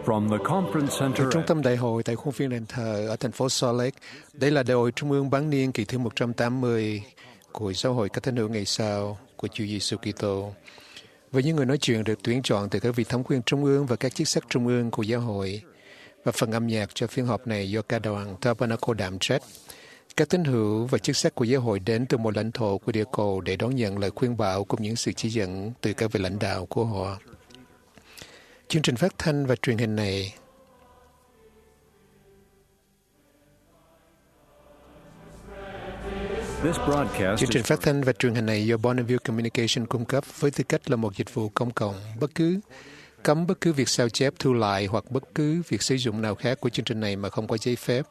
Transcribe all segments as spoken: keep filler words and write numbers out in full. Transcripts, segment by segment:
From the Conference Center Từ trung tâm đại hội tại khuôn viên đền thờ ở thành phố Salt Lake, đây là đại hội trung ương bán niên kỳ thứ một trăm tám mươi của Giáo hội Các Thánh hữu Ngày Sau của Chúa Giêsu Kitô. Với những người nói chuyện được tuyển chọn từ các vị thống quyền trung ương và các chức sắc trung ương của giáo hội, và phần âm nhạc cho phiên họp này do ca đoàn Tabernacle đảm trách. Các tín hữu và chức sắc của giáo hội đến từ một lãnh thổ của địa cầu để đón nhận lời khuyên bảo cùng những sự chỉ dẫn từ các vị lãnh đạo của họ. Chương trình phát thanh và truyền hình này Chương trình phát thanh và truyền hình này do Bonneville Communication cung cấp với tư cách là một dịch vụ công cộng. Bất cứ cấm bất cứ việc sao chép, thu lại hoặc bất cứ việc sử dụng nào khác của chương trình này mà không có giấy phép.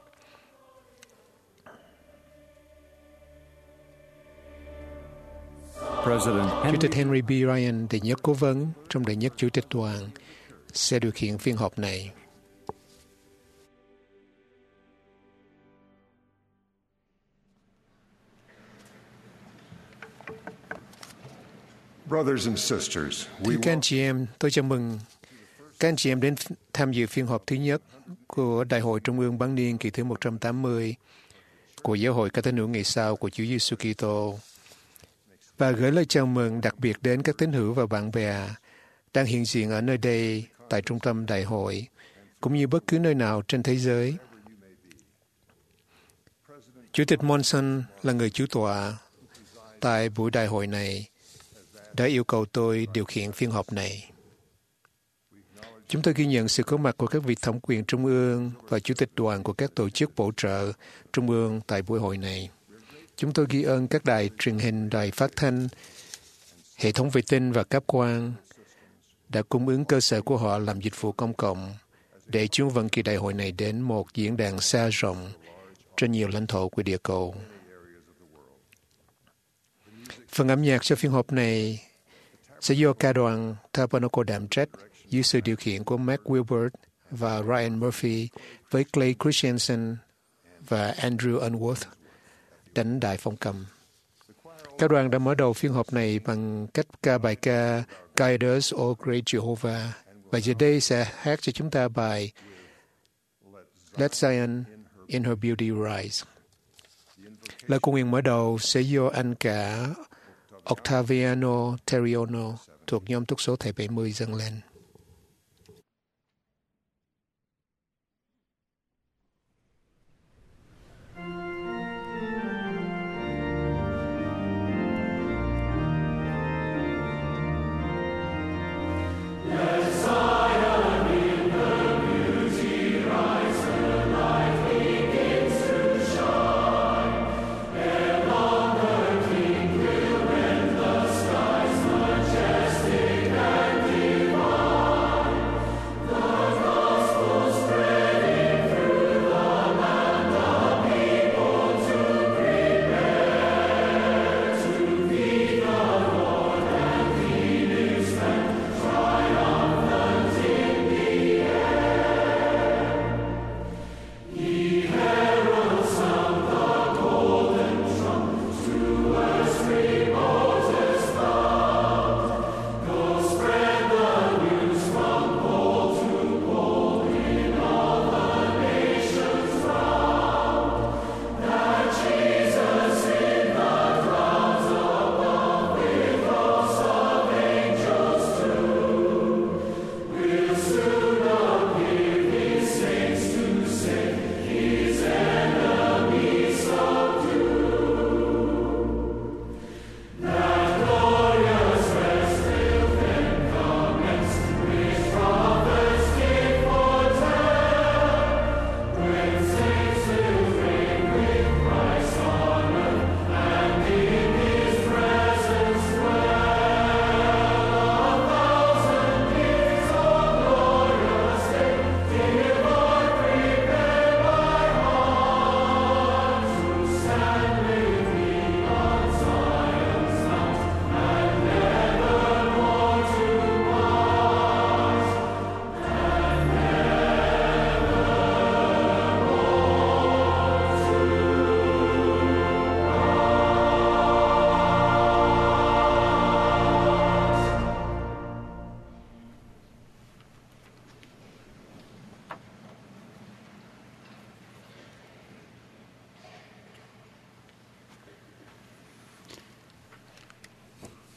Chủ tịch Henry B. Ryan, đệ nhất cố vấn trong đệ nhất chủ tịch đoàn, sẽ điều khiển phiên họp này. Brothers and sisters, Thưa các anh chị em, tôi chào mừng các anh chị em đến tham dự phiên họp thứ nhất của Đại hội Trung ương bán niên kỳ thứ một trăm tám mươi của Giáo hội Các Thánh hữu Ngày Sau của Chúa Giêsu Kitô, và gửi lời chào mừng đặc biệt đến các tín hữu và bạn bè đang hiện diện ở nơi đây tại trung tâm đại hội, cũng như bất cứ nơi nào trên thế giới. Chủ tịch Monson là người chủ tọa tại buổi đại hội này, đã yêu cầu tôi điều khiển phiên họp này. Chúng tôi ghi nhận sự có mặt của các vị thống quyền trung ương và chủ tịch đoàn của các tổ chức bổ trợ trung ương tại buổi hội này. Chúng tôi ghi ơn các đài truyền hình, đài phát thanh, hệ thống vệ tinh và cáp quang đã cung ứng cơ sở của họ làm dịch vụ công cộng để chúng vận kỳ đại hội này đến một diễn đàn xa rộng trên nhiều lãnh thổ của địa cầu. Phần âm nhạc cho phiên họp này sẽ do ca đoàn Tabernacle đảm trách dưới sự điều khiển của Mark Wilbert và Ryan Murphy với Clay Christensen và Andrew Unworth đánh đài phong cầm. Ca đoàn đã mở đầu phiên họp này bằng cách ca bài ca Guide Us, O Great Jehovah, và giờ đây sẽ hát cho chúng ta bài Let Zion in Her Beauty Rise. Lời cầu nguyện mở đầu sẽ do anh cả Octaviano Terriono thuộc nhóm túc số thầy bảy mươi dâng lên. Majestic and divine.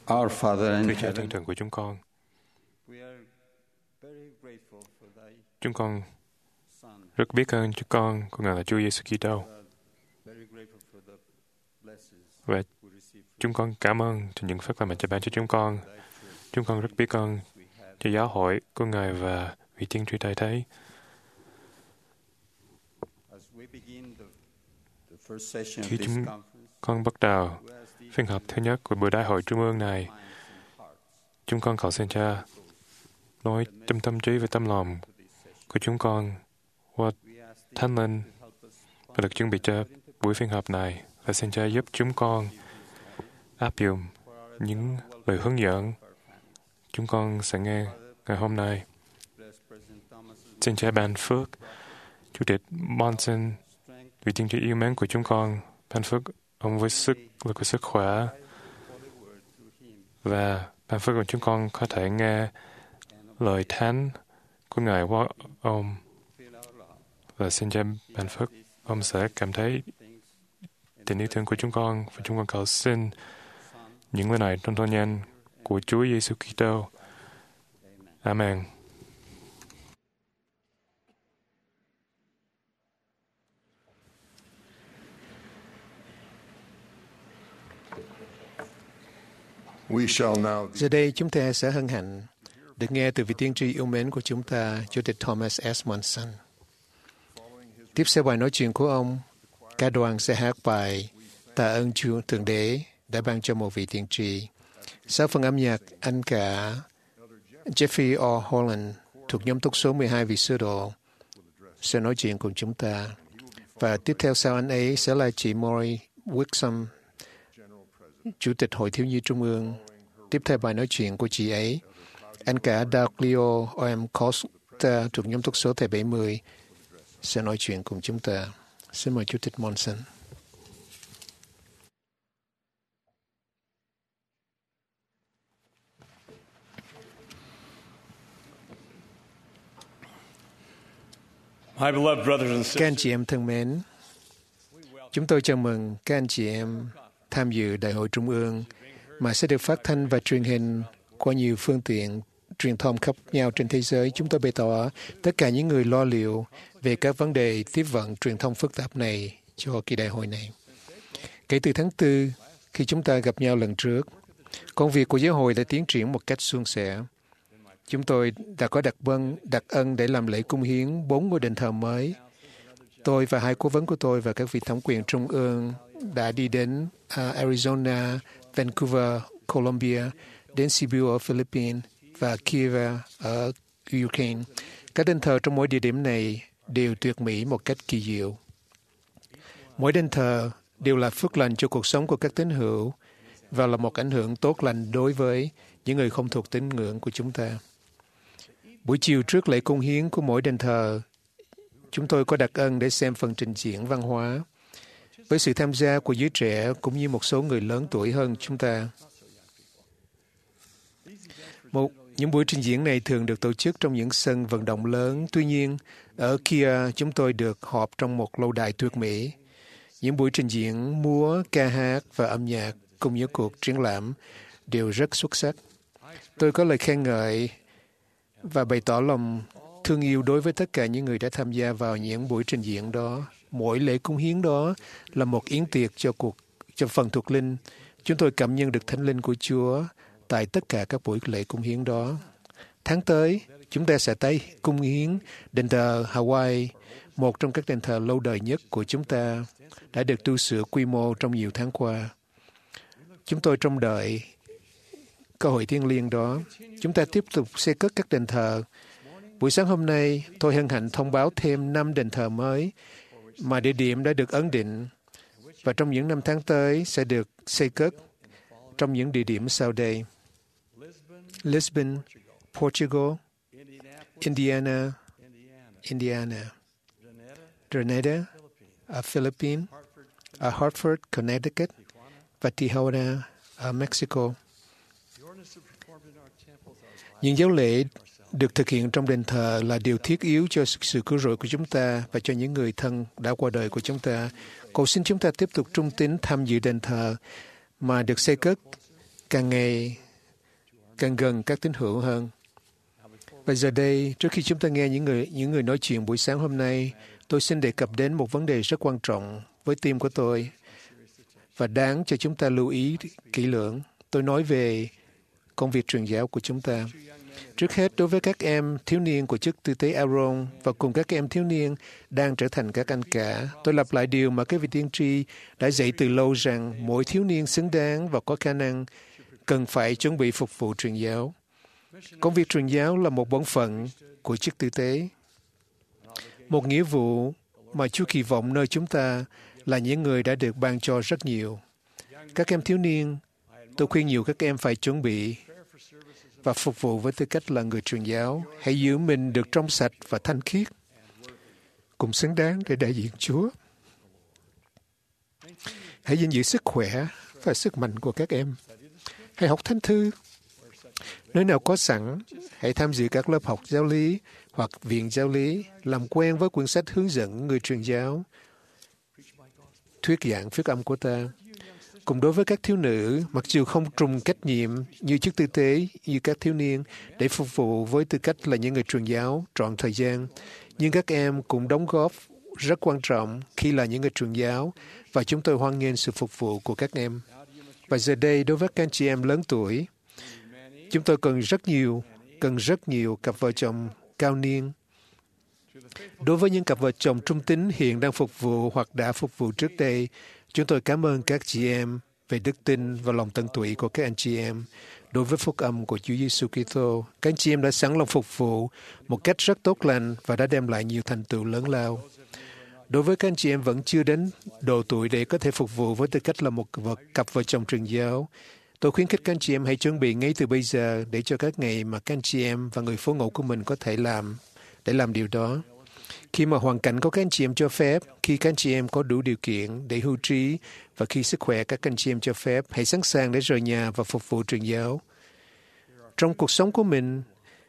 Our Father in Thưa Cha heaven, thiên thần của chúng con, we are very grateful for thy chúng con Son. rất biết ơn Chúa con của Ngài là Chúa Giêsu Kitô, Very grateful for the blessings và we receive from chúng con cảm ơn cho những phước lành mà Cha ban cho chúng con. thy church. Chúng con rất biết ơn We have cho giáo hội của Ngài và vị Tiên Tri thay thế. as we begin the, the first session of Khi this chúng conference, con bắt đầu we ask thee phiên họp thứ nhất của buổi đại hội trung ương này, minds and hearts chúng con cầu xin Cha nói trong tâm trí và tâm lòng to this session. của chúng con qua We ask thee Thánh Linh to help us và được chuẩn bị cho buổi phiên họp này, và xin Cha giúp chúng con áp dụng for our những lời hướng dẫn our family. chúng con sẽ nghe ngày hôm nay. Bless President Thomas' Xin Cha ban phước Chủ tịch Monson, strength, vị tiên tri yêu mến của chúng con, ban phước ông với sức lực và sức khỏe, holy word through him, và ban phước của chúng con có thể nghe lời thánh của Ngài qua ông, fill our love. và xin Cha ban phước ông sẽ cảm thấy Things tình yêu thương của chúng con, và chúng con cầu xin Son. những lời này trong tôn danh của Chúa Giêsu Kitô. Amen. Amen. We shall now Giờ đây chúng ta sẽ hân hạnh được nghe từ vị tiên tri yêu mến của chúng ta, Chủ tịch Thomas S. Monson. Tiếp sau bài nói chuyện của ông, cả đoàn sẽ hát bài Tạ ơn Chúa Thượng Đế đã ban cho một vị tiên tri. Sau phần âm nhạc, anh cả Jeffrey O. Holland thuộc nhóm túc số mười hai vị sứ đồ sẽ nói chuyện cùng chúng ta. Và tiếp theo sau anh ấy sẽ là chị Maury Wixom, Chủ tịch Hội Thiếu nhi Trung ương. Tiếp theo bài nói chuyện của chị ấy, anh cả Douglio O M. Costa thuộc nhóm túc số thẻ bảy mươi sẽ nói chuyện cùng chúng ta. Xin mời Chủ tịch Monson. My beloved brothers and Các anh sisters, chị em thân mến, chúng tôi chào mừng các anh chị em tham dự Đại hội Trung ương mà sẽ được phát thanh và truyền hình qua nhiều phương tiện truyền thông khắp nhau trên thế giới. Chúng tôi bày tỏ tất cả những người lo liệu về các vấn đề tiếp vận truyền thông phức tạp này cho kỳ đại hội này. Kể từ tháng tư, khi chúng ta gặp nhau lần trước, công việc của giáo hội đã tiến triển một cách suôn sẻ. Chúng tôi đã có đặc vân, đặc ân để làm lễ cung hiến bốn ngôi đền thờ mới. Tôi và hai cố vấn của tôi và các vị thẩm quyền trung ương đã đi đến uh, Arizona, Vancouver, Colombia, đến Cebu ở Philippines và Kiev ở Ukraine. Các đền thờ trong mỗi địa điểm này đều tuyệt mỹ một cách kỳ diệu. Mỗi đền thờ đều là phước lành cho cuộc sống của các tín hữu và là một ảnh hưởng tốt lành đối với những người không thuộc tín ngưỡng của chúng ta. Buổi chiều trước lễ cung hiến của mỗi đền thờ, chúng tôi có đặc ân để xem phần trình diễn văn hóa với sự tham gia của giới trẻ cũng như một số người lớn tuổi hơn chúng ta. Một, những buổi trình diễn này thường được tổ chức trong những sân vận động lớn. Tuy nhiên, ở Kia, chúng tôi được họp trong một lâu đài tuyệt mỹ. Những buổi trình diễn múa, ca hát và âm nhạc cùng những cuộc triển lãm đều rất xuất sắc. Tôi có lời khen ngợi và bày tỏ lòng thương yêu đối với tất cả những người đã tham gia vào những buổi trình diễn đó. Mỗi lễ cúng hiến đó là một yến tiệc cho cuộc cho phần thuộc linh. Chúng tôi cảm nhận được thánh linh của Chúa tại tất cả các buổi lễ cúng hiến đó. Tháng tới, chúng ta sẽ tới cúng hiến đền thờ Hawaii, một trong các đền thờ lâu đời nhất của chúng ta, đã được tu sửa quy mô trong nhiều tháng qua. Chúng tôi trông đợi cơ hội thiêng liêng đó. Chúng ta tiếp tục xây cất các đền thờ. Buổi sáng hôm nay, tôi hân hạnh thông báo thêm năm đền thờ mới mà địa điểm đã được ấn định và trong những năm tháng tới sẽ được xây cất trong những địa điểm sau đây: Lisbon, Portugal, Indiana, Indiana, Grenada, ở Philippines, ở Hartford, Connecticut và Tijuana, ở Mexico. Những giáo lễ được thực hiện trong đền thờ là điều thiết yếu cho sự cứu rỗi của chúng ta và cho những người thân đã qua đời của chúng ta. Cầu xin chúng ta tiếp tục trung tín tham dự đền thờ mà được xây cất càng ngày càng gần các tín hữu hơn. Bây giờ đây, trước khi chúng ta nghe những người những người nói chuyện buổi sáng hôm nay, tôi xin đề cập đến một vấn đề rất quan trọng với tim của tôi và đáng cho chúng ta lưu ý kỹ lưỡng. Tôi nói về công việc truyền giáo của chúng ta. Trước hết, đối với các em thiếu niên của chức tư tế Aaron và cùng các em thiếu niên đang trở thành các anh cả, tôi lặp lại điều mà các vị tiên tri đã dạy từ lâu rằng mỗi thiếu niên xứng đáng và có khả năng cần phải chuẩn bị phục vụ truyền giáo. Công việc truyền giáo là một bổn phận của chức tư tế, một nghĩa vụ mà Chúa kỳ vọng nơi chúng ta là những người đã được ban cho rất nhiều. Các em thiếu niên, tôi khuyên nhiều các em phải chuẩn bị và phục vụ với tư cách là người truyền giáo. Hãy giữ mình được trong sạch và thanh khiết, cùng xứng đáng để đại diện Chúa. Hãy gìn giữ sức khỏe và sức mạnh của các em. Hãy học thánh thư. Nơi nào có sẵn, hãy tham dự các lớp học giáo lý hoặc viện giáo lý, làm quen với quyển sách hướng dẫn người truyền giáo, thuyết giảng phúc âm của ta. Cùng đối với các thiếu nữ, mặc dù không trùng trách nhiệm như chức tư tế như các thiếu niên để phục vụ với tư cách là những người truyền giáo trọn thời gian, nhưng các em cũng đóng góp rất quan trọng khi là những người truyền giáo và chúng tôi hoan nghênh sự phục vụ của các em. Và giờ đây, đối với các anh chị em lớn tuổi, chúng tôi cần rất nhiều, cần rất nhiều cặp vợ chồng cao niên. Đối với những cặp vợ chồng trung tín hiện đang phục vụ hoặc đã phục vụ trước đây, chúng tôi cảm ơn các chị em về đức tin và lòng tận tụy của các anh chị em. Đối với phúc âm của Chúa Giêsu Kitô, các anh chị em đã sẵn lòng phục vụ một cách rất tốt lành và đã đem lại nhiều thành tựu lớn lao. Đối với các anh chị em vẫn chưa đến độ tuổi để có thể phục vụ với tư cách là một cặp vợ chồng truyền giáo, tôi khuyến khích các anh chị em hãy chuẩn bị ngay từ bây giờ để cho các ngày mà các anh chị em và người phối ngẫu của mình có thể làm, để làm điều đó. Khi mà hoàn cảnh của các anh chị em cho phép, khi các anh chị em có đủ điều kiện để hưu trí và khi sức khỏe các anh chị em cho phép, hãy sẵn sàng để rời nhà và phục vụ truyền giáo. Trong cuộc sống của mình,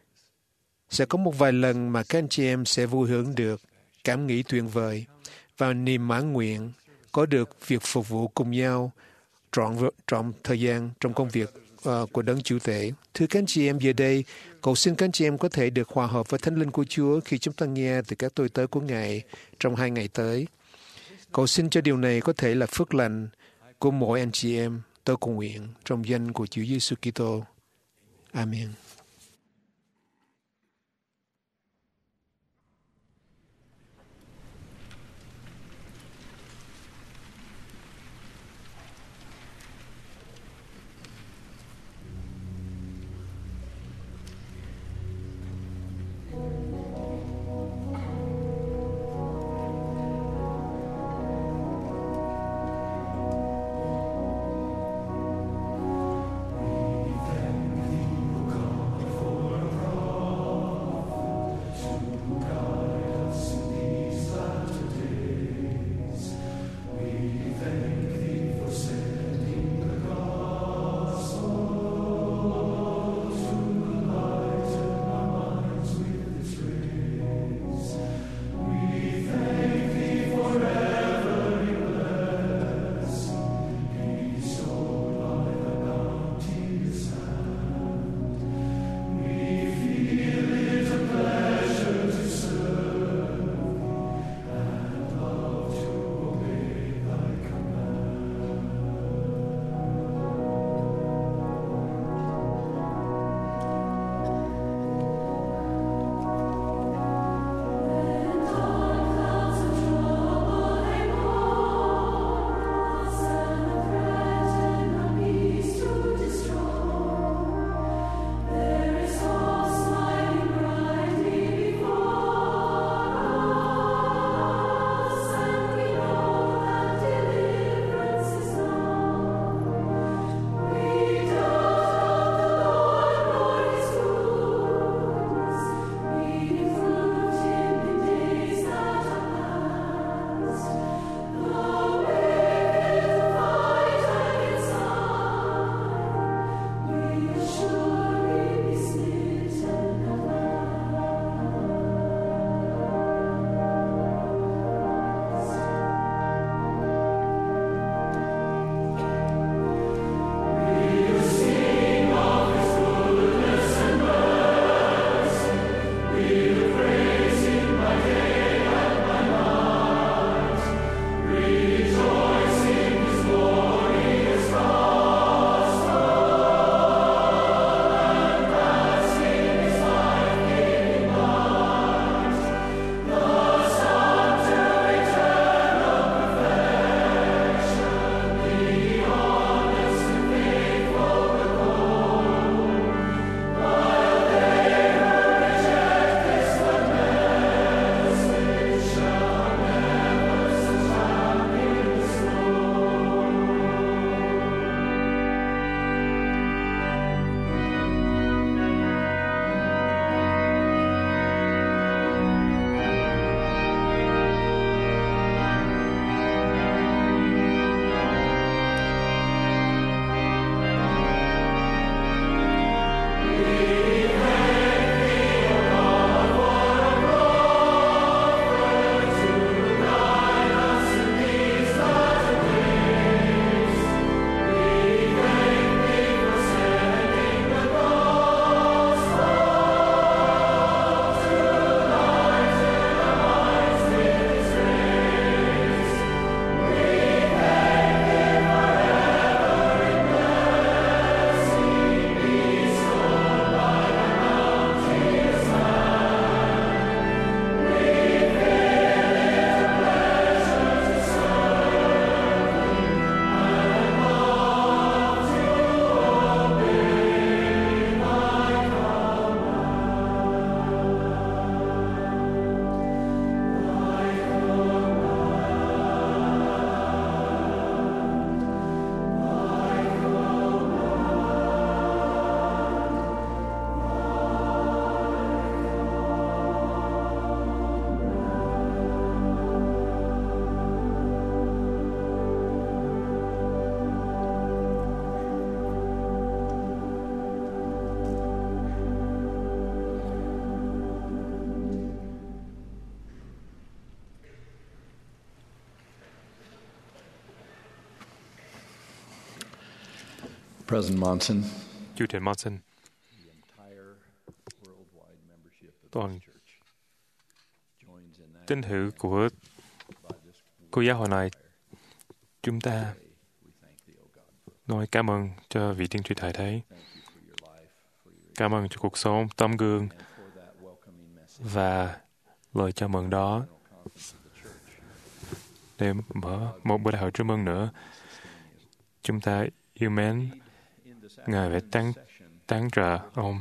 sẽ có một vài lần mà các anh chị em sẽ vui hưởng được cảm nghĩ tuyệt vời và niềm mãn nguyện có được việc phục vụ cùng nhau trọn trọn thời gian trong công việc uh, của Đấng Chủ Tể. Thưa các anh chị em, giờ đây, cầu xin các anh chị em có thể được hòa hợp với Thánh Linh của Chúa khi chúng ta nghe từ các tôi tớ của Ngài trong hai ngày tới. Cầu xin cho điều này có thể là phước lành của mỗi anh chị em. Tôi cầu nguyện trong danh của Chúa Giêsu Kitô. Amen. Thank you. President Monson, Chủ tịch Monson, toàn tín hữu của của giáo hội này, chúng ta nói cảm ơn cho vị tiên tri thời thế. Cảm ơn cho cuộc sống, tấm gương và lời chào mừng đó để mở một bữa đại hội trung ương nữa. Chúng ta yêu mến Ngài phải tán tán trợ ông.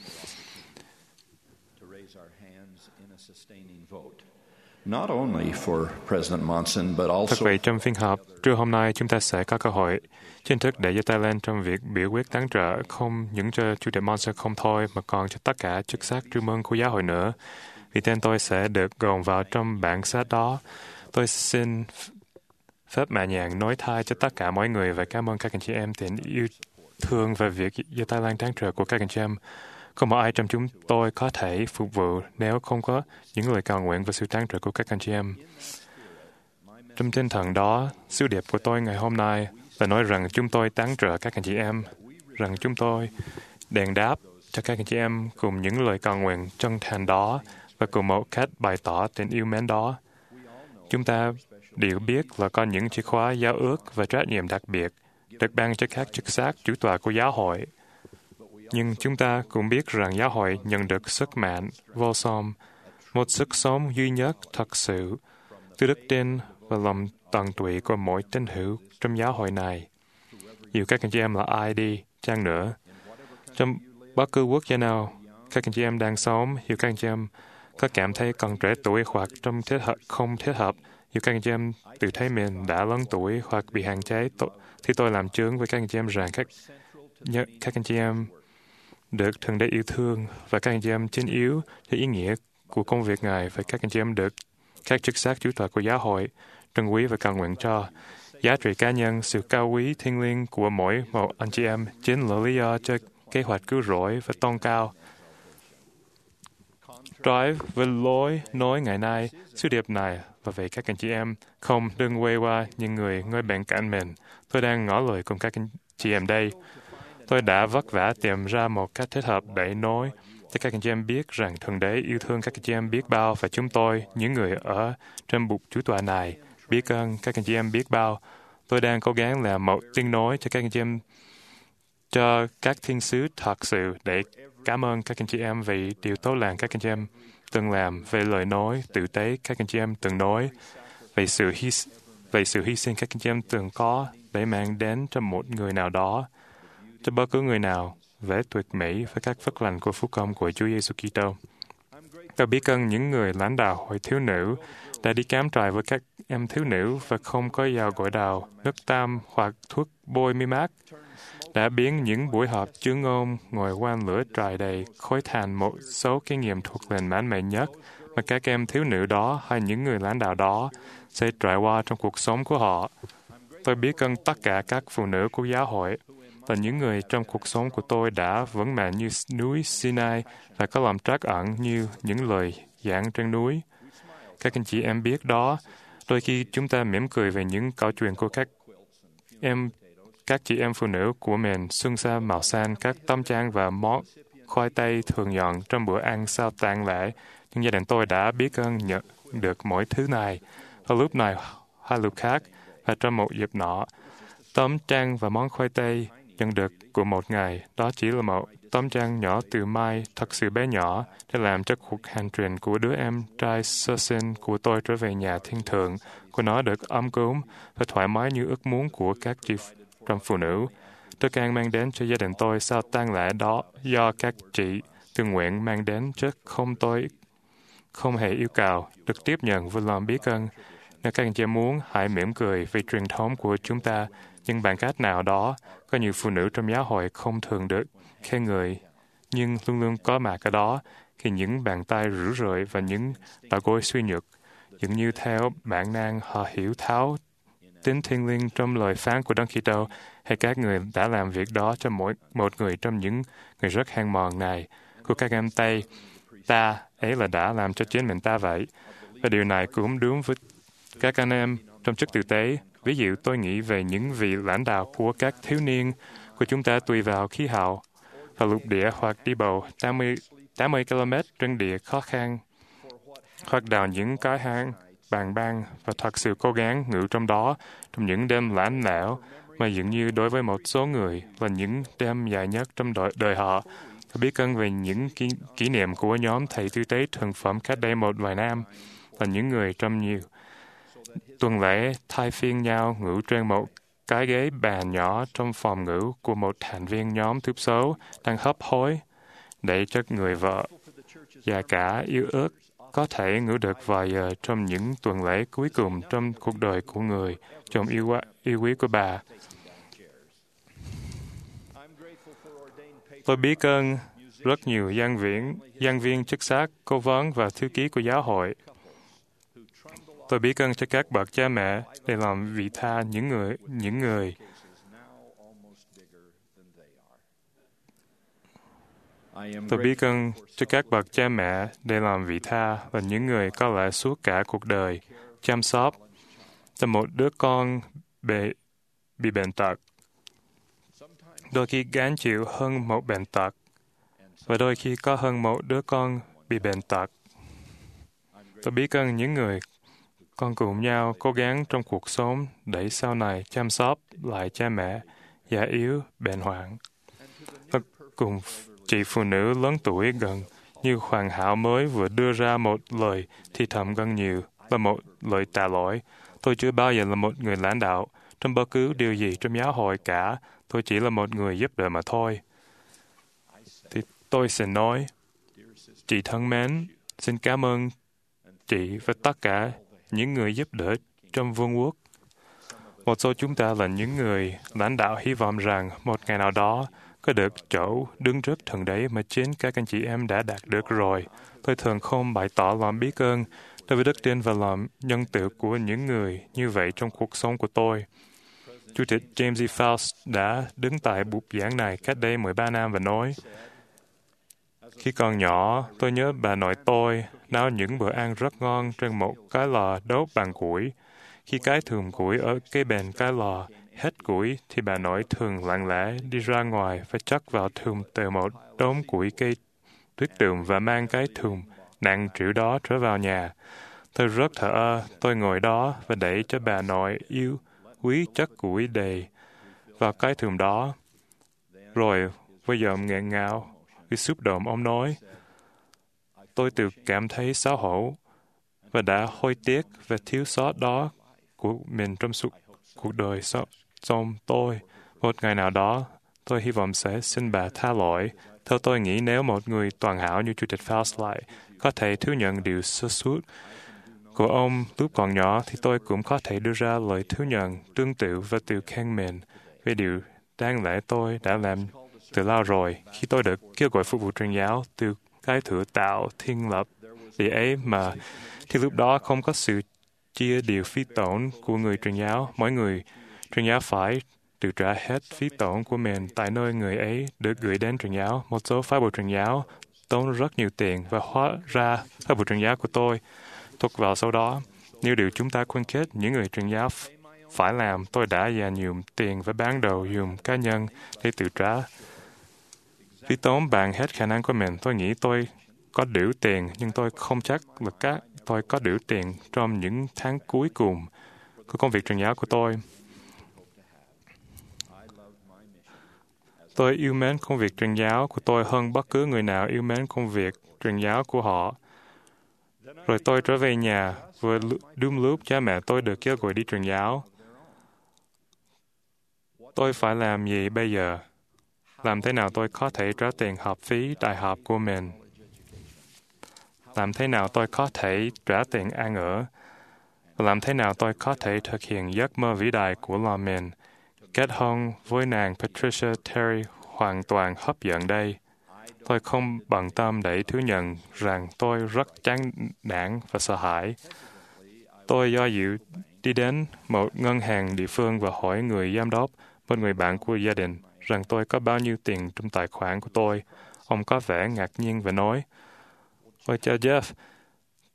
not only for President Monson, but Thật also vậy, trong phiên họp trưa hôm nay, chúng ta sẽ có cơ hội chính thức để giơ tay lên trong việc biểu quyết tán trợ không những cho Chủ tịch Monson không thôi, mà còn cho tất cả chức sắc trung ương của giáo hội nữa. Vì tên tôi sẽ được gồm vào trong bản sách đó. Tôi xin phép mạ nhàng nói thay cho tất cả mọi người và cảm ơn các anh chị em tình yêu thương về việc giơ tay lên tán trợ của các anh chị em. Không một ai trong chúng tôi có thể phục vụ nếu không có những lời cầu nguyện và sự tán trợ của các anh chị em. Trong tinh thần đó, sứ điệp của tôi ngày hôm nay là nói rằng chúng tôi tán trợ các anh chị em, rằng chúng tôi đền đáp cho các anh chị em cùng những lời cầu nguyện chân thành đó và cùng một cách bày tỏ tình yêu mến đó. Chúng ta đều biết là có những chìa khóa giao ước và trách nhiệm đặc biệt được ban cho các chức sắc chủ tọa của giáo hội. Nhưng chúng ta cũng biết rằng giáo hội nhận được sức mạnh vô song, một sức sống duy nhất thật sự từ đức tin và lòng tận tụy của mỗi tín hữu trong giáo hội này. Dù các anh chị em là ai đi chăng nữa, trong bất cứ quốc gia nào các anh chị em đang sống, dù các anh chị em có cảm thấy còn trẻ tuổi hoặc trong thích hợp, không thích hợp, dù các anh chị em tự thấy mình đã lớn tuổi hoặc bị hạn chế, thì tôi làm chứng với các anh chị em rằng các, các anh chị em được Thượng Đế yêu thương và các anh chị em chính yếu cho ý nghĩa của công việc Ngài và các anh chị em được các chức sắc chủ tọa của giáo hội trân quý và cầu nguyện cho. Giá trị cá nhân, sự cao quý thiêng liêng của mỗi một anh chị em chính là lý do cho kế hoạch cứu rỗi và tôn cao. Trái với lối nói ngày nay, sứ điệp này là về các anh chị em không đừng quay qua những người ngồi bên cạnh mình. Tôi đang ngỏ lời cùng các anh chị em đây. Tôi đã vất vả tìm ra một cách thích hợp để nói cho các anh chị em biết rằng Thượng Đế yêu thương các anh chị em biết bao và chúng tôi, những người ở trên bục chủ tọa này, biết ơn các anh chị em biết bao. Tôi đang cố gắng làm một tiếng nói cho các anh chị em, cho các thiên sứ thật sự để cảm ơn các anh chị em vì điều tốt lành các anh chị em từng làm, về lời nói tử tế các anh chị em từng nói, về sự hy về sự hy sinh các anh chị em từng có để mang đến cho một người nào đó, cho bất cứ người nào, vẻ tuyệt mỹ với các phước lành của phúc công của Chúa Giêsu Kitô. Tôi biết ơn những người lãnh đạo hội thiếu nữ đã đi cắm trại với các em thiếu nữ và không có dao gội đầu, nước tam hoặc thuốc bôi mi mát, đã biến những buổi họp chứa ngôn ngồi quanh lửa trại đầy khói thành một số kinh nghiệm thuộc linh mãn mệ nhất mà các em thiếu nữ đó hay những người lãnh đạo đó sẽ trải qua trong cuộc sống của họ. Tôi biết ơn tất cả các phụ nữ của giáo hội và những người trong cuộc sống của tôi đã vững mạnh như núi Sinai và có lòng trắc ẩn như những lời giảng trên núi. Các anh chị em biết đó, đôi khi chúng ta mỉm cười về những câu chuyện của các em, các chị em phụ nữ của mình xuân xa màu xanh, các tấm trang và món khoai tây thường nhận trong bữa ăn sau tang lễ. Nhưng gia đình tôi đã biết ơn nhận được mỗi thứ này. Vào lúc này hay lúc khác và trong một dịp nọ, tấm trang và món khoai tây nhận được của một ngày, đó chỉ là một tấm trang nhỏ từ mai thật sự bé nhỏ để làm cho cuộc hành trình của đứa em trai sơ sinh của tôi trở về nhà thiên thượng của nó được ấm cúng và thoải mái như ước muốn của các chị trong phụ nữ. Tôi càng mang đến cho gia đình tôi sau tang lễ đó do các chị tự nguyện mang đến chứ không tôi không hề yêu cầu được tiếp nhận với lòng biết ơn. Nếu các anh chị muốn, hãy mỉm cười vì truyền thống của chúng ta, nhưng bằng cách nào đó, có nhiều phụ nữ trong giáo hội không thường được khen người, nhưng luôn luôn có mặt ở đó khi những bàn tay rũ rượi và những đầu gối suy nhược. Dường như theo bản năng họ hiểu thấu tính thiêng liêng trong lời phán của Đấng Kitô, hay các người đã làm việc đó cho mỗi một người trong những người rất hèn mòn này của các em Tây. Ta ấy là đã làm cho chính mình ta vậy. Và điều này cũng đúng với các anh em trong chức tử tế. Ví dụ tôi nghĩ về những vị lãnh đạo của các thiếu niên của của chúng ta tùy vào khí hậu và lục địa hoặc đi bộ tám mươi ki lô mét trên địa khó khăn, hoặc đào những cái hang bàng bang và thật sự cố gắng ngủ trong đó trong những đêm lãnh lẽo mà dường như đối với một số người là những đêm dài nhất trong đời, đời họ. Tôi biết ơn về những kỷ, kỷ niệm của nhóm thầy tư tế thường phẩm cách đây một vài năm, là những người trong nhiều tuần lễ thay phiên nhau ngủ trên một cái ghế bàn nhỏ trong phòng ngủ của một thành viên nhóm thiểu số đang hấp hối, để cho người vợ già cả yếu ớt có thể ngủ được vài giờ trong những tuần lễ cuối cùng trong cuộc đời của người chồng yêu, yêu quý của bà. Tôi biết ơn rất nhiều giảng viên, giảng viên chức sắc, cố vấn và thư ký của giáo hội. Tôi biết ơn cho các bậc cha mẹ để làm vị tha những người, những người Tôi biết ơn cho các bậc cha mẹ để làm vị tha và những người có lẽ suốt cả cuộc đời chăm sóc cho một đứa con bị, bị bệnh tật. Đôi khi gánh chịu hơn một bệnh tật, và đôi khi có hơn một đứa con bị bệnh tật. Tôi biết ơn những người con cùng nhau cố gắng trong cuộc sống để sau này chăm sóc lại cha mẹ già yếu, bệnh hoạn. Tôi cùng chị phụ nữ lớn tuổi gần như hoàn hảo mới vừa đưa ra một lời thì thầm gần nhiều, là một lời tạ lỗi. Tôi chưa bao giờ là một người lãnh đạo trong bất cứ điều gì trong giáo hội cả. Tôi chỉ là một người giúp đỡ mà thôi. Thì tôi sẽ nói, chị thân mến, xin cảm ơn chị và tất cả những người giúp đỡ trong vương quốc. Một số chúng ta là những người lãnh đạo hy vọng rằng một ngày nào đó có được chỗ đứng trước Thượng Đế mà chính các anh chị em đã đạt được rồi. Tôi thường không bày tỏ lòng biết ơn đối với đức tin và lòng nhân từ của những người như vậy trong cuộc sống của tôi. Chủ tịch James E. Faust đã đứng tại bục giảng này cách đây mười ba năm và nói, khi còn nhỏ, tôi nhớ bà nội tôi nấu những bữa ăn rất ngon trên một cái lò đốt bằng củi. Khi cái thùng củi ở kế bên cái lò hết củi, thì bà nội thường lặng lẽ đi ra ngoài và chất vào thùng từ một đống củi cây tuyết tường và mang cái thùng nặng trĩu đó trở vào nhà. Tôi rất thờ ơ, tôi ngồi đó và để cho bà nội yêu quý chất củi đầy vào cái thùng đó. Rồi, với giọng nghẹn ngào, vì xúc động ông nói, tôi tự cảm thấy xấu hổ và đã hối tiếc về thiếu sót đó của mình trong suốt cuộc đời trong tôi. Một ngày nào đó, tôi hy vọng sẽ xin bà tha lỗi. Theo tôi nghĩ nếu một người toàn hảo như Chủ tịch Faust lại có thể thừa nhận điều sơ suất của ông lúc còn nhỏ, thì tôi cũng có thể đưa ra lời thừa nhận tương tự và tự khen mình về điều đáng lẽ tôi đã làm từ lâu rồi khi tôi được kêu gọi phục vụ truyền giáo từ cái thử tạo thiên lập vì ấy mà thì lúc đó không có sự chia điều phí tổn của người truyền giáo. Mỗi người truyền giáo phải tự trả hết phí tổn của mình tại nơi người ấy được gửi đến truyền giáo. Một số phái bộ truyền giáo tốn rất nhiều tiền và hóa ra phái bộ truyền giáo của tôi thuộc vào số đó. Như điều chúng ta khuyến khích những người truyền giáo phải làm, tôi đã dành nhiều tiền và ban đầu dùng cá nhân để tự trả phí tốn bằng hết khả năng của mình. Tôi nghĩ tôi có đủ tiền, nhưng tôi không chắc là các tôi có đủ tiền trong những tháng cuối cùng của công việc truyền giáo của tôi. Tôi yêu mến công việc truyền giáo của tôi hơn bất cứ người nào yêu mến công việc truyền giáo của họ. Rồi tôi trở về nhà, vừa đúng lúc cha mẹ tôi được kêu gọi đi truyền giáo. Tôi phải làm gì bây giờ? Làm thế nào tôi có thể trả tiền học phí đại học của mình? Làm thế nào tôi có thể trả tiền ăn ở? Làm thế nào tôi có thể thực hiện giấc mơ vĩ đại của lòng mình? Kết hôn với nàng Patricia Terry hoàn toàn hấp dẫn đây. Tôi không bận tâm để thừa nhận rằng tôi rất chán nản và sợ hãi. Tôi do dự đi đến một ngân hàng địa phương và hỏi người giám đốc, một người bạn của gia đình, rằng tôi có bao nhiêu tiền trong tài khoản của tôi. Ông có vẻ ngạc nhiên và nói, ôi cha Jeff,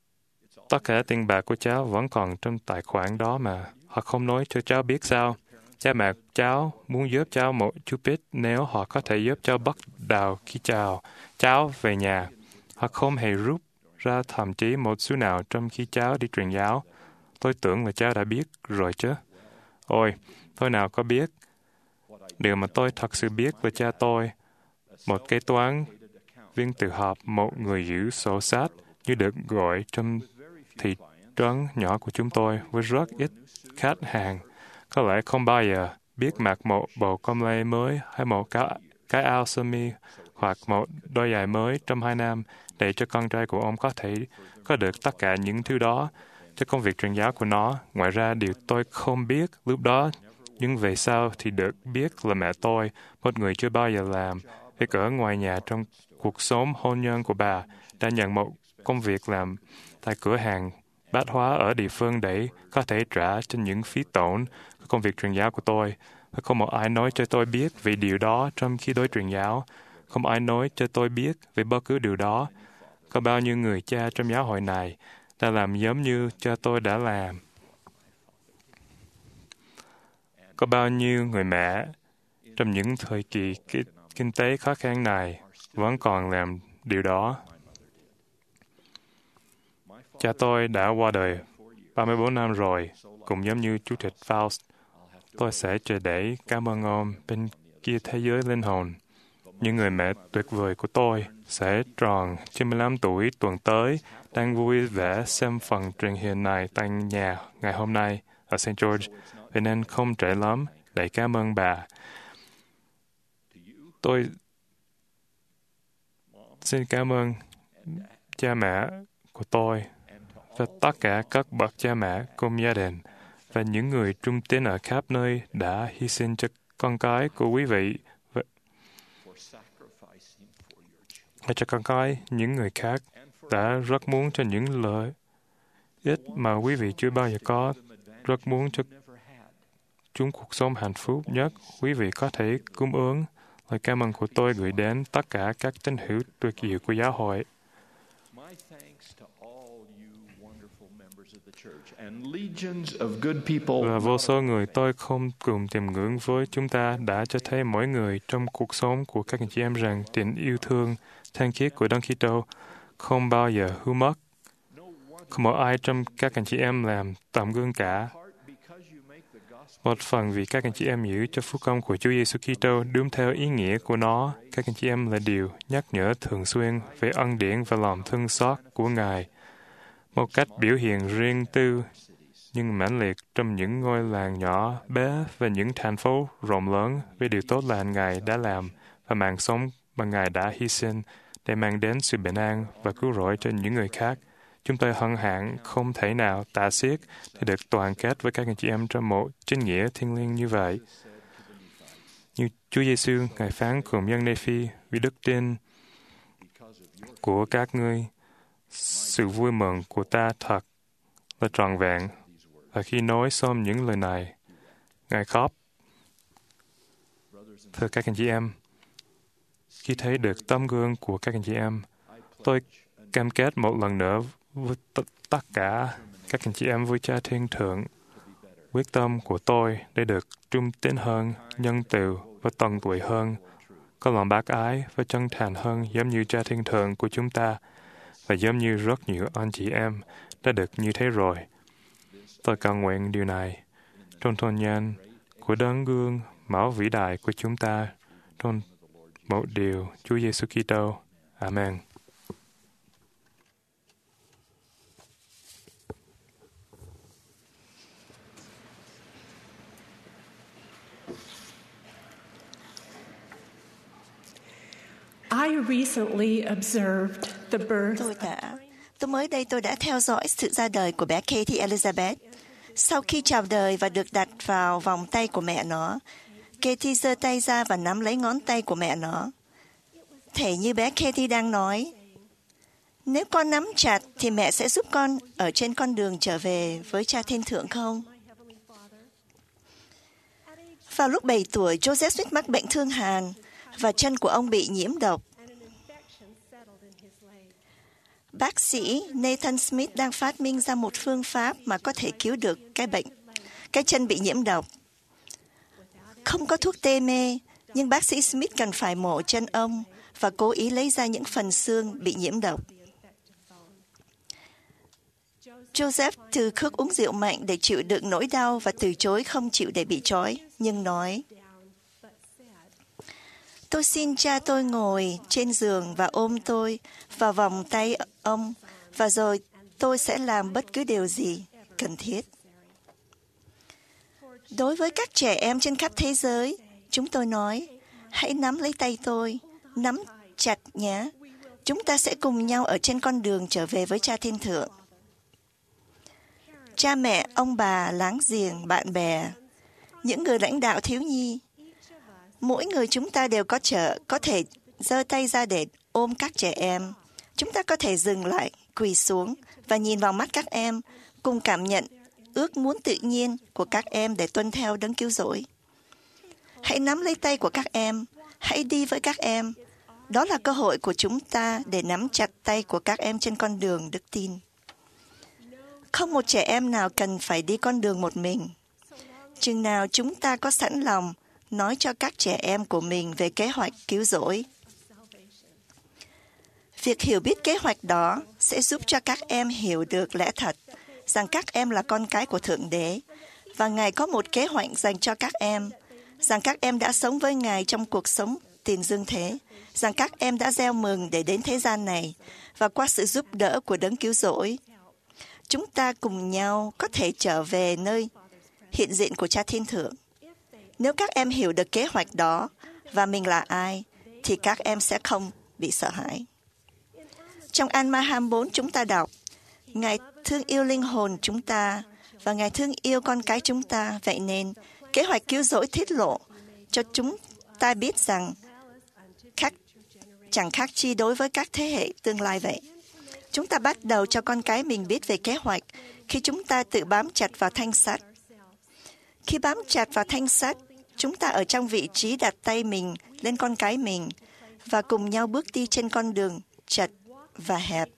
tất cả tiền bạc của cháu vẫn còn trong tài khoản đó mà. Họ không nói cho cháu biết sao? Cha mẹ cháu muốn giúp cháu một chút ít nếu họ có thể giúp cháu bắt đầu khi chào cháu về nhà. Họ không hề rút ra thậm chí một xu nào trong khi cháu đi truyền giáo. Tôi tưởng là cháu đã biết rồi chứ. Ôi, tôi nào có biết. Điều mà tôi thật sự biết về cha tôi, một kế toán viên tự học, một người giữ sổ sách như được gọi trong thị trấn nhỏ của chúng tôi với rất ít khách hàng. Có lẽ không bao giờ biết mặc một bộ com lê mới hay một cái, cái áo sơ mi hoặc một đôi giày mới trong hai năm để cho con trai của ông có thể có được tất cả những thứ đó cho công việc truyền giáo của nó. Ngoài ra, điều tôi không biết lúc đó, nhưng về sau thì được biết là mẹ tôi, một người chưa bao giờ làm việc ở ngoài nhà trong cuộc sống hôn nhân của bà, đã nhận một công việc làm tại cửa hàng bách hóa ở địa phương để có thể trả cho những phí tổn của công việc truyền giáo của tôi. Và không một ai nói cho tôi biết về điều đó trong khi đối truyền giáo. Không ai nói cho tôi biết về bất cứ điều đó. Có bao nhiêu người cha trong giáo hội này đã làm giống như cha tôi đã làm. Có bao nhiêu người mẹ trong những thời kỳ kinh tế khó khăn này vẫn còn làm điều đó. Cha tôi đã qua đời ba mươi bốn năm rồi, cũng giống như Chủ tịch Faust. Tôi sẽ chờ để cảm ơn ông bên kia thế giới linh hồn. Những người mẹ tuyệt vời của tôi sẽ tròn chín mươi lăm tuổi tuần tới, đang vui vẻ xem phần truyền hình này tại nhà ngày hôm nay ở Saint George, vậy nên không trễ lắm để cảm ơn bà. Tôi xin cảm ơn cha mẹ của tôi và tất cả các bậc cha mẹ cùng gia đình và những người trung tín ở khắp nơi đã hy sinh cho con cái của quý vị và, và cho con cái những người khác đã rất muốn cho những lợi ích mà quý vị chưa bao giờ có, rất muốn cho chúng cuộc sống hạnh phúc nhất quý vị có thể cung ứng. Lời cảm ơn của tôi gửi đến tất cả các tín hữu tuyệt diệu của giáo hội. Và vô số người tôi không cùng tìm ngưỡng với chúng ta đã cho thấy mỗi người trong cuộc sống của các anh chị em rằng tình yêu thương thanh khiết của Đấng Kitô không bao giờ hư mất. Không một ai trong các anh chị em làm tầm gương cả. Một phần vì các anh chị em giữ cho phúc âm của Chúa Giêsu Kitô đúng theo ý nghĩa của nó, các anh chị em là điều nhắc nhở thường xuyên về ân điển và lòng thương xót của Ngài, một cách biểu hiện riêng tư nhưng mãnh liệt trong những ngôi làng nhỏ bé và những thành phố rộng lớn về điều tốt lành Ngài đã làm và mạng sống mà Ngài đã hy sinh để mang đến sự bình an và cứu rỗi cho những người khác. Chúng tôi hân hạnh không thể nào tả xiết để được đoàn kết với các anh chị em trong một chính nghĩa thiêng liêng như vậy. Như Chúa Giêsu, Ngài phán cùng dân Nê-phi vì đức tin của các ngươi, sự vui mừng của ta thật là trọn vẹn. Và khi nói xong những lời này, Ngài khóc. Thưa các anh chị em, khi thấy được tấm gương của các anh chị em, tôi cam kết một lần nữa với t- tất cả các anh chị em với Cha Thiên Thượng, quyết tâm của tôi để được trung tín hơn, nhân từ và tận tuổi hơn, có lòng bác ái và chân thành hơn giống như Cha Thiên Thượng của chúng ta và giống như rất nhiều anh chị em đã được như thế rồi. Tôi cầu nguyện điều này trong tôn nhân của đấng gương mẫu vĩ đại của chúng ta trong một điều Chúa Giêsu Kitô. Amen. I recently observed the birth. Tôi đã, tôi mới đây tôi đã theo dõi sự ra đời của bé Katie Elizabeth. Sau khi chào đời và được đặt vào vòng tay của mẹ nó, Katie giơ tay ra và nắm lấy ngón tay của mẹ nó. Thể như bé Katie đang nói, nếu con nắm chặt thì mẹ sẽ giúp con ở trên con đường trở về với Cha Thiên Thượng không? Vào lúc bảy tuổi, Joseph Smith mắc bệnh thương hàn và chân của ông bị nhiễm độc. Bác sĩ Nathan Smith đang phát minh ra một phương pháp mà có thể cứu được cái bệnh, cái chân bị nhiễm độc. Không có thuốc tê mê, nhưng bác sĩ Smith cần phải mổ chân ông và cố ý lấy ra những phần xương bị nhiễm độc. Joseph từ khước uống rượu mạnh để chịu đựng nỗi đau và từ chối không chịu để bị trói, nhưng nói, tôi xin cha tôi ngồi trên giường và ôm tôi vào vòng tay ông, và rồi tôi sẽ làm bất cứ điều gì cần thiết. Đối với các trẻ em trên khắp thế giới, chúng tôi nói, hãy nắm lấy tay tôi, nắm chặt nhé. Chúng ta sẽ cùng nhau ở trên con đường trở về với Cha Thiên Thượng. Cha mẹ, ông bà, láng giềng, bạn bè, những người lãnh đạo thiếu nhi, mỗi người chúng ta đều có trở, có thể giơ tay ra để ôm các trẻ em. Chúng ta có thể dừng lại, quỳ xuống và nhìn vào mắt các em, cùng cảm nhận ước muốn tự nhiên của các em để tuân theo đấng cứu rỗi. Hãy nắm lấy tay của các em, hãy đi với các em. Đó là cơ hội của chúng ta để nắm chặt tay của các em trên con đường đức tin. Không một trẻ em nào cần phải đi con đường một mình. Chừng nào chúng ta có sẵn lòng nói cho các trẻ em của mình về kế hoạch cứu rỗi. Việc hiểu biết kế hoạch đó sẽ giúp cho các em hiểu được lẽ thật, rằng các em là con cái của Thượng Đế, và Ngài có một kế hoạch dành cho các em, rằng các em đã sống với Ngài trong cuộc sống tiền dương thế, rằng các em đã gieo mừng để đến thế gian này, và qua sự giúp đỡ của đấng cứu rỗi, chúng ta cùng nhau có thể trở về nơi hiện diện của Cha Thiên Thượng. Nếu các em hiểu được kế hoạch đó và mình là ai, thì các em sẽ không bị sợ hãi. Trong An-ma hai mươi bốn chúng ta đọc, Ngài thương yêu linh hồn chúng ta và Ngài thương yêu con cái chúng ta. Vậy nên, kế hoạch cứu rỗi tiết lộ cho chúng ta biết rằng khác, chẳng khác chi đối với các thế hệ tương lai vậy. Chúng ta bắt đầu cho con cái mình biết về kế hoạch khi chúng ta tự bám chặt vào thanh sắt. Khi bám chặt vào thanh sắt, chúng ta ở trong vị trí đặt tay mình lên con cái mình và cùng nhau bước đi trên con đường chật và hẹp.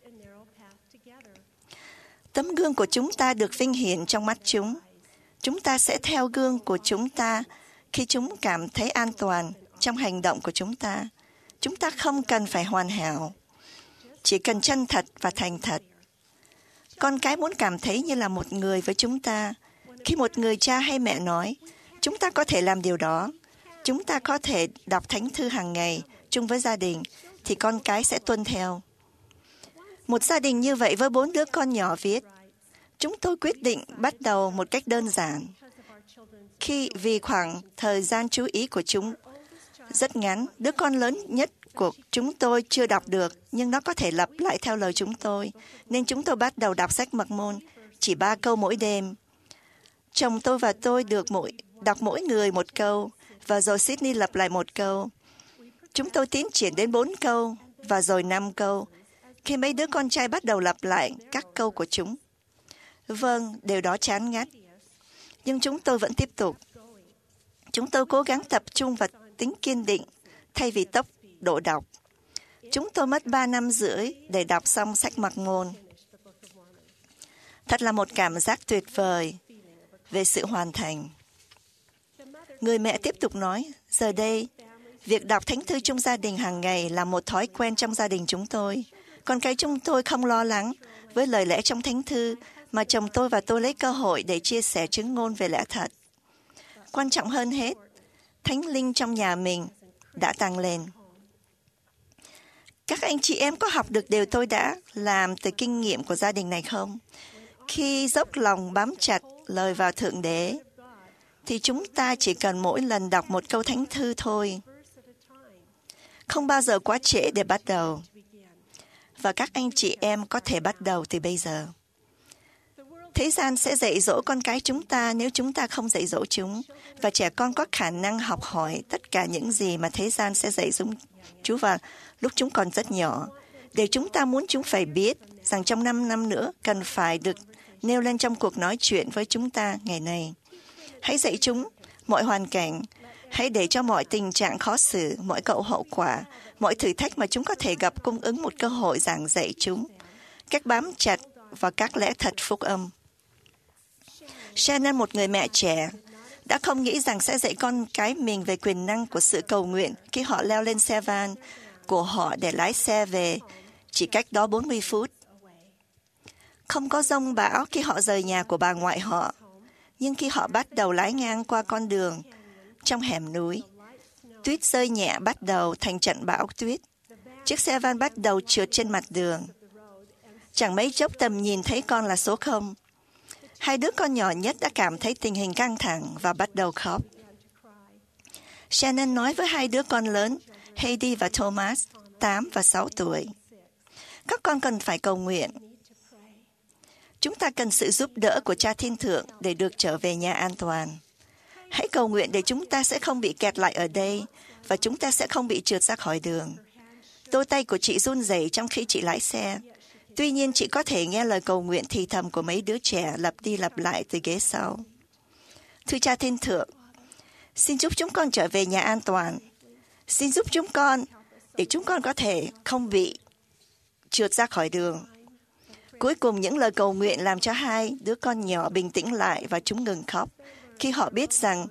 Tấm gương của chúng ta được vinh hiển trong mắt chúng. Chúng ta sẽ theo gương của chúng ta khi chúng cảm thấy an toàn trong hành động của chúng ta. Chúng ta không cần phải hoàn hảo, chỉ cần chân thật và thành thật. Con cái muốn cảm thấy như là một người với chúng ta. Khi một người cha hay mẹ nói, chúng ta có thể làm điều đó, chúng ta có thể đọc thánh thư hàng ngày chung với gia đình, thì con cái sẽ tuân theo. Một gia đình như vậy với bốn đứa con nhỏ viết, chúng tôi quyết định bắt đầu một cách đơn giản. Khi vì khoảng thời gian chú ý của chúng rất ngắn, đứa con lớn nhất của chúng tôi chưa đọc được, nhưng nó có thể lặp lại theo lời chúng tôi, nên chúng tôi bắt đầu đọc sách Mặc Môn, chỉ ba câu mỗi đêm. Chồng tôi và tôi được mỗi, đọc mỗi người một câu, và rồi Sydney lặp lại một câu. Chúng tôi tiến triển đến bốn câu, và rồi năm câu, khi mấy đứa con trai bắt đầu lặp lại các câu của chúng. Vâng, điều đó chán ngắt. Nhưng chúng tôi vẫn tiếp tục. Chúng tôi cố gắng tập trung vào tính kiên định thay vì tốc độ đọc. Chúng tôi mất ba năm rưỡi để đọc xong sách Mặc Ngôn. Thật là một cảm giác tuyệt vời về sự hoàn thành. Người mẹ tiếp tục nói, giờ đây, việc đọc thánh thư trong gia đình hàng ngày là một thói quen trong gia đình chúng tôi. Con cái chúng tôi không lo lắng với lời lẽ trong thánh thư, mà chồng tôi và tôi lấy cơ hội để chia sẻ chứng ngôn về lẽ thật. Quan trọng hơn hết, Thánh Linh trong nhà mình đã tăng lên. Các anh chị em có học được điều tôi đã làm từ kinh nghiệm của gia đình này không? Khi dốc lòng bám chặt lời vào Thượng Đế, thì chúng ta chỉ cần mỗi lần đọc một câu thánh thư thôi. Không bao giờ quá trễ để bắt đầu. Và các anh chị em có thể bắt đầu từ bây giờ. Thế gian sẽ dạy dỗ con cái chúng ta nếu chúng ta không dạy dỗ chúng. Và trẻ con có khả năng học hỏi tất cả những gì mà thế gian sẽ dạy chúng, chú vào lúc chúng còn rất nhỏ. Để chúng ta muốn chúng phải biết rằng trong năm năm nữa cần phải được nêu lên trong cuộc nói chuyện với chúng ta ngày nay. Hãy dạy chúng mọi hoàn cảnh. Hãy để cho mọi tình trạng khó xử, mọi cậu hậu quả, mọi thử thách mà chúng có thể gặp cung ứng một cơ hội giảng dạy chúng. Cách bám chặt vào các lẽ thật phúc âm. Shannon, một người mẹ trẻ, đã không nghĩ rằng sẽ dạy con cái mình về quyền năng của sự cầu nguyện khi họ leo lên xe van của họ để lái xe về chỉ cách đó bốn mươi phút. Không có giông bão khi họ rời nhà của bà ngoại họ, nhưng khi họ bắt đầu lái ngang qua con đường trong hẻm núi, tuyết rơi nhẹ bắt đầu thành trận bão tuyết. Chiếc xe van bắt đầu trượt trên mặt đường. Chẳng mấy chốc tầm nhìn thấy con là số không. Hai đứa con nhỏ nhất đã cảm thấy tình hình căng thẳng và bắt đầu khóc. Shannon nói với hai đứa con lớn, Heidi và Thomas, tám và sáu tuổi. Các con cần phải cầu nguyện. Chúng ta cần sự giúp đỡ của Cha Thiên Thượng để được trở về nhà an toàn. Hãy cầu nguyện để chúng ta sẽ không bị kẹt lại ở đây và chúng ta sẽ không bị trượt ra khỏi đường. Đôi tay của chị run rẩy trong khi chị lái xe. Tuy nhiên, chị có thể nghe lời cầu nguyện thì thầm của mấy đứa trẻ lặp đi lặp lại từ ghế sau. Thưa Cha Thiên Thượng, xin giúp chúng con trở về nhà an toàn. Xin giúp chúng con để chúng con có thể không bị trượt ra khỏi đường. Cuối cùng, những lời cầu nguyện làm cho hai đứa con nhỏ bình tĩnh lại và chúng ngừng khóc khi họ biết rằng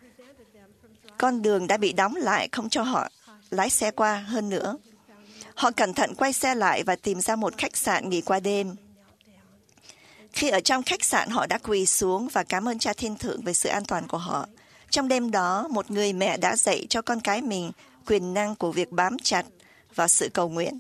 con đường đã bị đóng lại không cho họ lái xe qua hơn nữa. Họ cẩn thận quay xe lại và tìm ra một khách sạn nghỉ qua đêm. Khi ở trong khách sạn, họ đã quỳ xuống và cảm ơn Cha Thiên Thượng về sự an toàn của họ. Trong đêm đó, một người mẹ đã dạy cho con cái mình quyền năng của việc bám chặt vào sự cầu nguyện.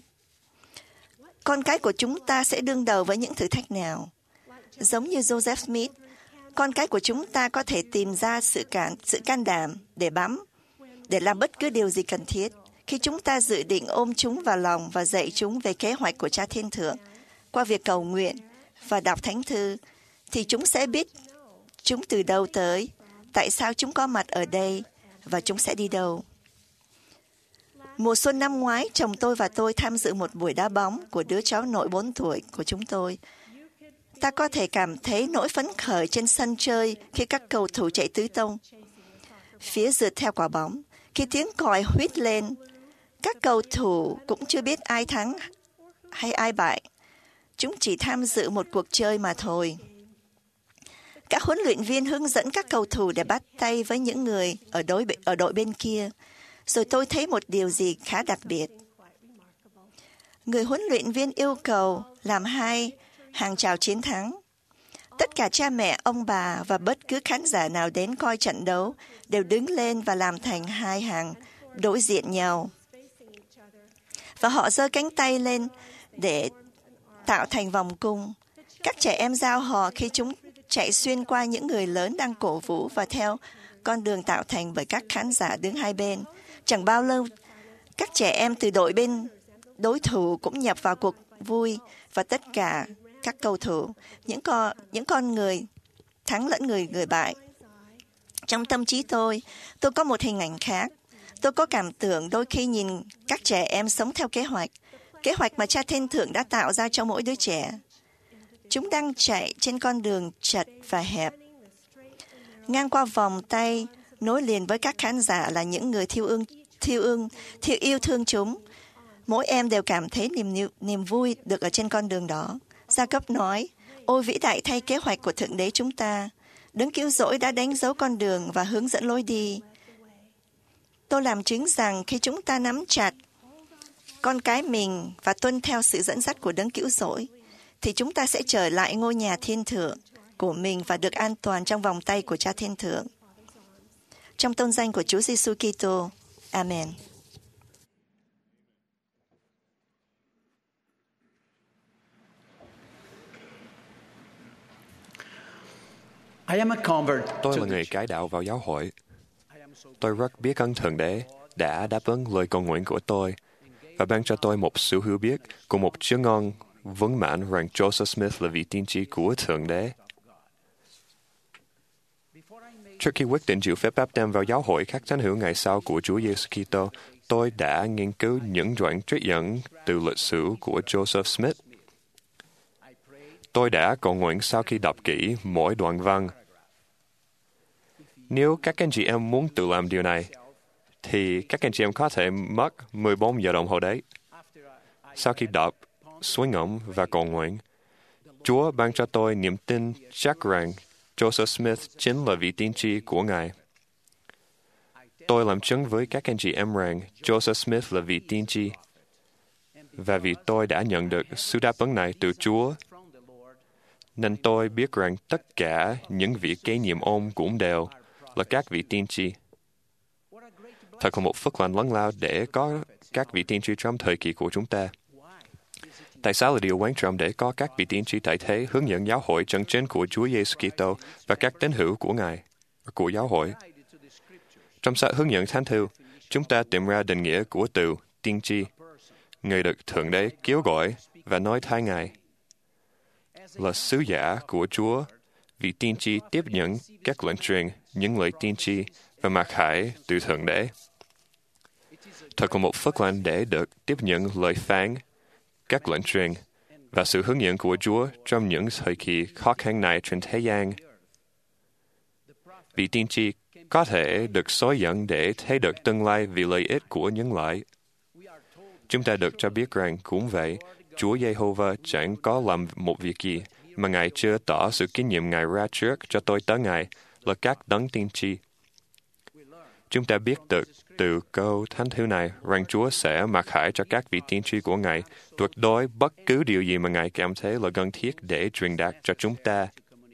Con cái của chúng ta sẽ đương đầu với những thử thách nào? Giống như Joseph Smith, con cái của chúng ta có thể tìm ra sự cản, sự can đảm để bám, để làm bất cứ điều gì cần thiết. Khi chúng ta dự định ôm chúng vào lòng và dạy chúng về kế hoạch của Cha Thiên Thượng, qua việc cầu nguyện và đọc Thánh Thư, thì chúng sẽ biết chúng từ đâu tới, tại sao chúng có mặt ở đây và chúng sẽ đi đâu. Mùa xuân năm ngoái, chồng tôi và tôi tham dự một buổi đá bóng của đứa cháu nội bốn tuổi của chúng tôi. Ta có thể cảm thấy nỗi phấn khởi trên sân chơi khi các cầu thủ chạy tứ tung phía rượt theo quả bóng. Khi tiếng còi huýt lên, các cầu thủ cũng chưa biết ai thắng hay ai bại. Chúng chỉ tham dự một cuộc chơi mà thôi. Các huấn luyện viên hướng dẫn các cầu thủ để bắt tay với những người ở đội, ở đội bên kia. Rồi tôi thấy một điều gì khá đặc biệt. Người huấn luyện viên yêu cầu làm hai hàng chào chiến thắng. Tất cả cha mẹ, ông bà và bất cứ khán giả nào đến coi trận đấu đều đứng lên và làm thành hai hàng đối diện nhau. Và họ giơ cánh tay lên để tạo thành vòng cung. Các trẻ em giao hò khi chúng chạy xuyên qua những người lớn đang cổ vũ và theo con đường tạo thành bởi các khán giả đứng hai bên. Chẳng bao lâu, các trẻ em từ đội bên đối thủ cũng nhập vào cuộc vui và tất cả các cầu thủ, những con, những con người thắng lẫn người người bại. Trong tâm trí tôi, tôi có một hình ảnh khác. Tôi có cảm tưởng đôi khi nhìn các trẻ em sống theo kế hoạch, kế hoạch mà Cha Thiên Thượng đã tạo ra cho mỗi đứa trẻ. Chúng đang chạy trên con đường chật và hẹp. Ngang qua vòng tay, nối liền với các khán giả là những người thiêu ương, thiêu ương, thiêu yêu thương chúng. Mỗi em đều cảm thấy niềm, niềm vui được ở trên con đường đó. Gia Cấp nói, ôi vĩ đại thay kế hoạch của Thượng Đế chúng ta. Đấng cứu rỗi đã đánh dấu con đường và hướng dẫn lối đi. Tôi làm chứng rằng khi chúng ta nắm chặt con cái mình và tuân theo sự dẫn dắt của Đấng cứu rỗi, thì chúng ta sẽ trở lại ngôi nhà thiên thượng của mình và được an toàn trong vòng tay của Cha Thiên Thượng. Trong tôn danh của Chúa Giêsu Kitô. Amen. Tôi là người cải đạo vào giáo hội. Tôi rất biết ơn Thượng Đế đã đáp ứng lời cầu nguyện của tôi và ban cho tôi một sự hiểu biết của một chứng ngôn vững mạnh rằng Joseph Smith là vị tiên tri của Thượng Đế. Trước khi quyết định chịu phép báp têm vào giáo hội các thánh hữu ngày sau của Chúa Giêsu Kitô, tôi đã nghiên cứu những đoạn trích dẫn từ lịch sử của Joseph Smith. Tôi đã cầu nguyện sau khi đọc kỹ mỗi đoạn văn. Nếu các anh chị em muốn tự làm điều này, thì các anh chị em có thể mất mười bốn giờ đồng hồ đấy. Sau khi đọc, suy ngẫm và cầu nguyện, Chúa ban cho tôi niềm tin chắc rằng Joseph Smith chính là vị tiên tri của Ngài. Tôi làm chứng với các anh chị em rằng Joseph Smith là vị tiên tri, và vì tôi đã nhận được sự đáp ứng này từ Chúa, nên tôi biết rằng tất cả những vị kế nhiệm ông cũng đều là các vị tiên tri. Thật là một phước lành lớn lao để có các vị tiên tri trong thời kỳ của chúng ta. Tại sao là điều quan trọng để có các vị tiên tri tại thế hướng dẫn giáo hội chân chính của Chúa Giêsu Kitô và các tín hữu của Ngài, của giáo hội? Trong sách hướng dẫn Thánh Thư, chúng ta tìm ra định nghĩa của từ tiên tri, người được Thượng Đế kêu gọi và nói thay Ngài. Là sứ giả của Chúa, vị tiên tri tiếp nhận các lệnh truyền, những lời tiên tri và mặc khải từ Thượng Đế. Thật là một phước lành để được tiếp nhận lời phán, các lệnh truyền và sự hướng dẫn của Chúa trong những thời kỳ khó khăn này trên thế gian. Vị tiên tri có thể được xóa dẫn để thấy được tương lai vì lợi ích của nhân loại. Chúng ta được cho biết rằng cũng vậy, Chúa Giê-hô-va chẳng có làm một việc gì mà Ngài chưa tỏ sự kinh nghiệm Ngài ra trước cho tôi tới Ngài là các đấng tiên tri. Chúng ta biết được từ câu Thánh Thư này rằng Chúa sẽ mặc khải cho các vị tiên tri của Ngài tuyệt đối bất cứ điều gì mà Ngài cảm thấy là cần thiết để truyền đạt cho chúng ta.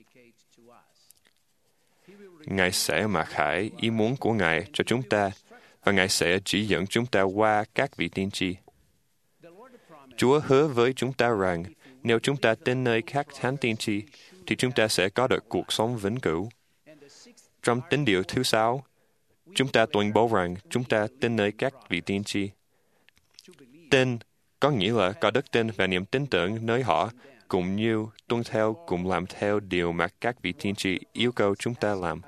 Ngài sẽ mặc khải ý muốn của Ngài cho chúng ta và Ngài sẽ chỉ dẫn chúng ta qua các vị tiên tri. Chúa hứa với chúng ta rằng nếu chúng ta tin nơi các thánh tiên tri thì chúng ta sẽ có được cuộc sống vĩnh cửu. Trong tín điều thứ sáu, chúng ta tuyên bố rằng chúng ta tin nơi các vị tiên tri. Tin có nghĩa là có đức tin và niềm tin tưởng nơi họ, cũng như tuân theo cùng làm theo điều mà các vị tiên tri yêu cầu chúng ta làm.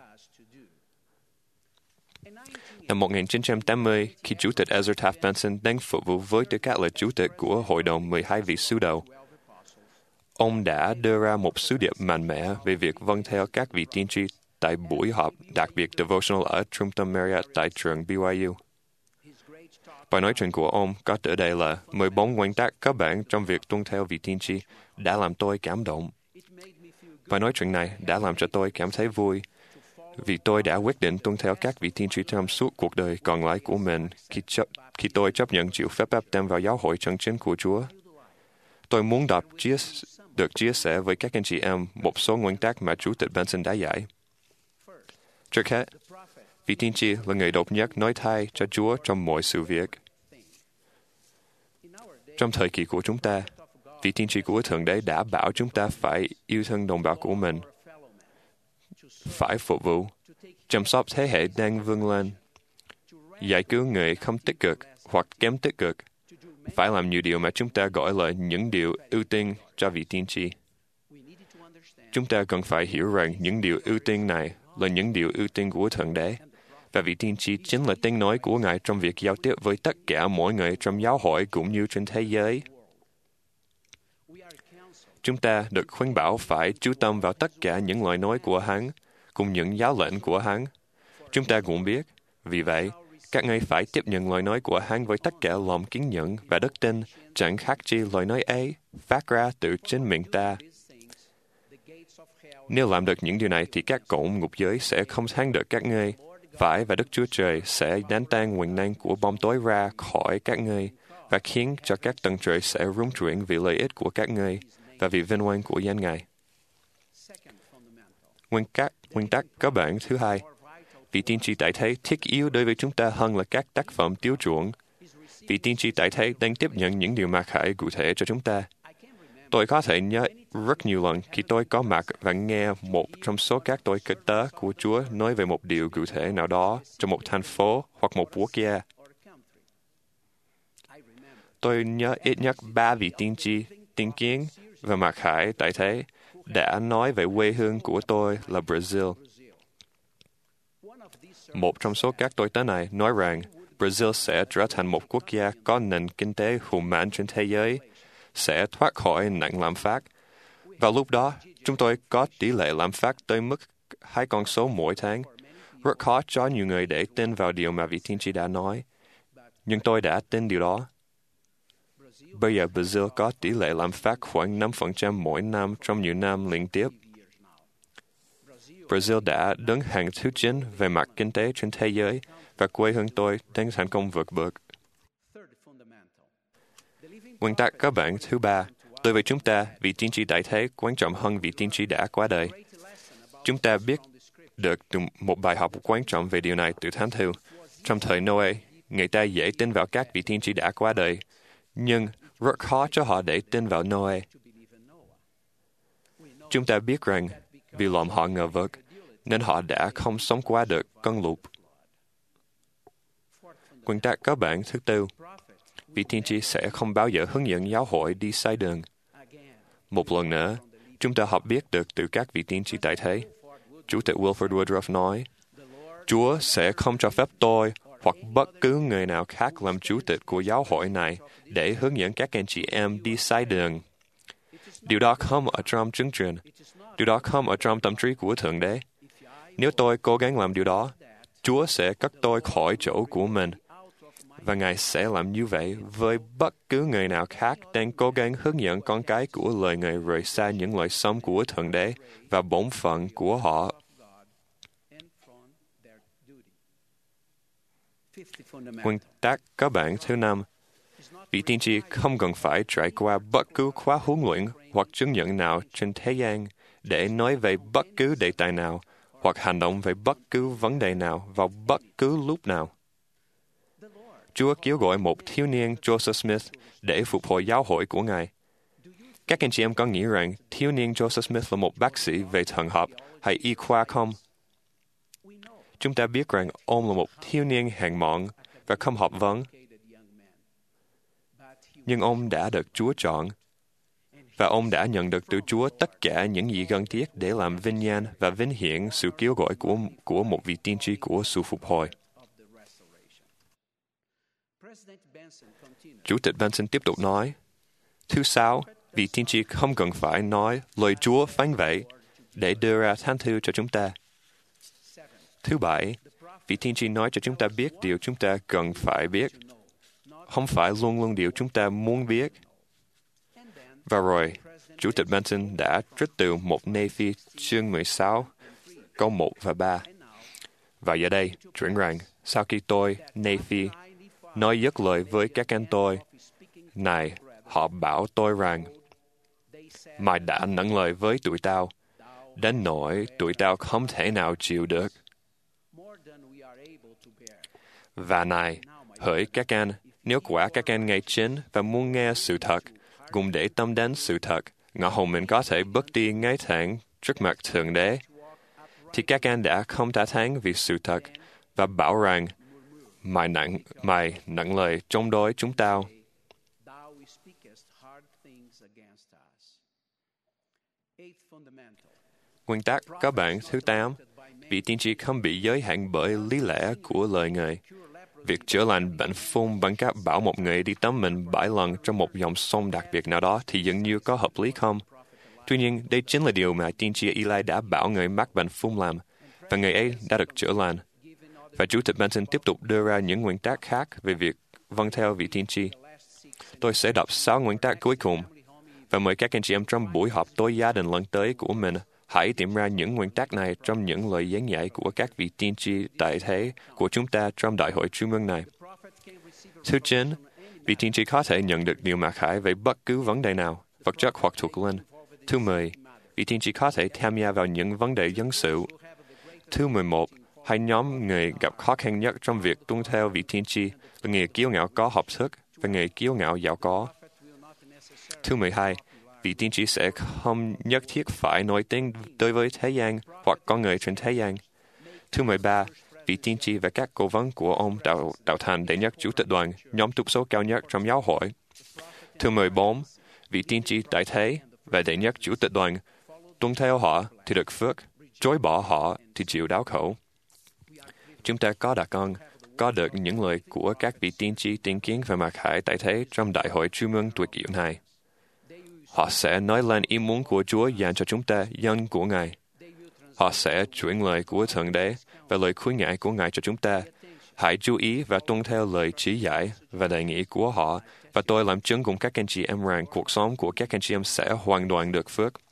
Năm một nghìn chín trăm tám mươi, khi Chủ tịch Ezra Taft Benson đang phục vụ với tư cách là Chủ tịch của Hội đồng mười hai vị sứ đồ, ông đã đưa ra một sứ điệp mạnh mẽ về việc vâng theo các vị tiên tri tại buổi họp đặc biệt devotional ở trung tâm Marriott tại trường B Y U. Bài nói chuyện của ông có tựa đề là mười bốn nguyên tắc cơ bản trong việc tuân theo vị tiên tri đã làm tôi cảm động. Bài nói chuyện này đã làm cho tôi cảm thấy vui, vì tôi đã quyết định tuân theo các vị tiên tri trong suốt cuộc đời còn lại của mình khi, chấp, khi tôi chấp nhận chịu phép báp têm vào giáo hội chân chính của Chúa. Tôi muốn đọc chia, được chia sẻ với các anh chị em một số nguyên tắc mà Chủ tịch Benson đã dạy. Trước hết, vị tiên tri là người độc nhất nói thay cho Chúa trong mọi sự việc. Trong thời kỳ của chúng ta, vị tiên tri của Thượng Đế đã bảo chúng ta phải yêu thương đồng bào của mình, phải phục vụ, chăm sóc thế hệ đang vươn lên, giải cứu người không tích cực hoặc kém tích cực, phải làm nhiều điều mà chúng ta gọi là những điều ưu tiên cho vị tiên tri. Chúng ta cần phải hiểu rằng những điều ưu tiên này là những điều ưu tiên của Thượng Đế, và vị tiên tri chính là tiếng nói của Ngài trong việc giao tiếp với tất cả mọi người trong giáo hội cũng như trên thế giới. Chúng ta được khuyên bảo phải chú tâm vào tất cả những lời nói của Hắn, cùng những giáo lệnh của Hắn. Chúng ta cũng biết, vì vậy, các ngươi phải tiếp nhận lời nói của Hắn với tất cả lòng kiên nhẫn và đức tin, chẳng khác chi lời nói ấy phát ra từ chính miệng ta. Nếu làm được những điều này thì các cổng ngục giới sẽ không thắng được các ngươi. Phải và Đức Chúa Trời sẽ đánh tan quyền năng của bóng tối ra khỏi các ngươi và khiến cho các tầng trời sẽ rung chuyển vì lợi ích của các ngươi và vì vinh quang của danh Ngài. Nguyên tắc, nguyên tắc cơ bản thứ hai, vị tiên tri tại thế thiết yếu đối với chúng ta hơn là các tác phẩm tiêu chuẩn. Vị tiên tri tại thế đang tiếp nhận những điều mặc khải cụ thể cho chúng ta. Tôi có thể nhớ rất nhiều lần khi tôi có mặt và nghe một trong số các tôi cất tớ của Chúa nói về một điều cụ thể nào đó trong một thành phố hoặc một quốc gia. Tôi nhớ ít nhất ba vị tiên tri, tiên kiến và mặc khải tại thế đã nói về quê hương của tôi là Brazil. Một trong số các tôi tớ này nói rằng Brazil sẽ trở thành một quốc gia có nền kinh tế hùng mạnh trên thế giới, sẽ thoát khỏi nạn lạm phát. Vào lúc đó, chúng tôi có tỷ lệ lạm phát tới mức hai con số mỗi tháng. Rất khó cho nhiều người để tin vào điều mà vị tiên tri đã nói. Nhưng tôi đã tin điều đó. Bây giờ Brazil có tỷ lệ lạm phát khoảng năm phần trăm mỗi năm trong nhiều năm liên tiếp. Brazil đã đứng hàng thứ chín về mặt kinh tế trên thế giới và quê hương tôi đang thành công vượt bậc. Nguyên tắc cơ bản thứ ba, đối với chúng ta, vị tiên tri đại thế quan trọng hơn vị tiên tri đã qua đời. Chúng ta biết được một bài học quan trọng về điều này từ Thánh Thư. Trong thời Noe, người ta dễ tin vào các vị tiên tri đã qua đời, nhưng rất khó cho họ để tin vào Noe. Chúng ta biết rằng vì lòng họ ngờ vực, nên họ đã không sống qua được cơn lụt. Nguyên tắc cơ bản thứ tư, vị tiên tri sẽ không bao giờ hướng dẫn giáo hội đi sai đường. Một lần nữa, chúng ta học biết được từ các vị tiên tri tại thế. Chủ tịch Wilford Woodruff nói, Chúa sẽ không cho phép tôi hoặc bất cứ người nào khác làm chủ tịch của giáo hội này để hướng dẫn các anh chị em đi sai đường. Điều đó không ở trong chương trình. Điều đó không ở trong tâm trí của Thượng Đế. Nếu tôi cố gắng làm điều đó, Chúa sẽ cất tôi khỏi chỗ của mình. Và Ngài sẽ làm như vậy với bất cứ người nào khác đang cố gắng hướng dẫn con cái của lời Ngài rời xa những lời sống của Thượng Đế và bổn phận của họ. Nguyên tắc cơ bản thứ năm, vị tiên tri không cần phải trải qua bất cứ khóa huấn luyện hoặc chứng nhận nào trên thế gian để nói về bất cứ đề tài nào hoặc hành động về bất cứ vấn đề nào vào bất cứ lúc nào. Chúa kêu gọi một thiếu niên Joseph Smith để phục hồi giáo hội của Ngài. Các anh chị em có nghĩ rằng thiếu niên Joseph Smith là một bác sĩ về thần học hay y khoa không? Chúng ta biết rằng ông là một thiếu niên hèn mọn và không học vấn. Nhưng ông đã được Chúa chọn, và ông đã nhận được từ Chúa tất cả những gì cần thiết để làm vinh danh và vinh hiển sự kêu gọi của, của một vị tiên tri của sự phục hồi. Chủ tịch Benson tiếp tục nói, thứ sáu, vị tiên tri không cần phải nói lời Chúa phán vậy để đưa ra thánh thư cho chúng ta. Thứ bảy, vị tiên tri nói cho chúng ta biết điều chúng ta cần phải biết, không phải luôn luôn điều chúng ta muốn biết. Và rồi, Chủ tịch Benson đã trích từ một Nephi chương mười sáu, câu một và ba. Và giờ đây, chuyển rằng, sau khi tôi, Nephi, nói dứt lời với các anh tôi, này, họ bảo tôi rằng, mày đã nặng lời với tụi tao, đến nỗi tụi tao không thể nào chịu được. Và này, hỡi các anh, nếu quả các anh ngay chính và muốn nghe sự thật, cùng để tâm đến sự thật, ngõ hồn mình có thể bước đi ngay thẳng trước mặt Thượng Đế, thì các anh đã không tha thán vì sự thật và bảo rằng, mày nặng, mày nặng lời chống đối chúng tao. Nguyên tắc cơ bản thứ tám, vị tiên tri không bị giới hạn bởi lý lẽ của lời Ngài. Việc chữa lành bệnh phung bằng cách bảo một người đi tắm mình bảy lần trong một dòng sông đặc biệt nào đó thì dường như có hợp lý không? Tuy nhiên, đây chính là điều mà tiên tri Eli đã bảo người mắc bệnh phung làm, và người ấy đã được chữa lành. Và Chủ tịch Benson tiếp tục đưa ra những nguyên tắc khác về việc vâng theo vị tiên tri. Tôi sẽ đọc sáu nguyên tắc cuối cùng, và mời các anh chị em trong buổi họp tối gia đình lần tới của mình hãy tìm ra những nguyên tắc này trong những lời giảng dạy của các vị tiên tri tại thế của chúng ta trong đại hội trung ương này. Thứ chín, vị tiên tri có thể nhận được điều mặc khải về bất cứ vấn đề nào, vật chất hoặc thuộc linh. Thứ mười, vị tiên tri có thể tham gia vào những vấn đề dân sự. Thứ mười một, hai nhóm người gặp khó khăn nhất trong việc tuân theo vị tiên tri là người kiêu ngạo có học thức và người kiêu ngạo giàu có. Thứ mười hai, vị tiên tri sẽ không nhất thiết phải nổi tiếng đối với thế gian hoặc con người trên thế gian. Thứ mười ba, vị tiên tri và các cố vấn của ông tạo, tạo thành đệ nhất chủ tịch đoàn, nhóm túc số cao nhất trong giáo hội. Thứ mười bốn, vị tiên tri tại thế và đệ nhất chủ tịch đoàn, tuân theo họ thì được phước, chối bỏ họ thì chịu đau khổ. Chúng ta có đặc ân, có được những lời của các vị tiên tri tiên kiến và mặc khải tại thế trong đại hội trung ương tuyệt diệu này. Họ sẽ nói lên ý muốn của Chúa dành cho chúng ta, dân của Ngài. Họ sẽ chuyển lời của Thượng Đế và lời khuyên ngại của Ngài cho chúng ta. Hãy chú ý và tuân theo lời chỉ dạy và đề nghị của họ, và tôi làm chứng cùng các anh chị em rằng cuộc sống của các anh chị em sẽ hoàn toàn được phước.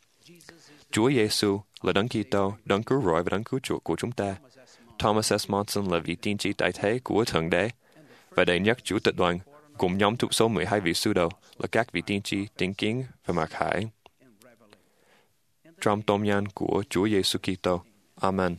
Chúa Giêsu là Đấng Kitô, Đấng cứu rỗi và Đấng cứu chuộc của chúng ta. Thomas S. Monson là vị tiên tri tại thế của Thượng Đế. Và đệ nhất Chủ tịch đoàn cùng nhóm thuộc số mười hai vị sứ đồ là các vị tiên tri Tín Kiến và Mạc Hải. Trong tôn nhân của Chúa Giêsu Kitô. Amen.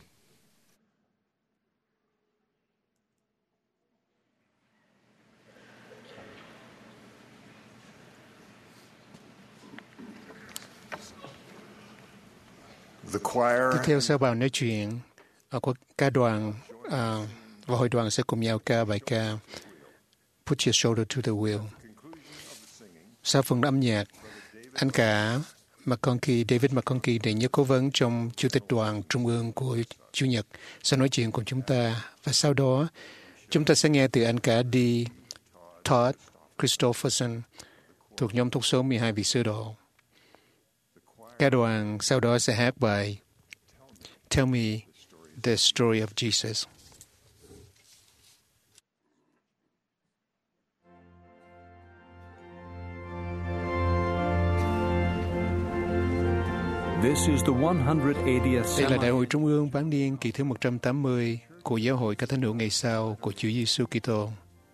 The choir Tiếp theo sau bài nói chuyện, ở của ca đoàn à, và hội đoàn sẽ cùng nhau ca bài ca Put Your Shoulder to the Wheel. Sau phần âm nhạc, anh cả McConkie, David McConkie, đệ nhất cố vấn trong Chủ tịch đoàn Trung ương của Chủ nhật, sẽ nói chuyện cùng chúng ta. Và sau đó, chúng ta sẽ nghe từ anh cả D. Todd Christopherson thuộc nhóm thuộc số mười hai vị sứ đồ. Ca đoàn sau đó sẽ hát bài Tell Me the Story of Jesus. This is the one hundred eightieth Đây là Đại hội Trung ương bán niên kỳ thứ một trăm tám mươi của Giáo hội các thánh hữu ngày sau của Chúa Giêsu Kitô.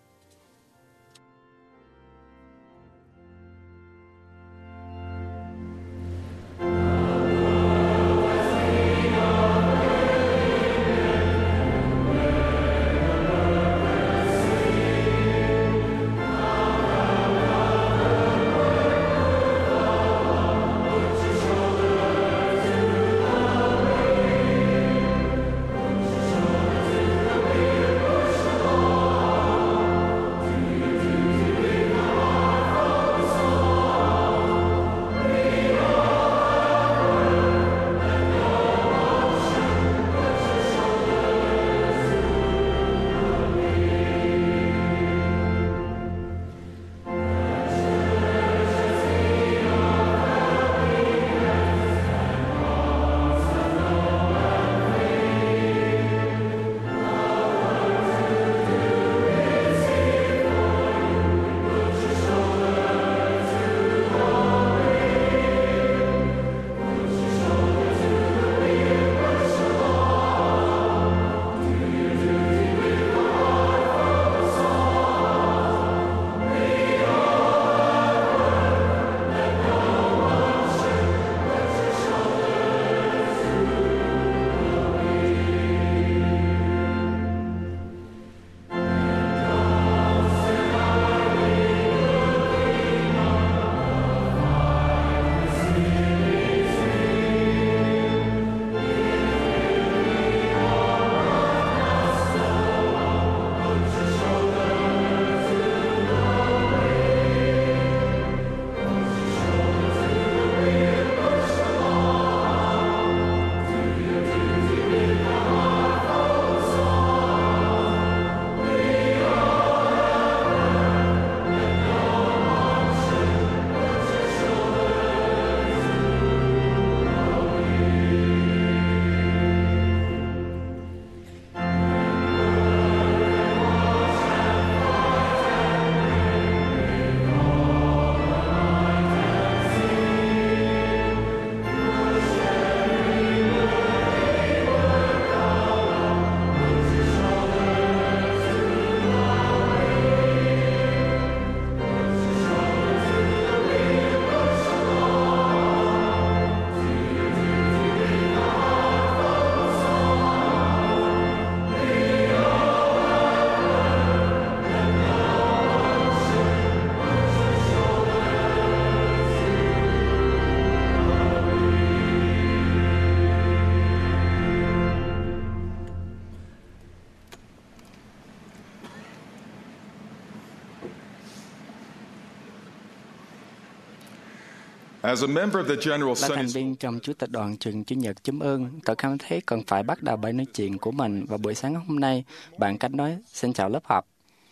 As a member of the General Là Sunday thành viên trong Chủ tịch đoàn trường Chủ nhật Chấm ơn, tôi cảm thấy cần phải bắt đầu bài nói chuyện của mình vào buổi sáng hôm nay bằng cách nói xin chào lớp học.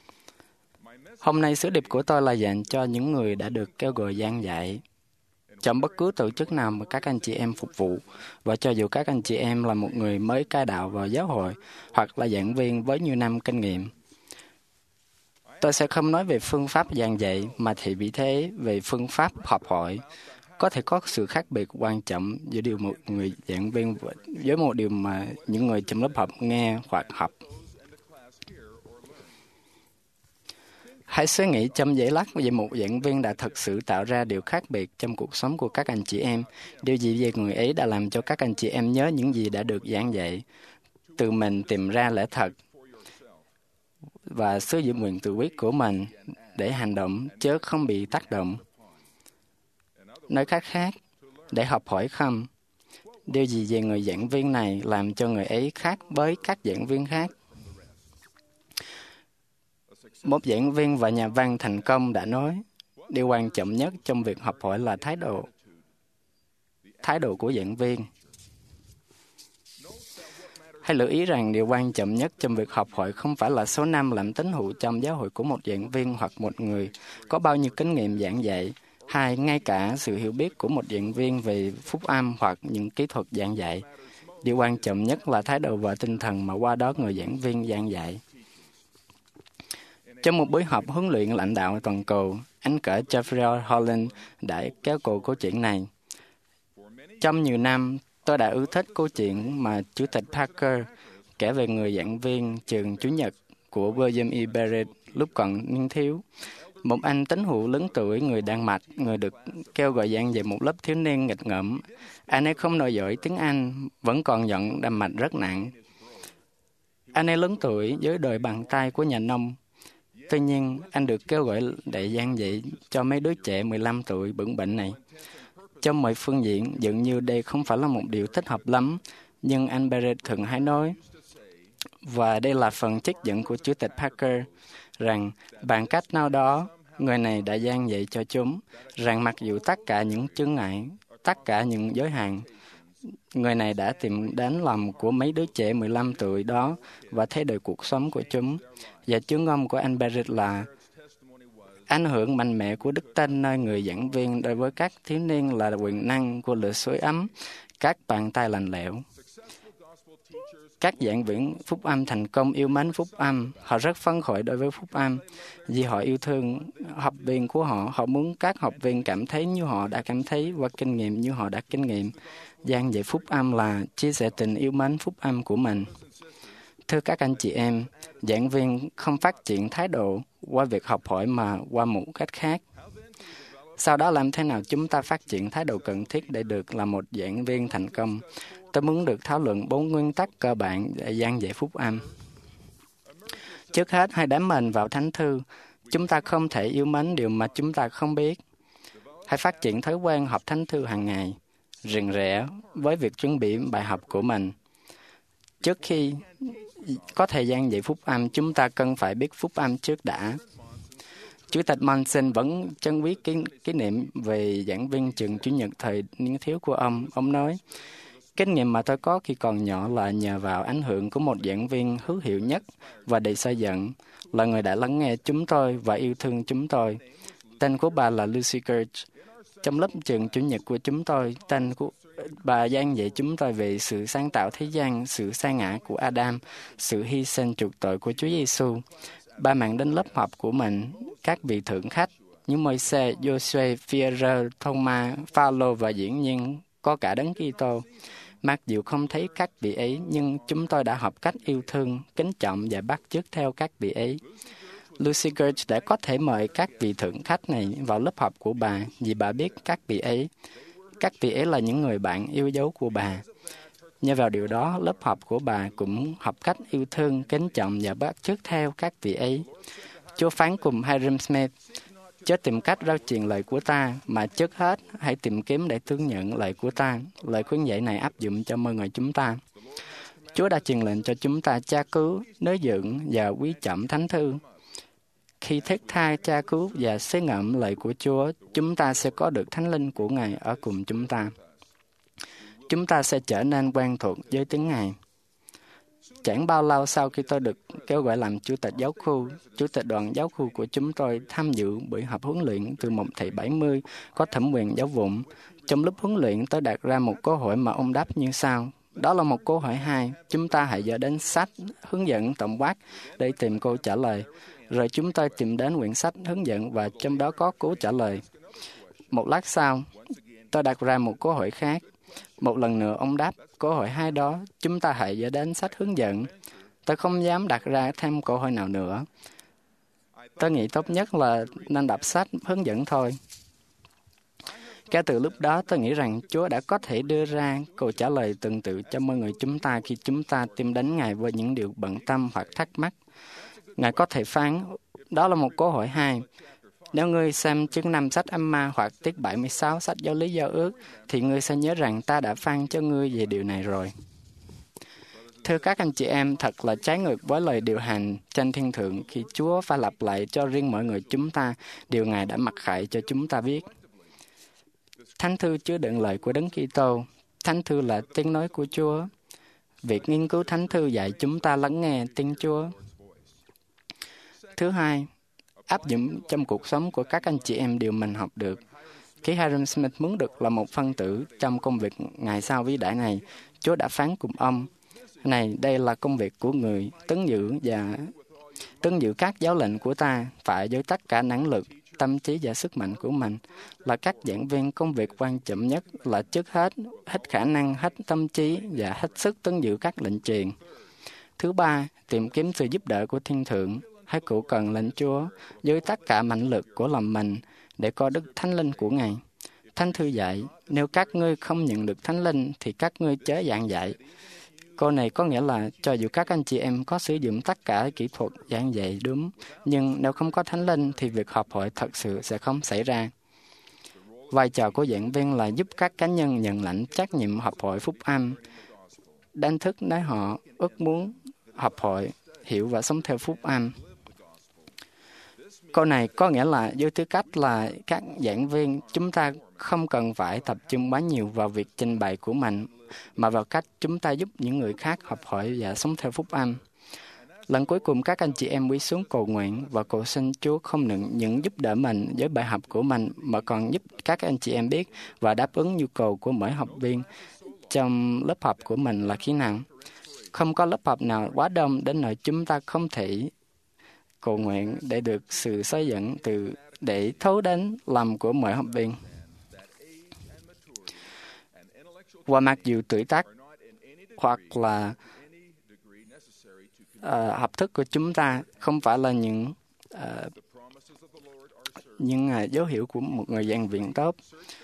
Hôm nay sứ điệp của tôi là dành cho những người đã được kêu gọi giảng dạy. Trong bất cứ tổ chức nào mà các anh chị em phục vụ, và cho dù các anh chị em là một người mới cai đạo vào giáo hội hoặc là giảng viên với nhiều năm kinh nghiệm, tôi sẽ không nói về phương pháp giảng dạy mà thì bị thế về phương pháp học hỏi, Có thể có sự khác biệt quan trọng giữa điều một người giảng viên với một điều mà những người trong lớp học nghe hoặc học. Hãy suy nghĩ trong giây lát về một giảng viên đã thực sự tạo ra điều khác biệt trong cuộc sống của các anh chị em. Điều gì về người ấy đã làm cho các anh chị em nhớ những gì đã được giảng dạy, tự mình tìm ra lẽ thật và sử dụng quyền tự quyết của mình để hành động, chứ không bị tác động. Nói cách khác, để học hỏi không? Điều gì về người giảng viên này làm cho người ấy khác với các giảng viên khác? Một giảng viên và nhà văn thành công đã nói, điều quan trọng nhất trong việc học hỏi là thái độ. Thái độ của giảng viên. Hãy lưu ý rằng điều quan trọng nhất trong việc học hỏi không phải là số năm làm tín hữu trong giáo hội của một giảng viên hoặc một người có bao nhiêu kinh nghiệm giảng dạy, hay ngay cả sự hiểu biết của một giảng viên về phúc âm hoặc những kỹ thuật giảng dạy. Điều quan trọng nhất là thái độ và tinh thần mà qua đó người giảng viên giảng dạy. Trong một buổi họp huấn luyện lãnh đạo toàn cầu, anh kể Jeffrey Holland đã kéo cổ câu chuyện này. Trong nhiều năm, tôi đã ưa thích câu chuyện mà Chủ tịch Parker kể về người giảng viên trường Chủ nhật của William E. Barrett lúc còn niên thiếu. Một anh tín hữu lớn tuổi người Đan Mạch, người được kêu gọi giảng dạy một lớp thiếu niên nghịch ngợm. Anh ấy không nói giỏi tiếng Anh, vẫn còn giọng đan mạch rất nặng. Anh ấy lớn tuổi dưới đời bàn tay của nhà nông. Tuy nhiên, anh được kêu gọi để giảng dạy cho mấy đứa trẻ mười lăm tuổi bững bệnh này. Trong mọi phương diện, dường như đây không phải là một điều thích hợp lắm, nhưng anh Barrett thường hay nói, và đây là phần trích dẫn của Chủ tịch Parker, rằng bằng cách nào đó, người này đã giảng dạy cho chúng, rằng mặc dù tất cả những chướng ngại, tất cả những giới hạn, người này đã tìm đến lòng của mấy đứa trẻ mười lăm tuổi đó và thay đổi cuộc sống của chúng. Và chứng ngôn của anh Barrett là ảnh hưởng mạnh mẽ của đức tin nơi người giảng viên đối với các thiếu niên là quyền năng của lửa sưởi ấm, các bàn tay lành lẽo. Các giảng viên phúc âm thành công yêu mến phúc âm, họ rất phấn khởi đối với phúc âm, vì họ yêu thương học viên của họ, họ muốn các học viên cảm thấy như họ đã cảm thấy và kinh nghiệm như họ đã kinh nghiệm. Giảng dạy phúc âm là chia sẻ tình yêu mến phúc âm của mình. Thưa các anh chị em, giảng viên không phát triển thái độ qua việc học hỏi mà qua một cách khác. Sau đó làm thế nào chúng ta phát triển thái độ cần thiết để được là một giảng viên thành công? Tôi muốn được thảo luận bốn nguyên tắc cơ bản để giảng dạy phúc âm. Trước hết, hãy đắm mình vào Thánh Thư. Chúng ta không thể yêu mến điều mà chúng ta không biết. Hãy phát triển thói quen học Thánh Thư hàng ngày, rèn rẽ với việc chuẩn bị bài học của mình. Trước khi có thời gian dạy phúc âm, chúng ta cần phải biết phúc âm trước đã. Chủ tịch Monson vẫn trân quý kỷ, kỷ niệm về giảng viên trường Chủ nhật thời niên thiếu của ông. Ông nói, kinh nghiệm mà tôi có khi còn nhỏ là nhờ vào ảnh hưởng của một giảng viên hữu hiệu nhất và đầy xây dựng, là người đã lắng nghe chúng tôi và yêu thương chúng tôi. Tên của bà là Lucy Gage. Trong lớp trường Chủ nhật của chúng tôi, tên của bà giảng dạy chúng tôi về sự sáng tạo thế gian, sự sa ngã của Adam, sự hy sinh chuộc tội của Chúa Giêsu. Bà mang đến lớp học của mình các vị thượng khách như Môi-se, Giô-suê, Phi-e-rơ, Thô-ma, Pha-lô và dĩ nhiên có cả Đấng Ki-tô. Mặc dù không thấy các vị ấy, nhưng chúng tôi đã học cách yêu thương, kính trọng và bắt chước theo các vị ấy. Lucy Gage đã có thể mời các vị thượng khách này vào lớp học của bà vì bà biết các vị ấy. Các vị ấy là những người bạn yêu dấu của bà. Nhờ vào điều đó, lớp học của bà cũng học cách yêu thương, kính trọng và bắt chước theo các vị ấy. Chúa phán cùng Hiram Smith, chớ tìm cách rao truyền lời của ta, mà trước hết hãy tìm kiếm để tương nhận lời của ta. Lời khuyên dạy này áp dụng cho mọi người chúng ta. Chúa đã truyền lệnh cho chúng ta tra cứu, nới dựng và quý trọng Thánh Thư. Khi thiết tha tra cứu và xế ngẫm lời của Chúa, chúng ta sẽ có được Thánh Linh của Ngài ở cùng chúng ta. Chúng ta sẽ trở nên quen thuộc với tiếng Ngài. Chẳng bao lâu sau khi tôi được kêu gọi làm chủ tịch giáo khu, chủ tịch đoàn giáo khu của chúng tôi tham dự buổi họp huấn luyện từ một thầy bảy mươi có thẩm quyền giáo vụ. Trong lúc huấn luyện, tôi đặt ra một câu hỏi mà ông đáp như sau. Đó là một câu hỏi hai. Chúng ta hãy dở đến sách hướng dẫn tổng quát để tìm câu trả lời. Rồi chúng tôi tìm đến quyển sách hướng dẫn và trong đó có câu trả lời. Một lát sau, tôi đặt ra một câu hỏi khác. Một lần nữa ông đáp, câu hỏi hai đó, chúng ta hãy dở đến sách hướng dẫn. Tôi không dám đặt ra thêm câu hỏi nào nữa. Tôi nghĩ tốt nhất là nên đọc sách hướng dẫn thôi. Kể từ lúc đó, tôi nghĩ rằng Chúa đã có thể đưa ra câu trả lời tương tự cho mọi người chúng ta khi chúng ta tìm đến Ngài với những điều bận tâm hoặc thắc mắc. Ngài có thể phán, đó là một câu hỏi hai. Nếu ngươi xem chương năm sách Âm-ma hoặc tiết bảy mươi sáu sách Giáo lý Giao ước, thì ngươi sẽ nhớ rằng ta đã phán cho ngươi về điều này rồi. Thưa các anh chị em, thật là trái ngược với lời điều hành trên thiên thượng khi Chúa phải lặp lại cho riêng mọi người chúng ta điều Ngài đã mặc khải cho chúng ta biết. Thánh thư chứa đựng lời của Đấng Kitô. Thánh thư là tiếng nói của Chúa. Việc nghiên cứu Thánh thư dạy chúng ta lắng nghe tiếng Chúa. Thứ hai, áp dụng trong cuộc sống của các anh chị em điều mình học được. Khi Hiram Smith muốn được là một phân tử trong công việc ngày sau vĩ đại này, Chúa đã phán cùng ông, này, đây là công việc của người tuân giữ và tuân giữ các giáo lệnh của ta, phải với tất cả năng lực, tâm trí và sức mạnh của mình. Là các giảng viên, công việc quan trọng nhất là trước hết, hết khả năng, hết tâm trí và hết sức tuân giữ các lệnh truyền. Thứ ba, tìm kiếm sự giúp đỡ của thiên thượng. Hãy cụ cần lệnh Chúa với tất cả mạnh lực của lòng mình để có đức thánh linh của Ngài. Thánh thư dạy, nếu các ngươi không nhận được thánh linh thì các ngươi chớ giảng dạy. Câu này có nghĩa là cho dù các anh chị em có sử dụng tất cả kỹ thuật giảng dạy đúng, nhưng nếu không có thánh linh thì việc họp hội thật sự sẽ không xảy ra. Vai trò của giảng viên là giúp các cá nhân nhận lãnh trách nhiệm họp hội phúc âm, đánh thức nói họ ước muốn họp hội, hiểu và sống theo phúc âm. Câu này có nghĩa là với tư cách là các giảng viên, chúng ta không cần phải tập trung quá nhiều vào việc trình bày của mình, mà vào cách chúng ta giúp những người khác học hỏi và sống theo phúc âm. Lần cuối cùng các anh chị em quý xuống cầu nguyện và cầu xin Chúa không những giúp đỡ mình với bài học của mình, mà còn giúp các anh chị em biết và đáp ứng nhu cầu của mỗi học viên trong lớp học của mình là khi nào. Không có lớp học nào quá đông đến nỗi chúng ta không thể cầu nguyện để được sự xây dựng từ để thấu đến lòng của mỗi học viên. Và mặc dù tuổi tác hoặc là uh, học thức của chúng ta không phải là những uh, những uh, dấu hiệu của một người giảng viên tốt,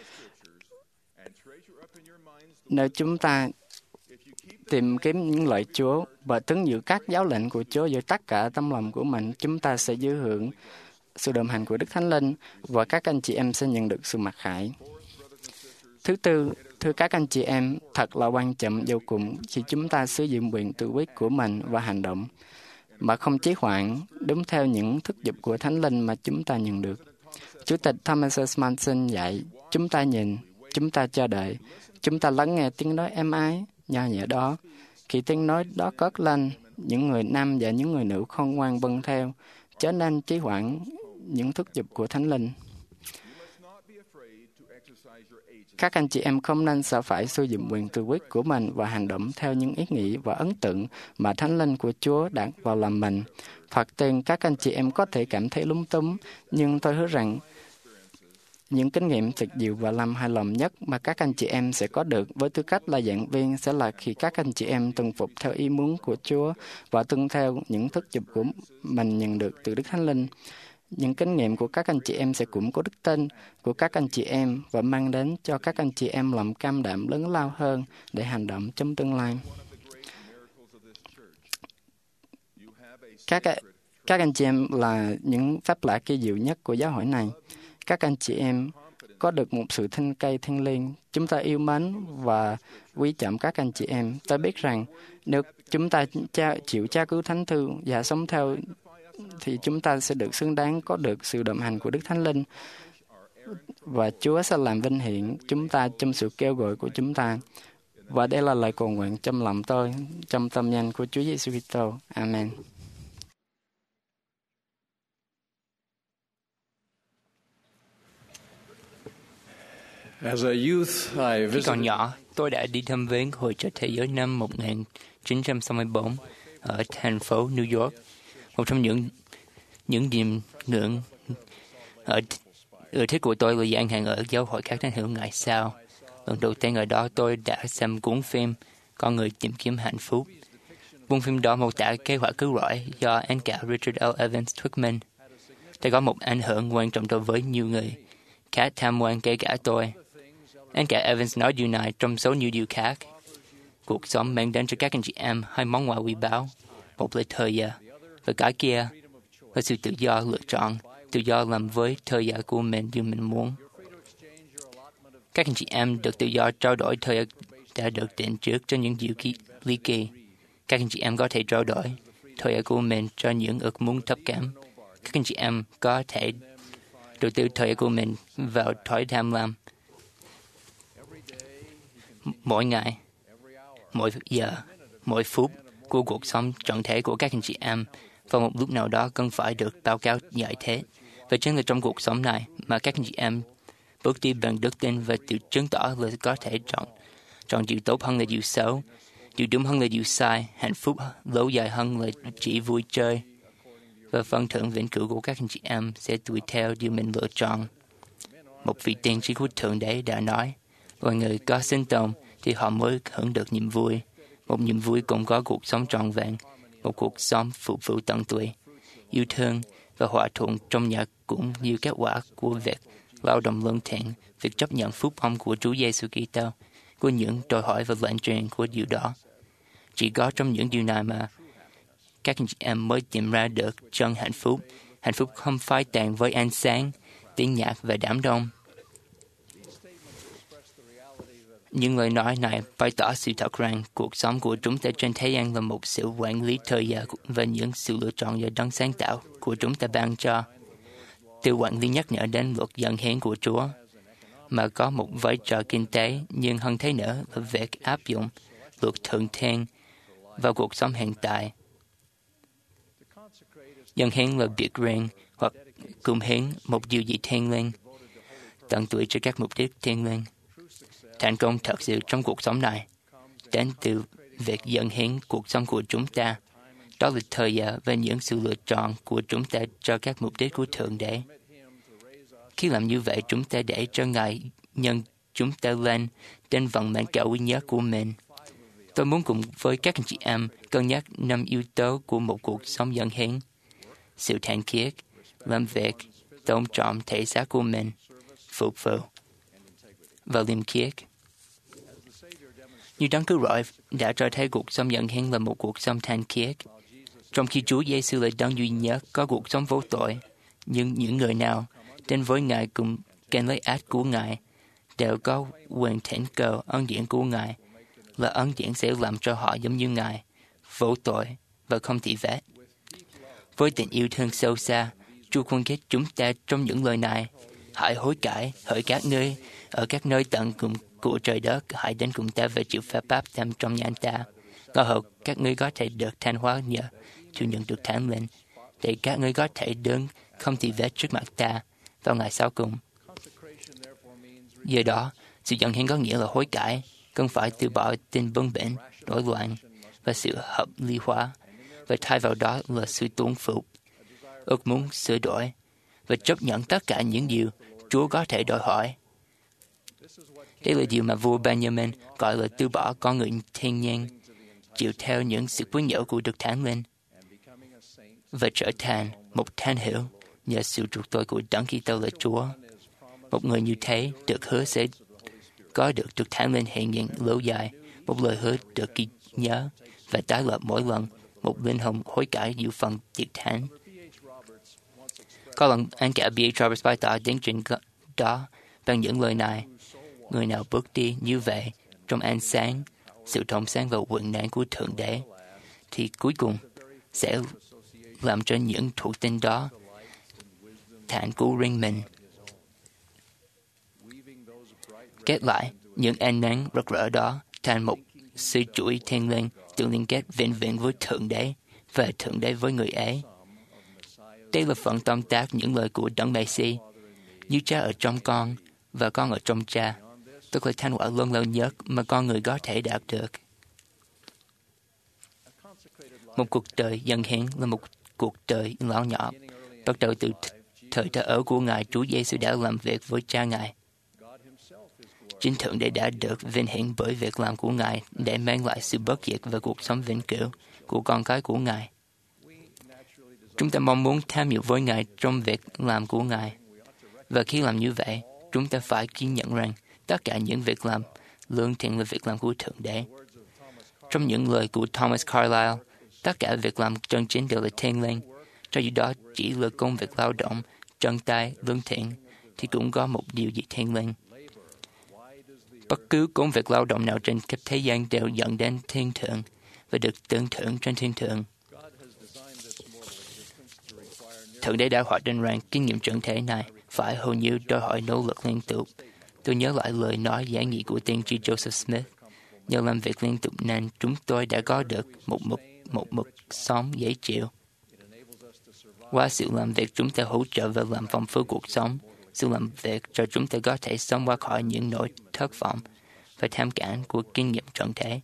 nếu chúng ta tìm kiếm những lời Chúa và tuân giữ các giáo lệnh của Chúa với tất cả tâm lòng của mình, chúng ta sẽ giữ hưởng sự đồng hành của Đức Thánh Linh và các anh chị em sẽ nhận được sự mặc khải. Thứ tư, thưa các anh chị em, thật là quan trọng vô cùng khi chúng ta sử dụng quyền tự quyết của mình và hành động, mà không chí hoãn đúng theo những thức giục của Thánh Linh mà chúng ta nhận được. Chủ tịch Thomas S. Manson dạy, chúng ta nhìn, chúng ta chờ đợi, chúng ta lắng nghe tiếng nói êm ái, nho nhẹ đó. Khi tiếng nói đó cất lên, những người nam và những người nữ khôn ngoan vâng theo, trở nên chí hoãn những thức giục của Thánh Linh. Các anh chị em không nên sợ phải sử dụng quyền tự quyết của mình và hành động theo những ý nghĩ và ấn tượng mà Thánh Linh của Chúa đặt vào lòng mình. Hoặc tên các anh chị em có thể cảm thấy lúng túng, nhưng tôi hứa rằng những kinh nghiệm tuyệt diệu và làm hài lòng nhất mà các anh chị em sẽ có được với tư cách là giảng viên sẽ là khi các anh chị em tuân phục theo ý muốn của Chúa và tuân theo những thức giục của mình nhận được từ Đức Thánh Linh. Những kinh nghiệm của các anh chị em sẽ củng cố đức tin của các anh chị em và mang đến cho các anh chị em lòng cam đảm lớn lao hơn để hành động trong tương lai. Các, các anh chị em là những phép lạ kỳ diệu nhất của giáo hội này. Các anh chị em có được một sự thinh cây thiêng liêng. Chúng ta yêu mến và quý trọng các anh chị em. Tôi biết rằng nếu chúng ta cha, chịu tra cứu Thánh Thư và sống theo thì chúng ta sẽ được xứng đáng có được sự đồng hành của Đức Thánh Linh và Chúa sẽ làm vinh hiển chúng ta trong sự kêu gọi của chúng ta. Và đây là lời cầu nguyện trong lòng tôi, trong tâm danh của Chúa Giêsu Kitô. Amen. Khi còn nhỏ, tôi đã đi thăm viếng Hội chợ thế giới năm một nghìn chín trăm sáu mươi tư ở thành phố New York. Một trong những những điểm ngưỡng ở Ưa thích của tôi là gian hàng ở giáo hội các thánh hữu ngày sau. Lần đầu tiên ở đó tôi đã xem cuốn phim Con người tìm kiếm hạnh phúc. Cuốn phim đó mô tả kế hoạch cứu rỗi do anh cả Richard L. Evans thuyết minh. Đã có một ảnh hưởng quan trọng đối với nhiều người khá tham quan kể cả tôi. Anh cả Evans nói điều này trong số nhiều điều khác. Cuộc sống mang đến cho các anh chị em hai món quà quý báu. Một là thời giờ, và cái kia là sự tự do lựa chọn, tự do làm với thời giờ của mình như mình muốn. Các anh chị em được tự do trao đổi thời giờ đã được định trước cho những điều kỳ, ly kỳ. Các anh chị em có thể trao đổi thời giờ của mình cho những ước muốn thấp kém. Các anh chị em có thể đầu tư thời giờ của mình vào thói tham lam. Mỗi ngày, mỗi giờ, mỗi phút của cuộc sống trọn thể của các anh chị em vào một lúc nào đó cần phải được báo cáo giải thế. Và chính là trong cuộc sống này mà các anh chị em bước đi bằng đức tin và tự chứng tỏ là có thể chọn chọn điều tốt hơn là điều xấu, điều đúng hơn là điều sai, hạnh phúc lâu dài hơn là chỉ vui chơi. Và phần thưởng vĩnh cửu của các anh chị em sẽ tùy theo điều mình lựa chọn. Một vị tiên tri của Thượng Đế đã nói, loài người có sinh tồn thì họ mới hưởng được niềm vui. Một niềm vui cũng có cuộc sống trọn vẹn, một cuộc sống phục vụ tận tụy, yêu thương và hòa thuận trong nhà cũng như kết quả của việc lao động lương thiện, việc chấp nhận phúc âm của Chúa Giêsu Kitô, của những đòi hỏi và lệnh truyền của điều đó. Chỉ có trong những điều này mà các anh chị em mới tìm ra được chân hạnh phúc. Hạnh phúc không phai tàn với ánh sáng, tiếng nhạc và đám đông. Những lời nói này bày tỏ sự thật rằng cuộc sống của chúng ta trên thế gian là một sự quản lý thời giờ và những sự lựa chọn do đấng sáng tạo của chúng ta ban cho. Từ quản lý nhắc nhở đến luật dẫn hiến của Chúa, mà có một vai trò kinh tế, nhưng hơn thế nữa là việc áp dụng luật thượng thiên vào cuộc sống hiện tại. Dẫn hiến là biệt riêng hoặc cúng hiến một điều gì thiêng liêng, tận tụy cho các mục đích thiêng liêng. Thành công thật sự trong cuộc sống này đến từ việc dẫn hiến cuộc sống của chúng ta. Đó là thời giờ và những sự lựa chọn của chúng ta cho các mục đích của Thượng Đế. Khi làm như vậy, chúng ta để cho Ngài nhân chúng ta lên trên vận mệnh cao quý nhất của mình. Tôi muốn cùng với các anh chị em cân nhắc năm yếu tố của một cuộc sống dẫn hiến: sự thanh khiết, làm việc, tôn trọng thể xác của mình, phục vụ và liêm khiết. Như Đấng Cứu Rỗi đã cho thấy cuộc sống dẫn hiến là một cuộc sống thanh khiết, trong khi Chúa Giêsu là Đấng duy nhất có cuộc sống vô tội. Nhưng những người nào đến với Ngài cùng kèn lấy ác của Ngài đều có quyền thỉnh cầu ân điển của Ngài, là ân điển sẽ làm cho họ giống như Ngài, vô tội và không tì vết. Với tình yêu thương sâu xa, Chúa khuyên kết chúng ta trong những lời này: hãy hối cải, hỡi các ngươi ở các nơi tận cùng của trời đất, hãy đến cùng ta và chịu phép báp têm trong nhà ta. Ngờ hậu các ngươi có thể được thanh hóa nhờ chịu nhận được Thánh Linh, để các ngươi có thể đứng không tì vết trước mặt ta vào ngày sau cùng. Do đó, sự dẫn hiến có nghĩa là hối cải, cần phải từ bỏ tin bưng bỉnh, nổi loạn và sự hợp lý hóa, và thay vào đó là sự tuân phục, ước muốn sửa đổi và chấp nhận tất cả những điều Chúa có thể đòi hỏi. Đây là điều mà vua Benjamin gọi là từ bỏ con người thiên nhiên, chịu theo những sự quyến nhũ của Đức Thánh Linh và trở thành một thánh hữu nhờ sự chuộc tội của Đấng Kitô là Chúa. Một người như thế được hứa sẽ có được Đức Thánh Linh hiện diện lâu dài, một lời hứa được ghi nhớ và tái lập mỗi lần một linh hồn hối cải dự phần tiệc thánh. Có lần anh cả B H Roberts bày tỏ tiến trình đó bằng những lời này: người nào bước đi như vậy trong ánh sáng, sự thông sáng và quyền năng của Thượng Đế, thì cuối cùng sẽ làm cho những thuộc tinh đó thản của riêng mình. Kết lại, những ánh nắng rực rỡ đó thành một sự chuỗi thiên liêng tự liên kết vĩnh viễn với Thượng Đế và Thượng Đế với người ấy. Đây là phần tóm tắt những lời của Đấng Messi: như cha ở trong con và con ở trong cha, tức là thành quả lớn lao nhất mà con người có thể đạt được. Một cuộc đời dâng hiến là một cuộc đời lão nhỏ, bắt đầu từ thời thờ ở của Ngài, Chúa Giêsu đã làm việc với Cha Ngài. Chính Thượng Đế đã được vinh hiển bởi việc làm của Ngài để mang lại sự bất diệt và cuộc sống vĩnh cửu của con cái của Ngài. Chúng ta mong muốn tham dự với Ngài trong việc làm của Ngài. Và khi làm như vậy, chúng ta phải kiên nhận rằng tất cả những việc làm lương thiện là việc làm của Thượng Đế. Trong những lời của Thomas Carlyle, tất cả việc làm chân chính đều là thiêng liêng. Cho dù đó chỉ là công việc lao động, chân tay, lương thiện, thì cũng có một điều gì thiêng liêng. Bất cứ công việc lao động nào trên khắp thế gian đều dẫn đến thiên thượng và được tưởng thưởng trên thiên thượng. Thượng Đế đã hoạch định rằng kinh nghiệm trưởng thể này phải hầu như đòi hỏi nỗ lực liên tục. Tôi nhớ lại lời nói giảng nghị của tiên tri Joseph Smith. Nhờ làm việc liên tục nên chúng tôi đã có được một mực, một mực sống dễ chịu. Qua sự làm việc, chúng ta hỗ trợ và làm phong phú cuộc sống. Sự làm việc cho chúng ta có thể sống qua khỏi những nỗi thất vọng và tham cảm của kinh nghiệm trọn thể.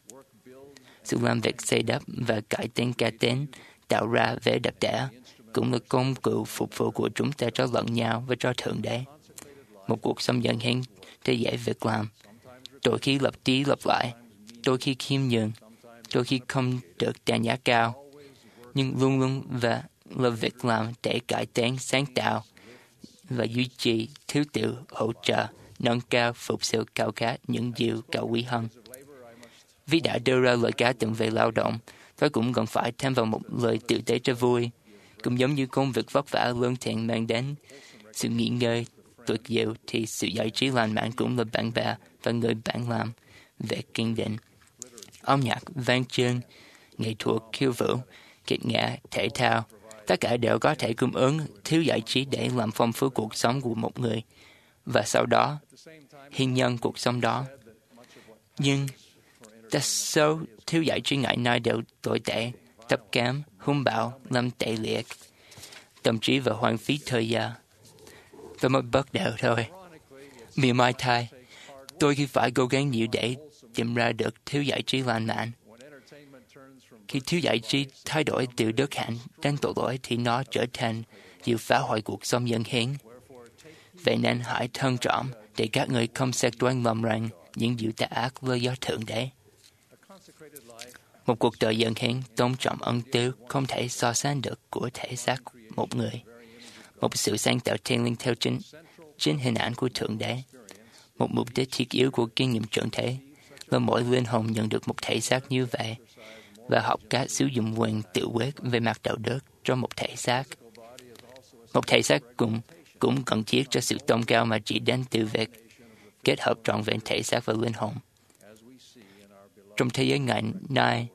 Sự làm việc xây đắp và cải tiến cá tính, tạo ra vẻ đẹp đẽ, cũng là công cụ phục vụ của chúng ta cho lẫn nhau và cho Thượng Đế. Một cuộc sống dâng hiến để giải việc làm, đôi khi lặp đi lặp lại, đôi khi khiêm nhường, đôi khi không được đánh giá cao, nhưng luôn luôn và là việc làm để cải tiến, sáng tạo và duy trì, thiếu tiểu, hỗ trợ, nâng cao, phục sự cao khát những điều cao quý hơn. Vì đã đưa ra lời cá tụng về lao động, tôi cũng cần phải thêm vào một lời tự tế cho vui. Cũng giống như công việc vất vả lương thiện mang đến sự nghỉ ngơi tuyệt diệu, thì sự giải trí lành mạnh cũng là bạn bè và người bạn làm về kiên định. Âm nhạc, văn chương, nghệ thuật, khiêu vũ, kịch nghệ, thể thao, tất cả đều có thể cung ứng thiếu giải trí để làm phong phú cuộc sống của một người, và sau đó hiến nhân cuộc sống đó. Nhưng đa số thiếu giải trí ngày nay đều tồi tệ, thấp kém, hung bạo, làm tệ liệt, tâm trí và hoang phí thời gian. Tôi mới bắt đầu thôi. Mỉa mai thay, tôi khi phải cố gắng nhiều để tìm ra được thiếu giải trí lành mạnh. Khi thiếu giải trí thay đổi từ đức hạnh đến tội lỗi thì nó trở thành điều phá hoại cuộc sống dân hiến. Vậy nên hãy thân trọng để các người không xét đoán lầm rằng những điều tà ác là do Thượng Đế. Một cuộc đời dân hiến tôn trọng ân tứ không thể so sánh được của thể xác một người. Một sự sáng tạo thiên liêng theo chính, chính hình ảnh của Thượng Đế. Một mục đích thiết yếu của kinh nghiệm trưởng thể là mỗi linh hồn nhận được một thể xác như vậy và học cách sử dụng quyền tự quyết về mặt đạo đức trong một thể xác. Một thể xác cũng, cũng cần thiết cho sự tôn cao mà chỉ đến từ việc kết hợp trọn vẹn thể xác và linh hồn. Trong thế giới ngày nay,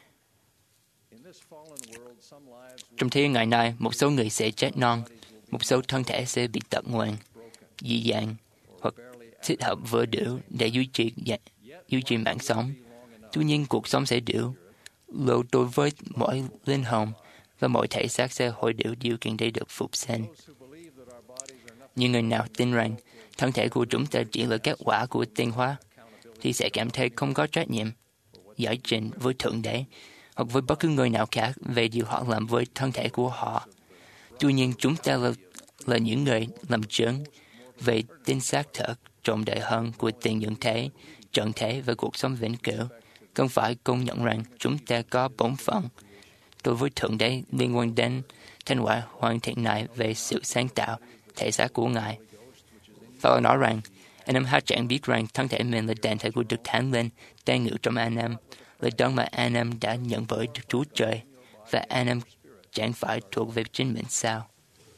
trong thế giới ngày nay, một số người sẽ chết non, một số thân thể sẽ bị tật nguyền, dị dạng hoặc thích hợp vừa đủ để duy trì duy trì mạng sống. Tuy nhiên, cuộc sống sẽ đủ lâu đối với mỗi linh hồn và mỗi thể xác sẽ hội đủ điều kiện để được phục sinh. Những người nào tin rằng thân thể của chúng ta chỉ là kết quả của tiến hóa thì sẽ cảm thấy không có trách nhiệm giải trình với Thượng Đế hoặc với bất cứ người nào khác về điều họ làm với thân thể của họ. Tuy nhiên, chúng ta là, là những người làm chứng về tin xác thật trọng đại hơn của tiền dưỡng thế, trần thế và cuộc sống vĩnh cửu. Cần phải công nhận rằng chúng ta có bổn phận đối với Thượng Đế liên quan đến thành quả hoàn thiện này về sự sáng tạo thể xác của Ngài. Và nói rằng, anh em hát chẳng biết rằng thân thể mình là đền thờ của Đức Thánh Linh đang ngự trong anh em, là đấng mà anh em đã nhận bởi Đức Chúa Trời, và anh em chẳng phải thuộc về chính mình sao?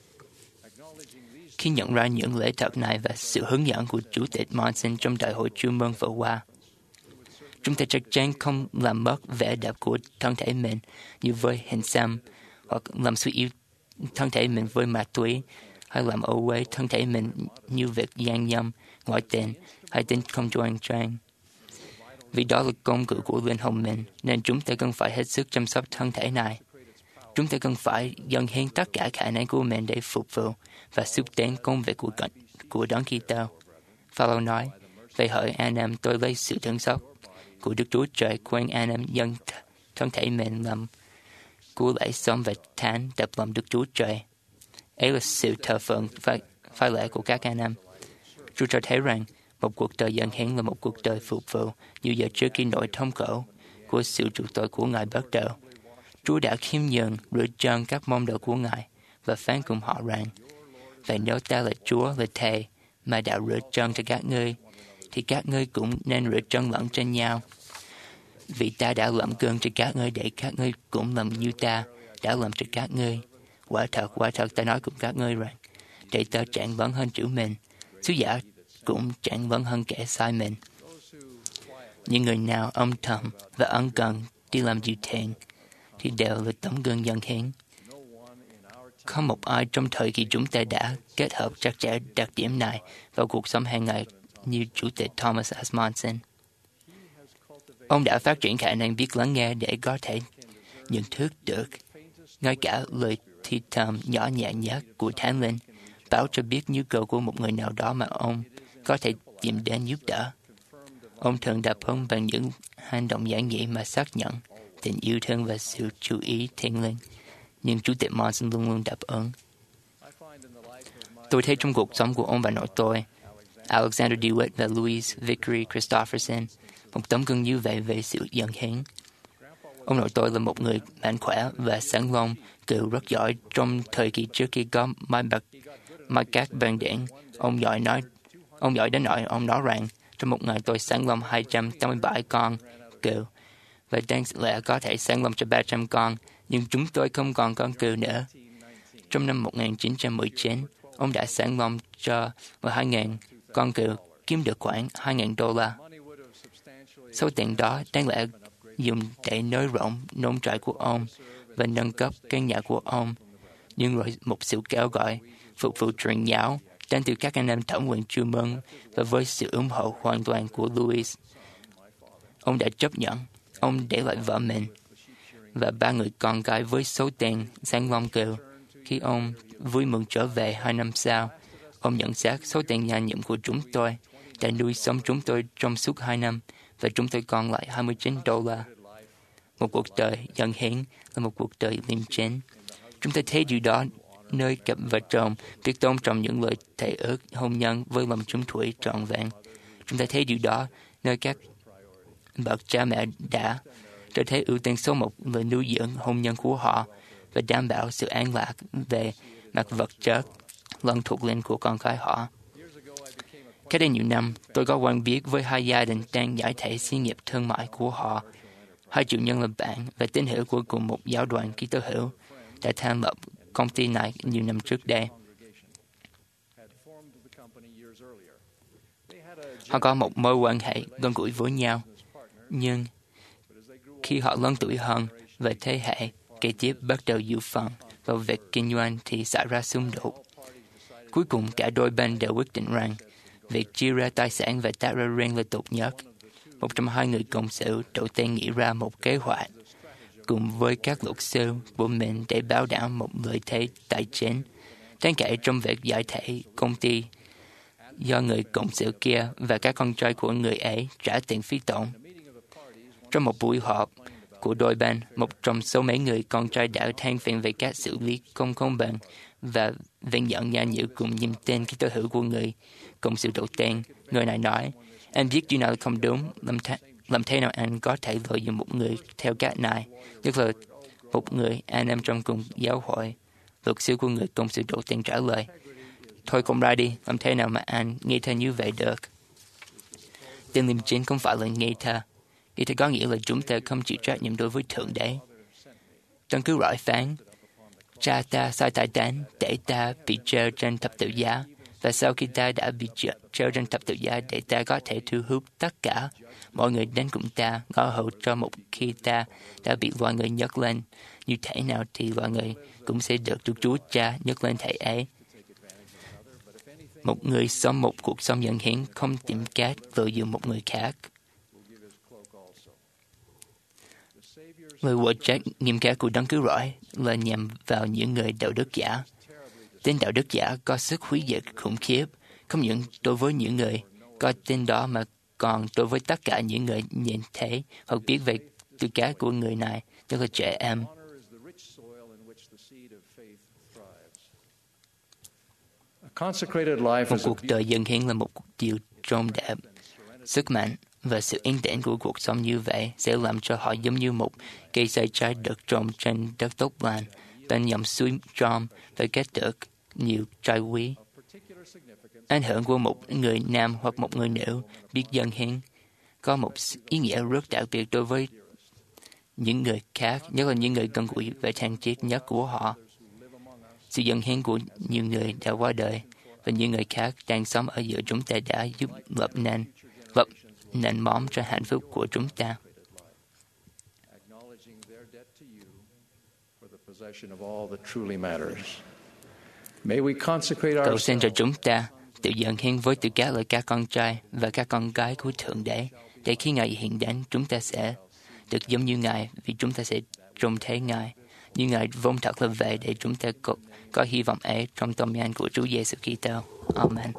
Khi nhận ra những lễ thật này và sự hướng dẫn của Chủ tịch Monson trong đại hội chuyên môn vừa qua, chúng ta chắc chắn không làm mất vẻ đẹp của thân thể mình như với hình xăm, hoặc làm suy yếu thân thể mình với ma túy, hay làm ô uế thân thể mình như việc gian nhâm, ngoại tình, hay tính không đoan trang. Vì đó là công cụ của linh hồn mình, nên chúng ta cần phải hết sức chăm sóc thân thể này. Chúng ta cần phải dâng hiến tất cả khả năng của mình để phục vụ và xúc tiến công việc của, của Đấng Kitô. Phaolô nói, vậy hỡi anh em, tôi lấy sự thương xót của Đức Chúa Trời khuyên anh em dâng thân thể mình làm của lễ sống và thánh đẹp lòng Đức Chúa Trời. Ấy là sự thờ phượng phải, phải lẽ của các anh em. Chúa cho thấy rằng một cuộc đời dâng hiến là một cuộc đời phục vụ như giờ trước khi nỗi thống khổ của sự chuộc tội của Ngài bắt đầu. Chúa đã khiêm nhường rửa chân các môn đồ của Ngài và phán cùng họ rằng: vậy nếu ta là Chúa, là Thầy mà đã rửa chân cho các ngươi, thì các ngươi cũng nên rửa chân lẫn trên nhau. Vì ta đã làm gương cho các ngươi để các ngươi cũng làm như ta đã làm cho các ngươi. Quả thật, quả thật ta nói cùng các ngươi rằng, để ta chẳng vấn hơn chữ mình, sứ giả cũng chẳng vấn hơn kẻ sai mình. Những người nào âm thầm và ân cần đi làm điều thiện thì đều là tấm gương dân hiến. Không một ai trong thời kỳ chúng ta đã kết hợp chặt chẽ đặc điểm này vào cuộc sống hàng ngày như Chủ tịch Thomas S. Monson. Ông đã phát triển khả năng biết lắng nghe để có thể nhận thức được ngay cả lời thì thầm nhỏ nhẹ nhất của Thánh Linh báo cho biết nhu cầu của một người nào đó mà ông có thể tìm đến giúp đỡ. Ông thường đáp ứng bằng những hành động giản dị mà xác nhận tình yêu thương và sự chú ý thiêng liêng, nhưng Chủ tịch Monson luôn luôn đáp ứng. Tôi thấy trong cuộc sống của ông và nội tôi, Alexander DeWitt và Louise Vickery Christopherson, một tấm gương như vậy về sự dâng hiến. Ông nội tôi là một người mạnh khỏe và sáng lông, cựu rất giỏi trong thời kỳ trước khi có máy bạc máy cát vàng điện. Ông giỏi nói, ông giỏi đến nỗi ông nói rằng trong một ngày tôi sáng lông hai trăm tám mươi bảy con cừu và đáng lẽ có thể sáng lông cho ba trăm con, nhưng chúng tôi không còn con cừu nữa. Trong năm một nghìn chín trăm mười chín, ông đã sáng lông cho hai nghìn con cừu, kiếm được khoảng hai nghìn đô la. Số tiền đó đáng lẽ dùng để nới rộng nông trại của ông và nâng cấp căn nhà của ông, nhưng rồi một sự kêu gọi phục vụ truyền giáo đến từ các anh em thẩm quyền chuyên môn và với sự ủng hộ hoàn toàn của Louis, ông đã chấp nhận. Ông để lại vợ mình và ba người con gái với số tiền sáng lông cừu. Khi ông vui mừng trở về hai năm sau, ông nhận xét số tiền nhà nhiệm của chúng tôi đã nuôi sống chúng tôi trong suốt hai năm và chúng tôi còn lại hai mươi chín đô la. Một cuộc đời dâng hiến là một cuộc đời liêm chính. Chúng ta thấy điều đó nơi cặp vợ chồng biết tôn trọng những lời thề ước hôn nhân với lòng trung thủy trọn vẹn. Chúng ta thấy điều đó nơi các bậc cha mẹ đã trở thấy ưu tiên số một là nuôi dưỡng hôn nhân của họ và đảm bảo sự an lạc về mặt vật chất lẫn thuộc linh của con cái họ. Cách đây nhiều năm, tôi có quen biết với hai gia đình đang giải thể xí nghiệp thương mại của họ. Hai chủ nhân là bạn và tín hữu của cùng một giáo đoàn Kitô hữu đã thành lập công ty này nhiều năm trước đây. Họ có một mối quan hệ gần gũi với nhau, nhưng khi họ lớn tuổi hơn và thế hệ kế tiếp bắt đầu dự phần vào việc kinh doanh thì xảy ra xung đột. Cuối cùng cả đôi bên đều quyết định rằng việc chia ra tài sản và tách ra riêng là tốt nhất. Một trong hai người cộng sự đầu tiên nghĩ ra một kế hoạch cùng với các luật sư của mình để bảo đảm một lợi thế tài chính đáng kể trong việc giải thể công ty do người cộng sự kia và các con trai của người ấy trả tiền phí tổn. Trong một buổi họp của đôi bên, một trong số mấy người con trai đã than phiền về các xử lý không công bằng và vinh nhận nhà nhiễu cùng niềm tin Kitô hữu của người cộng sự đầu tiên. Người này nói: anh biết điều nào không đúng, làm, th- làm thế nào anh có thể lợi dụng một người theo cách này, nhất là một người anh em trong cùng giáo hội. Luật sư của người cộng sự đầu tiên trả lời: thôi công ra đi, làm thế nào mà anh nghi thơ như vậy được? Tên liêm chính không phải là nghi thơ. Nghi thơ có nghĩa là chúng ta không chịu trách nhiệm đối với Thượng Đế. Trong cứ rõ phán: cha ta sai ta đến để ta bị treo trên thập tự giá, và sau khi ta đã bị treo trên thập tự giá để ta có thể thu hút tất cả mọi người đến cùng ta, ngõ hậu cho một khi ta đã bị loài người nhấc lên như thể nào thì loài người cũng sẽ được Đức Chúa Cha nhấc lên thể ấy. Một người sống một cuộc sống dâng hiến không tìm cách lợi dụng một người khác. Lời quở trách nghiêm khắc của Đấng Cứu Rỗi là nhằm vào những người đạo đức giả. Tên đạo đức giả có sức hủy diệt khủng khiếp, không những đối với những người có tên đó mà còn đối với tất cả những người nhìn thấy hoặc biết về tư cách của người này, tức là trẻ em. Một cuộc đời dâng hiến là một điều trông đẹp. Sức mạnh và sự yên tĩnh của cuộc sống như vậy sẽ làm cho họ giống như một cây xây trái được trồng trên đất tốt lành, bên dòng suối tròn và kết được nhiều trái quý. Ảnh hưởng của một người nam hoặc một người nữ biết dâng hiến có một ý nghĩa rất đặc biệt đối với những người khác, nhất là những người gần gũi và thân thiết nhất của họ. Sự dâng hiến của nhiều người đã qua đời và những người khác đang sống ở giữa chúng ta đã giúp lập nên lập nền móng cho hạnh phúc của chúng ta. Cầu xin cho chúng ta tự dâng hiến với tư cách là các con trai và các con gái của Thượng Đế, để khi Ngài hiện đến, chúng ta sẽ được giống như Ngài, vì chúng ta sẽ trông thấy Ngài. Như Ngài vốn thật là vậy, để chúng ta có, có hy vọng ấy trong tâm nhân của Chúa Giêsu Kitô. Amen.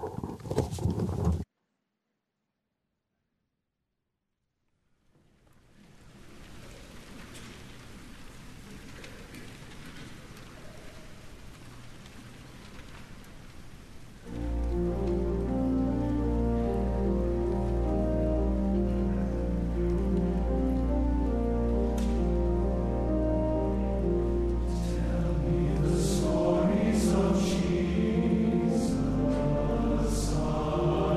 Stories of Jesus.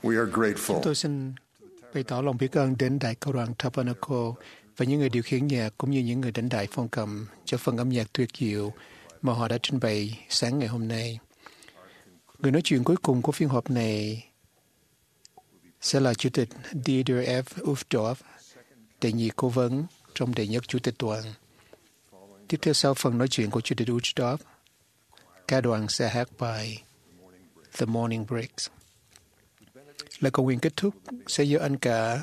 We are grateful. Chúng tôi xin bày tỏ lòng biết ơn đến Đại Cao đoàn Tabernacle và những người điều khiển nhạc cũng như những người lãnh đại phong cầm cho phần âm nhạc tuyệt diệu mà họ đã trình bày sáng ngày hôm nay. Người nói chuyện cuối cùng của phiên họp này sẽ là Chủ tịch Dieter F. Uchtdorf, đệ nhị cố vấn trong đệ nhất Chủ tịch đoàn. Tiếp theo sau phần nói chuyện của Chủ tịch Uchtdorf, ca đoàn sẽ hát bài The Morning Breaks. Lời cầu nguyện kết thúc sẽ do anh cả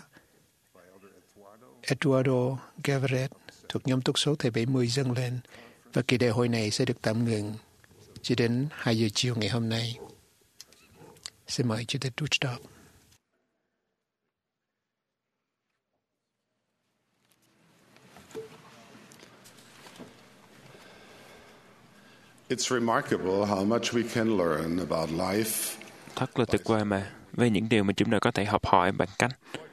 Eduardo Gavaret thuộc nhóm túc số thầy bảy mươi dâng lên, và kỳ đại hội này sẽ được tạm ngừng cho đến hai giờ chiều ngày hôm nay. Xin mời Chủ tịch Uchtdorf. It's remarkable how much we can learn about life. Thật là tuyệt vời mà, về những điều mà chúng ta có thể học hỏi bằng cách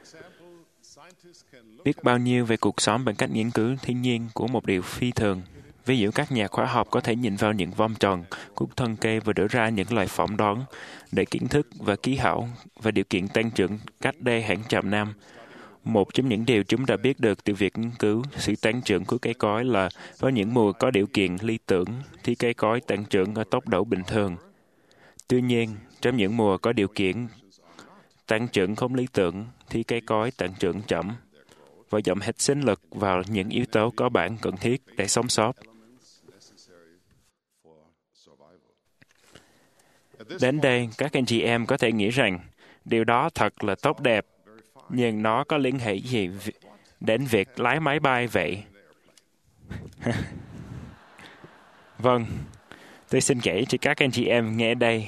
biết bao nhiêu về cuộc sống bằng cách nghiên cứu thiên nhiên của một điều phi thường. Ví dụ các nhà khoa học có thể nhìn vào những vòng tròn của thân cây và đưa ra những lời phỏng đoán để kiến thức và khí hậu và điều kiện tăng trưởng cách đây hàng trăm năm. Một trong những điều chúng ta biết được từ việc nghiên cứu sự tăng trưởng của cây cối là vào những mùa có điều kiện lý tưởng thì cây cối tăng trưởng ở tốc độ bình thường. Tuy nhiên, trong những mùa có điều kiện tăng trưởng không lý tưởng thì cây cối tăng trưởng chậm và dồn hết sinh lực vào những yếu tố cơ bản cần thiết để sống sót. Đến đây, các anh chị em có thể nghĩ rằng điều đó thật là tốt đẹp, nhưng nó có liên hệ gì đến việc lái máy bay vậy? Vâng, tôi xin kể cho các anh chị em nghe đây.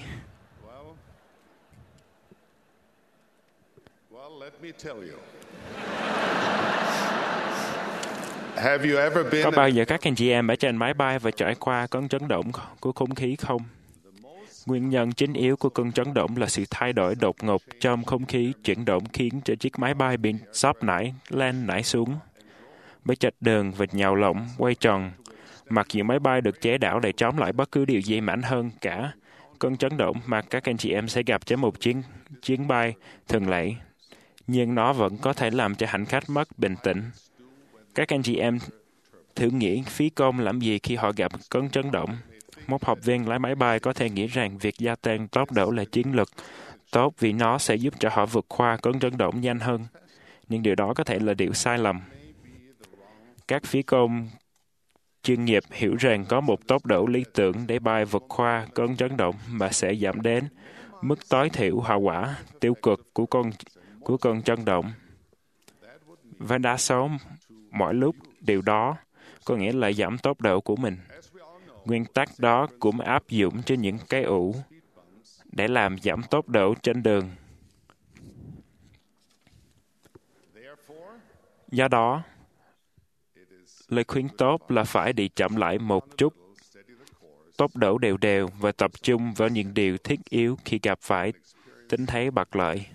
Có bao giờ các anh chị em ở trên máy bay và trải qua cơn chấn động của không khí không? Nguyên nhân chính yếu của cơn chấn động là sự thay đổi đột ngột trong không khí chuyển động khiến cho chiếc máy bay bị xóp nảy lên nảy xuống. Bởi chạch đường và nhào lộn quay tròn, mặc dù máy bay được chế đảo để chống lại bất cứ điều gì mạnh hơn cả cơn chấn động mà các anh chị em sẽ gặp trên một chuyến chuyến bay thường lệ, nhưng nó vẫn có thể làm cho hành khách mất bình tĩnh. Các anh chị em thử nghĩ phí công làm gì khi họ gặp cơn chấn động. Một học viên lái máy bay có thể nghĩ rằng việc gia tăng tốc độ là chiến lược tốt vì nó sẽ giúp cho họ vượt qua cơn chấn động nhanh hơn. Nhưng điều đó có thể là điều sai lầm. Các phi công chuyên nghiệp hiểu rằng có một tốc độ lý tưởng để bay vượt qua cơn chấn động mà sẽ giảm đến mức tối thiểu hậu quả tiêu cực của con của cơn chấn động. Và đa số mỗi lúc điều đó có nghĩa là giảm tốc độ của mình. Nguyên tắc đó cũng áp dụng cho những cái ủ để làm giảm tốc độ trên đường. Do đó, lời khuyên tốt là phải đi chậm lại một chút, tốc độ đều đều và tập trung vào những điều thiết yếu khi gặp phải tình thế bất lợi.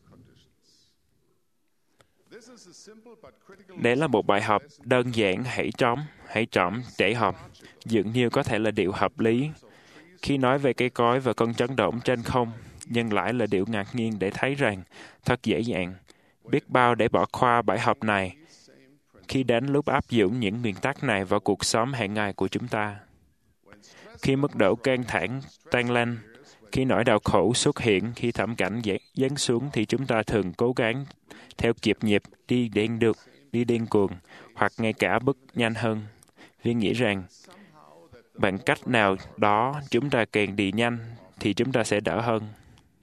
Đây là một bài học đơn giản hãy trống, hãy trỏm để học, dường như có thể là điều hợp lý khi nói về cây cối và cơn chấn động trên không, nhưng lại là điều ngạc nhiên để thấy rằng thật dễ dàng, biết bao để bỏ qua bài học này khi đến lúc áp dụng những nguyên tắc này vào cuộc sống hàng ngày của chúng ta. Khi mức độ căng thẳng tăng lên, khi nỗi đau khổ xuất hiện, khi thảm cảnh giáng xuống thì chúng ta thường cố gắng theo kịp nhịp đi điên được, đi điên cuồng, hoặc ngay cả bước nhanh hơn, vì nghĩ rằng bằng cách nào đó chúng ta càng đi nhanh thì chúng ta sẽ đỡ hơn.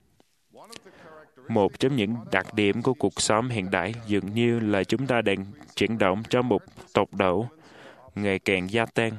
Một trong những đặc điểm của cuộc sống hiện đại dường như là chúng ta đang chuyển động trong một tốc độ ngày càng gia tăng.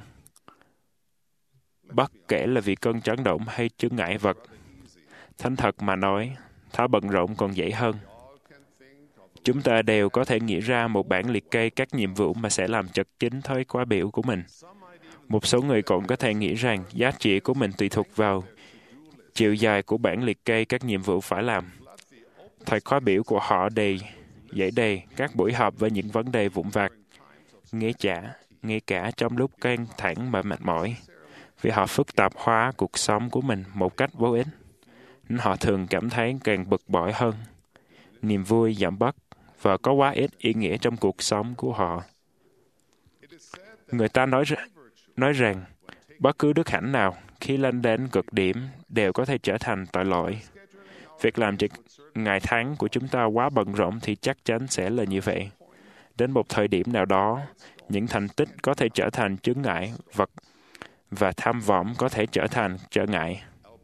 Bất kể là vì cơn chấn động hay chướng ngại vật. Thành thật mà nói, tháo bận rộn còn dễ hơn. Chúng ta đều có thể nghĩ ra một bản liệt kê các nhiệm vụ mà sẽ làm chật chính thói khóa biểu của mình. Một số người còn có thể nghĩ rằng giá trị của mình tùy thuộc vào chiều dài của bản liệt kê các nhiệm vụ phải làm. Thời khóa biểu của họ đầy, dễ đầy các buổi họp với những vấn đề vụn vặt, ngay cả, ngay cả trong lúc căng thẳng và mệt mỏi, vì họ phức tạp hóa cuộc sống của mình một cách vô ích. họ thường cảm thấy càng bực bội hơn. Niềm vui giảm bớt và có quá ít ý nghĩa trong cuộc sống của họ. Người ta nói, nói rằng bất cứ đức hạnh nào khi lên đến cực điểm đều có thể trở thành tội lỗi. Việc làm cho ngày tháng của chúng ta quá bận rộn thì chắc chắn sẽ là như vậy. Đến một thời điểm nào đó, những thành tích có thể trở thành chướng ngại vật và tham vọng có thể trở thành trở ngại.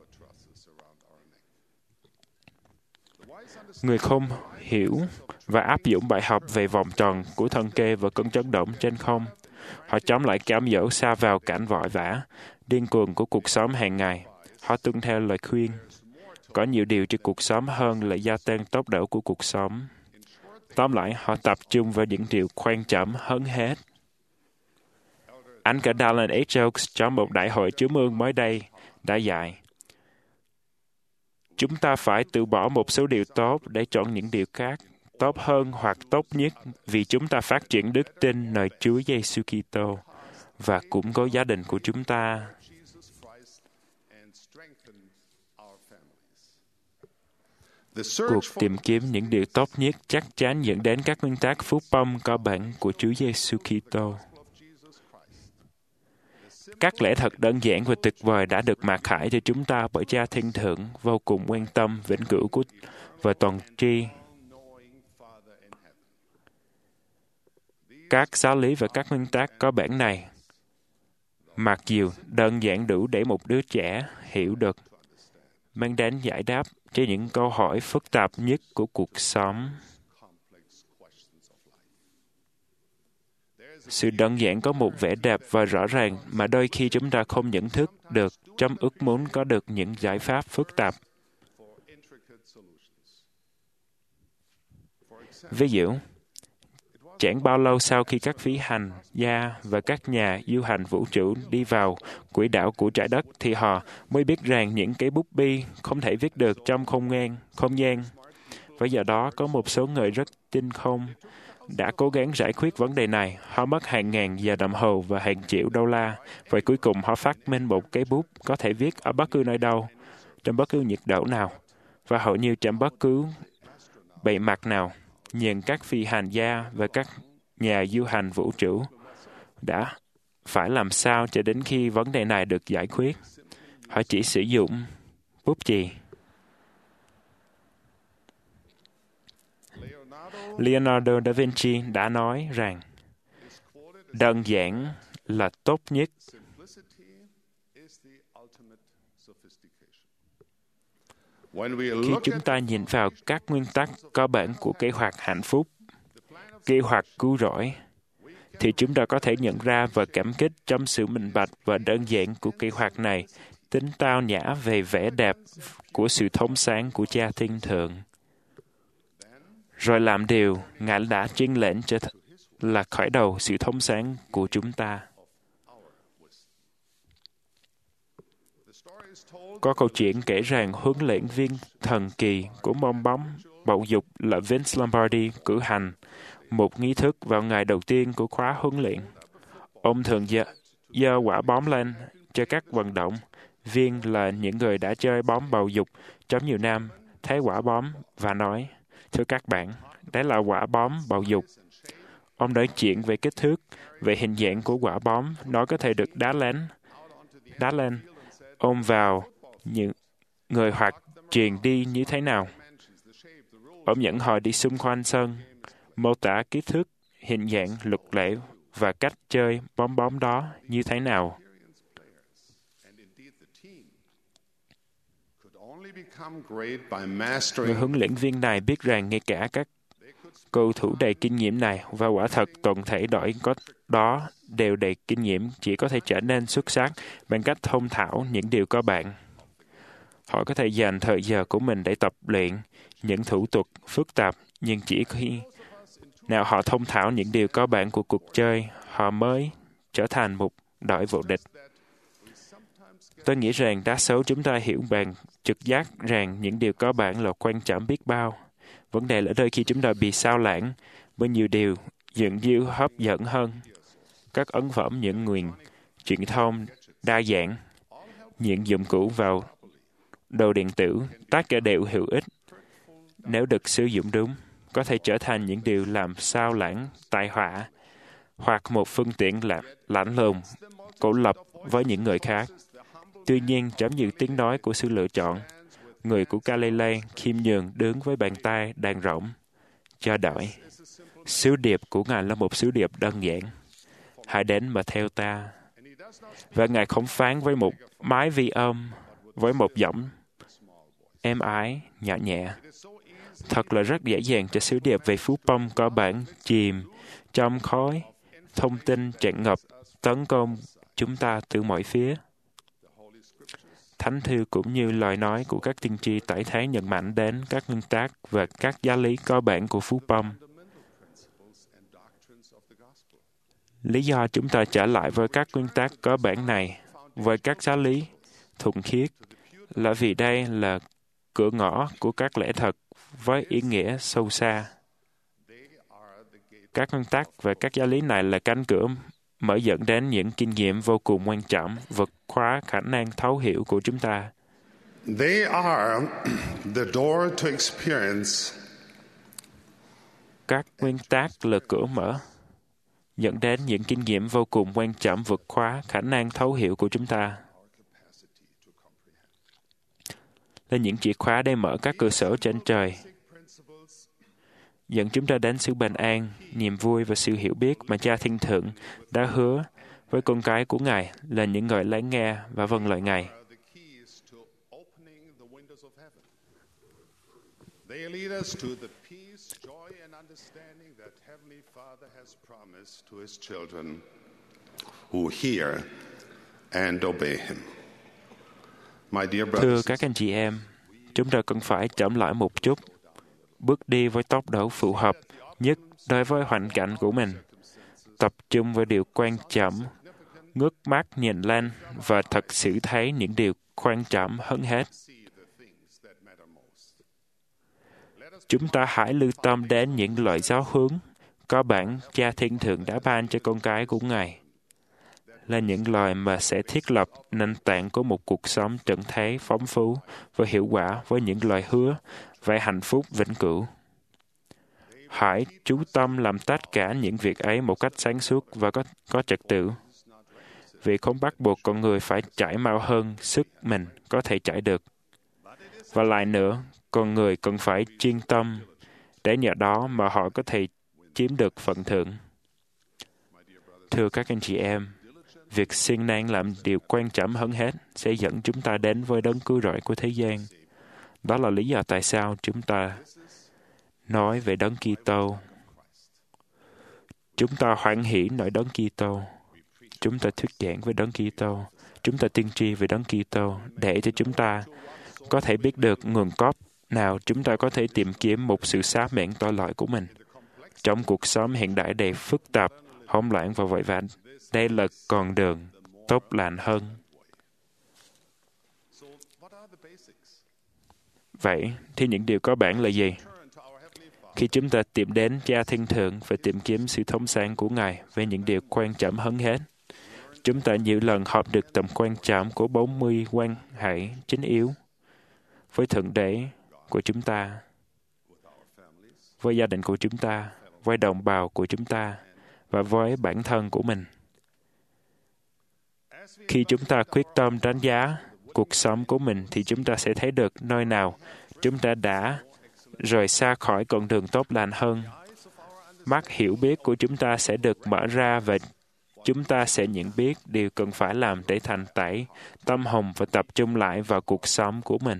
Người khôn hiểu và áp dụng bài học về vòng tròn của thân kê và cơn chấn động trên không. Họ chống lại cám dỗ sa vào cảnh vội vã, điên cuồng của cuộc sống hàng ngày. Họ tuân theo lời khuyên. Có nhiều điều trong cuộc sống hơn là gia tăng tốc độ của cuộc sống. Tóm lại, họ tập trung vào những điều quan trọng hơn hết. Anh cả Dallin H. Oaks trong một đại hội chứa mương mới đây đã dạy: chúng ta phải từ bỏ một số điều tốt để chọn những điều khác, tốt hơn hoặc tốt nhất, vì chúng ta phát triển đức tin nơi Chúa Giêsu Kitô và củng cố gia đình của chúng ta. Cuộc tìm kiếm những điều tốt nhất chắc chắn dẫn đến các nguyên tắc phúc âm cơ bản của Chúa Giêsu Kitô. Các lẽ thật đơn giản và tuyệt vời đã được mặc khải cho chúng ta bởi Cha Thiên Thượng vô cùng quan tâm, vĩnh cửu của và toàn tri. Các giáo lý và các nguyên tắc cơ bản này, mặc dù đơn giản đủ để một đứa trẻ hiểu được, mang đến giải đáp cho những câu hỏi phức tạp nhất của cuộc sống. Sự đơn giản có một vẻ đẹp và rõ ràng mà đôi khi chúng ta không nhận thức được trong ước muốn có được những giải pháp phức tạp. Ví dụ, chẳng bao lâu sau khi các phi hành gia và các nhà du hành vũ trụ đi vào quỹ đạo của trái đất thì họ mới biết rằng những cái bút bi không thể viết được trong không gian, không gian. Và do đó có một số người rất tinh không đã cố gắng giải quyết vấn đề này. Họ mất hàng ngàn giờ đồng hồ và hàng triệu đô la. Và cuối cùng họ phát minh một cái bút có thể viết ở bất cứ nơi đâu, trong bất cứ nhiệt độ nào, và hầu như trong bất cứ bề mặt nào. Nhưng các phi hành gia và các nhà du hành vũ trụ đã phải làm sao cho đến khi vấn đề này được giải quyết. Họ chỉ sử dụng bút chì. Leonardo da Vinci đã nói rằng đơn giản là tốt nhất. Khi chúng ta nhìn vào các nguyên tắc cơ bản của kế hoạch hạnh phúc, kế hoạch cứu rỗi, thì chúng ta có thể nhận ra và cảm kích trong sự minh bạch và đơn giản của kế hoạch này, tính tao nhã về vẻ đẹp của sự thông sáng của Cha Thiên Thượng. Rồi làm điều Ngài đã chuyên lệnh cho th- là khởi đầu sự thông sáng của chúng ta. Có câu chuyện kể rằng huấn luyện viên thần kỳ của môn bóng bầu dục là Vince Lombardi cử hành một nghi thức vào ngày đầu tiên của khóa huấn luyện. Ông thường giơ, giơ quả bóng lên cho các vận động viên là những người đã chơi bóng bầu dục trong nhiều năm, thấy quả bóng và nói: "Thưa các bạn, đấy là quả bóng bầu dục." Ông nói chuyện về kích thước, về hình dạng của quả bóng, nó có thể được đá lên. Đá lên. Ông vào những người hoặc truyền đi như thế nào. Ông dẫn họ đi xung quanh sân, mô tả kích thước, hình dạng, luật lệ và cách chơi bóng bóng đó như thế nào. Người huấn luyện viên này biết rằng ngay cả các cầu thủ đầy kinh nghiệm này và quả thật toàn thể đội có đó đều đầy kinh nghiệm chỉ có thể trở nên xuất sắc bằng cách thông thạo những điều cơ bản. Họ có thể dành thời giờ của mình để tập luyện những thủ thuật phức tạp, nhưng chỉ khi nào họ thông thạo những điều cơ bản của cuộc chơi, họ mới trở thành một đội vô địch. Tôi nghĩ rằng đa số chúng ta hiểu bằng trực giác rằng những điều cơ bản là quan trọng biết bao. Vấn đề là đôi khi chúng ta bị sao lãng bởi nhiều điều dựng dư hấp dẫn hơn. Các ấn phẩm, những nguồn truyền thông đa dạng, những dụng cụ vào đồ điện tử, tất cả đều hữu ích nếu được sử dụng đúng, có thể trở thành những điều làm sao lãng, tai họa, hoặc một phương tiện lạc, lạnh lùng, cổ lập với những người khác. Tuy nhiên, giống như tiếng nói của sự lựa chọn, người của Galilee khiêm nhường đứng với bàn tay đàn rỗng, chờ đợi. Sứ điệp của Ngài là một sứ điệp đơn giản. Hãy đến mà theo ta. Và Ngài không phán với một mái vi âm, với một giọng êm ái, nhỏ nhẹ. Thật là rất dễ dàng cho sứ điệp về phú bông có bản chìm trong khói, thông tin tràn ngập, tấn công chúng ta từ mọi phía. Thánh thư cũng như lời nói của các tiên tri tẩy thế nhận mạnh đến các nguyên tắc và các giáo lý cơ bản của phú bông. Lý do chúng ta trở lại với các nguyên tắc cơ bản này, với các giáo lý thuần khiết, là vì đây là cửa ngõ của các lẽ thật với ý nghĩa sâu xa. Các nguyên tắc và các giáo lý này là cánh cửa mở dẫn đến những kinh nghiệm vô cùng quan trọng, vượt qua khả năng thấu hiểu của chúng ta. They are the door to experience. Các nguyên tắc là cửa mở, dẫn đến những kinh nghiệm vô cùng quan trọng vượt qua khả năng thấu hiểu của chúng ta. Là những chìa khóa để mở các cửa sổ trên trời, dẫn chúng ta đến sự bình an, niềm vui và sự hiểu biết mà Cha Thiên Thượng đã hứa với con cái của Ngài là những người lắng nghe và vâng lời Ngài. They lead us to the peace, joy and understanding that Heavenly Father has promised to His children who hear and obey Him. My dear brothers, Thưa các anh chị em, chúng ta cần phải chậm lại một chút, bước đi với tốc độ phù hợp nhất đối với hoàn cảnh của mình, tập trung vào điều quan trọng, ngước mắt nhìn lên và thật sự thấy những điều quan trọng hơn hết. Chúng ta hãy lưu tâm đến những lời giáo hướng có bản Cha Thiên Thượng đã ban cho con cái của Ngài, là những lời mà sẽ thiết lập nền tảng của một cuộc sống trần thế phong phú và hiệu quả với những lời hứa về hạnh phúc vĩnh cửu. Hãy chú tâm làm tất cả những việc ấy một cách sáng suốt và có, có trật tự. Vì không bắt buộc con người phải chạy mau hơn sức mình có thể chạy được. Và lại nữa, con người cần phải chuyên tâm để nhờ đó mà họ có thể chiếm được phần thưởng. Thưa các anh chị em, việc siêng năng làm điều quan trọng hơn hết sẽ dẫn chúng ta đến với đấng cứu rỗi của thế gian. Đó là lý do tại sao chúng ta nói về đấng Kitô. Chúng ta hoan hỉ nói đấng Kitô. Chúng ta thuyết giảng về đấng Kitô. Chúng ta tiên tri về đấng Kitô để cho chúng ta có thể biết được nguồn gốc nào chúng ta có thể tìm kiếm một sự xá miễn tội lỗi của mình. Trong cuộc sống hiện đại đầy phức tạp, hỗn loạn và vội vã, đây là con đường tốt lành hơn. Vậy thì những điều cơ bản là gì? Khi chúng ta tìm đến Cha Thiên Thượng và tìm kiếm sự thông sáng của Ngài về những điều quan trọng hơn hết, chúng ta nhiều lần học được tầm quan trọng của bốn mươi quan hệ chính yếu với Thượng Đế của chúng ta, với gia đình của chúng ta, với đồng bào của chúng ta và với bản thân của mình. Khi chúng ta quyết tâm đánh giá cuộc sống của mình thì chúng ta sẽ thấy được nơi nào chúng ta đã rời xa khỏi con đường tốt lành hơn. Mắt hiểu biết của chúng ta sẽ được mở ra và chúng ta sẽ nhận biết điều cần phải làm để thành tẩy tâm hồn và tập trung lại vào cuộc sống của mình.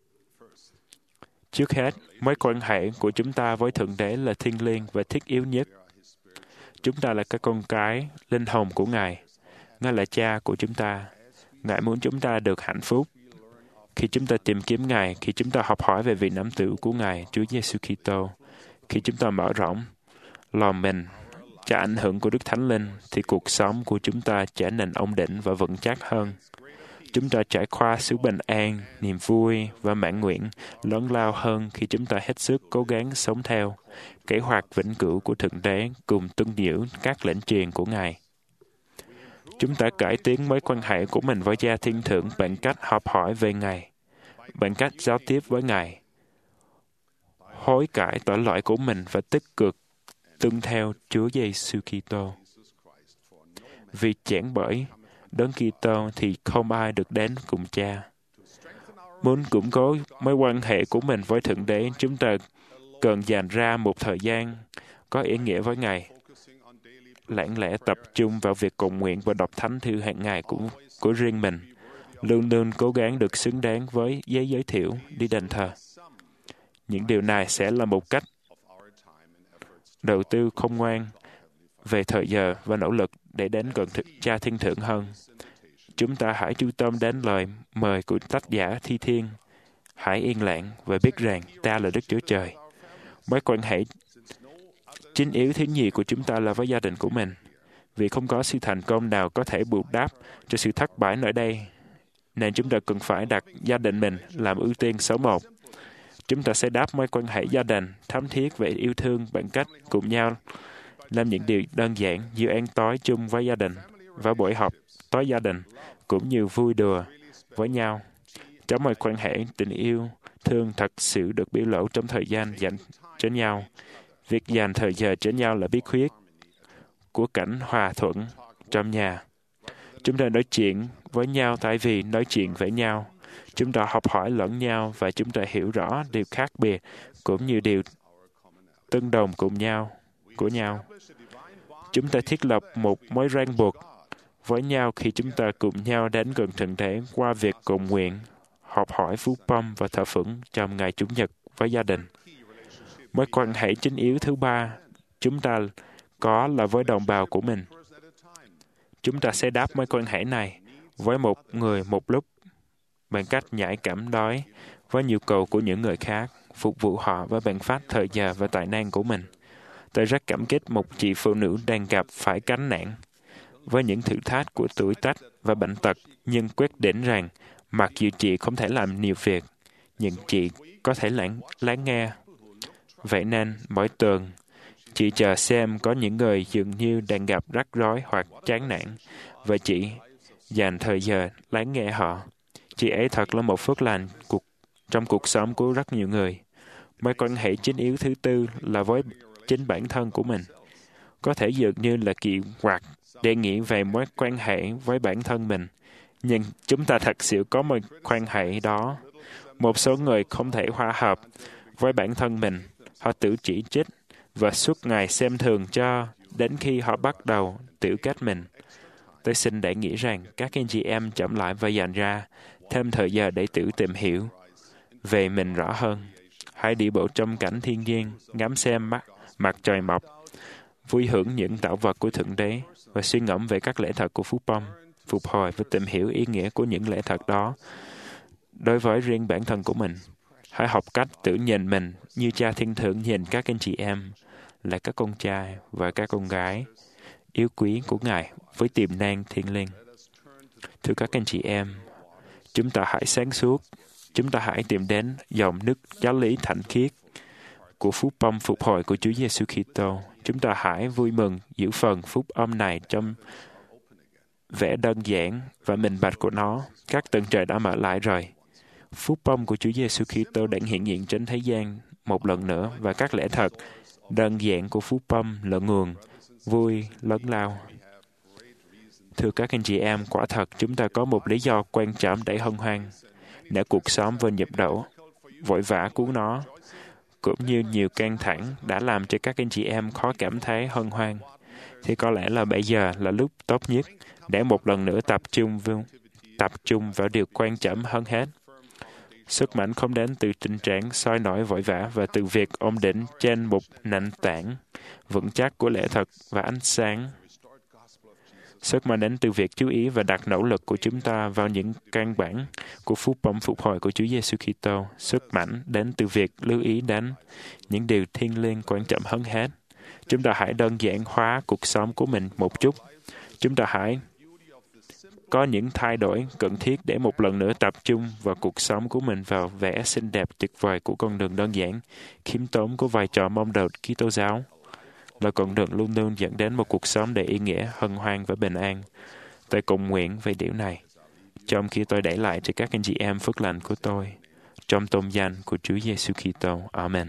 Trước hết, mối quan hệ của chúng ta với Thượng Đế là thiêng liêng và thiết yếu nhất. Chúng ta là các con cái, linh hồn của Ngài. Ngài là Cha của chúng ta. Ngài muốn chúng ta được hạnh phúc. Khi chúng ta tìm kiếm Ngài, khi chúng ta học hỏi về vị nắm tử của Ngài, Chúa Giêsu Kitô, khi chúng ta mở rộng lòng mình cho ảnh hưởng của Đức Thánh Linh, thì cuộc sống của chúng ta trở nên ổn định và vững chắc hơn. Chúng ta trải qua sự bình an, niềm vui và mãn nguyện lớn lao hơn khi chúng ta hết sức cố gắng sống theo kế hoạch vĩnh cửu của Thượng Đế cùng tuân giữ các lệnh truyền của Ngài. Chúng ta cải tiến mối quan hệ của mình với Cha Thiên Thượng bằng cách học hỏi về Ngài, bằng cách giao tiếp với Ngài, hối cải tội lỗi của mình và tích cực tuân theo Chúa Giêsu Kitô. Vì chẳng bởi Đấng Kitô thì không ai được đến cùng Cha. Muốn củng cố mối quan hệ của mình với Thượng Đế, chúng ta cần dành ra một thời gian có ý nghĩa với Ngài. Lặng lẽ tập trung vào việc cầu nguyện và đọc thánh thư hàng ngày của, của riêng mình. Luôn luôn cố gắng được xứng đáng với giấy giới thiệu đi đền thờ. Những điều này sẽ là một cách đầu tư không ngoan về thời giờ và nỗ lực để đến gần Cha Thiên Thượng hơn. Chúng ta hãy chú tâm đến lời mời của tác giả Thi Thiên. Hãy yên lặng và biết rằng ta là Đức Chúa Trời. Mối quan hệ chính yếu thứ nhì của chúng ta là với gia đình của mình. Vì không có sự thành công nào có thể bù đắp cho sự thất bại ở đây, nên chúng ta cần phải đặt gia đình mình làm ưu tiên số một. Chúng ta sẽ đáp mối quan hệ gia đình thắm thiết và yêu thương bằng cách cùng nhau làm những điều đơn giản như ăn tối chung với gia đình và buổi họp tối gia đình, cũng như vui đùa với nhau. Trong mối quan hệ tình yêu thương thật sự được biểu lộ trong thời gian dành cho nhau. Việc dành thời giờ cho nhau là bí quyết của cảnh hòa thuận trong nhà. Chúng ta nói chuyện với nhau tại vì nói chuyện với nhau. Chúng ta học hỏi lẫn nhau và chúng ta hiểu rõ điều khác biệt cũng như điều tương đồng cùng nhau của nhau. Chúng ta thiết lập một mối ràng buộc với nhau khi chúng ta cùng nhau đến gần Thượng Đế qua việc cầu nguyện, học hỏi phúc âm và thờ phượng trong ngày Chủ nhật với gia đình. Mối quan hệ chính yếu thứ ba chúng ta có là với đồng bào của mình. Chúng ta sẽ đáp mối quan hệ này với một người một lúc bằng cách nhạy cảm đối với nhu cầu của những người khác, phục vụ họ với bằng phát thời giờ và tài năng của mình. Tôi rất cảm kích một chị phụ nữ đang gặp phải gánh nặng với những thử thách của tuổi tác và bệnh tật, nhưng quyết định rằng mặc dù chị không thể làm nhiều việc, nhưng chị có thể lắng, lắng nghe. Vậy nên, mỗi tuần, chị chờ xem có những người dường như đang gặp rắc rối hoặc chán nản, và chị dành thời giờ lắng nghe họ. Chị ấy thật là một phước lành cuộc, trong cuộc sống của rất nhiều người. Mối quan hệ chính yếu thứ tư là với chính bản thân của mình. Có thể dường như là kỳ quặc để nghĩ về mối quan hệ với bản thân mình, nhưng chúng ta thật sự có một quan hệ đó. Một số người không thể hòa hợp với bản thân mình. Họ tự chỉ trích và suốt ngày xem thường cho đến khi họ bắt đầu tự trách mình. Tôi xin để nghĩ rằng các anh chị em chậm lại và dành ra thêm thời giờ để tự tìm hiểu về mình rõ hơn. Hãy đi bộ trong cảnh thiên nhiên, ngắm xem mặt, mặt trời mọc, vui hưởng những tạo vật của Thượng Đế và suy ngẫm về các lẽ thật của phúc âm, phục hồi và tìm hiểu ý nghĩa của những lẽ thật đó đối với riêng bản thân của mình. Hãy học cách tự nhìn mình như Cha Thiên Thượng nhìn các anh chị em là các con trai và các con gái yêu quý của Ngài với tiềm năng thiêng liêng. Thưa các anh chị em, chúng ta hãy sáng suốt, chúng ta hãy tìm đến dòng nước giáo lý thánh khiết của phúc âm phục hồi của Chúa Giêsu Kitô. Chúng ta hãy vui mừng giữ phần phúc âm này trong vẻ đơn giản và minh bạch của nó. Các tầng trời đã mở lại rồi. Phúc âm của Chúa Giêsu Kitô đã hiện diện trên thế gian một lần nữa, và các lẽ thật đơn giản của phúc âm là nguồn vui lớn lao. Thưa các anh chị em, quả thật chúng ta có một lý do quan trọng để hân hoan. Nếu cuộc sống và nhịp độ vội vã của nó, cũng như nhiều căng thẳng đã làm cho các anh chị em khó cảm thấy hân hoan, thì có lẽ là bây giờ là lúc tốt nhất để một lần nữa tập trung vào, tập trung vào điều quan trọng hơn hết. Sức mạnh không đến từ tình trạng soi nổi vội vã và từ việc ổn định trên một nền tảng vững chắc của lẽ thật và ánh sáng. Sức mạnh đến từ việc chú ý và đặt nỗ lực của chúng ta vào những căn bản của phúc âm phục hồi của Chúa Giêsu Kitô. Sức mạnh đến từ việc lưu ý đến những điều thiêng liêng quan trọng hơn hết. Chúng ta hãy đơn giản hóa cuộc sống của mình một chút. Chúng ta hãy có những thay đổi cần thiết để một lần nữa tập trung vào cuộc sống của mình vào vẻ xinh đẹp tuyệt vời của con đường đơn giản, khiêm tốn của vai trò môn đồ Kitô giáo, là con đường luôn luôn dẫn đến một cuộc sống đầy ý nghĩa, hân hoan và bình an. Tôi cầu nguyện về điều này, trong khi tôi để lại cho các anh chị em phước lành của tôi. trong tôn danh của Chúa Giêsu Kitô. Amen.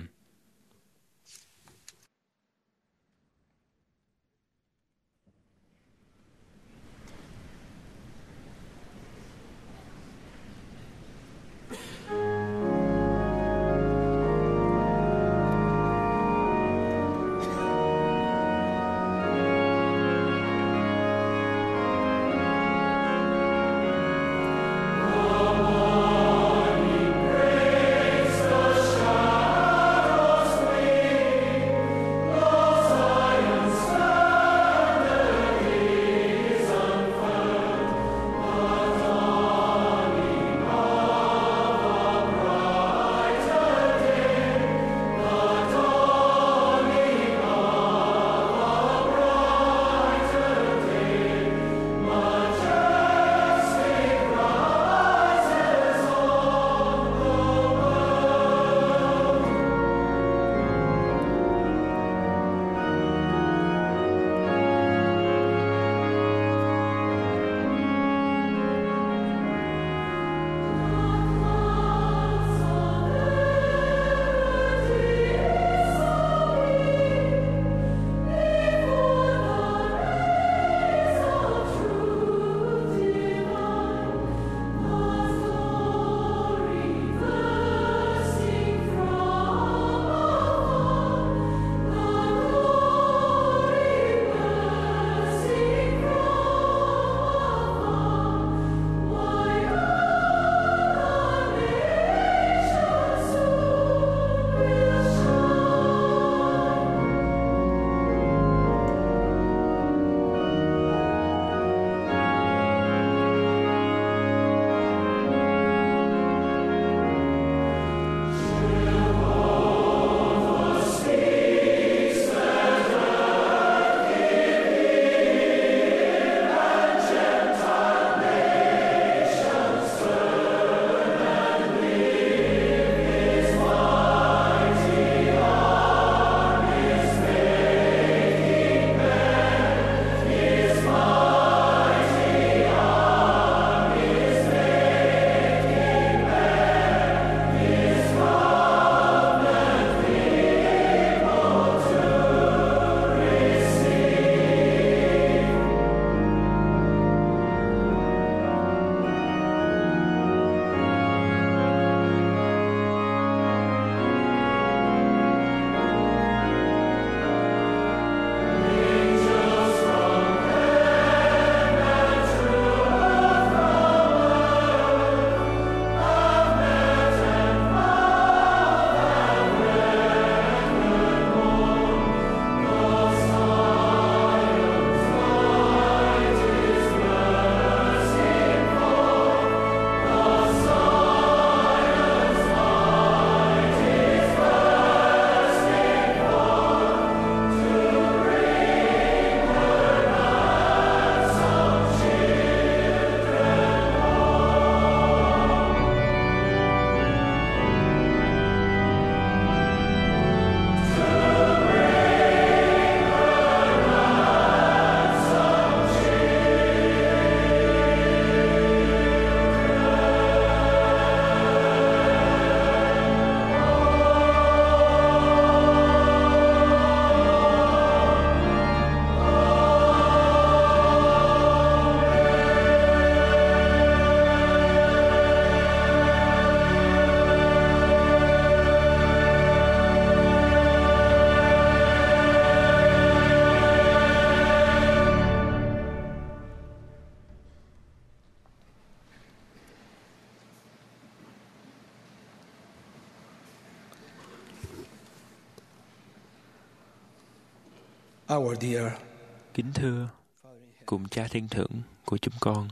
Our dear, kính thưa cùng Cha Thiên Thượng của chúng con,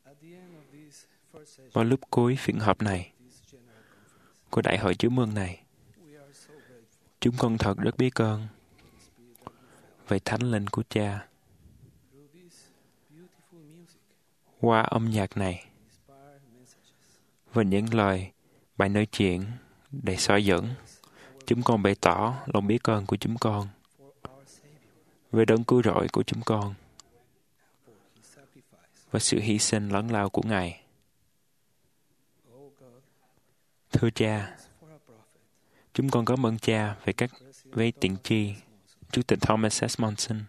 vào lúc cuối phiên họp này của Đại hội Chúc Mừng này, chúng con thật rất biết ơn về Thánh Linh của Cha. Qua âm nhạc này và những lời bài nói chuyện để soi dẫn, chúng con bày tỏ lòng biết ơn của chúng con về đấng cứu rỗi của chúng con và sự hy sinh lớn lao của Ngài. Thưa Cha, chúng con cảm ơn Cha về các vị tiện tri, Chủ tịch Thomas S. Monson.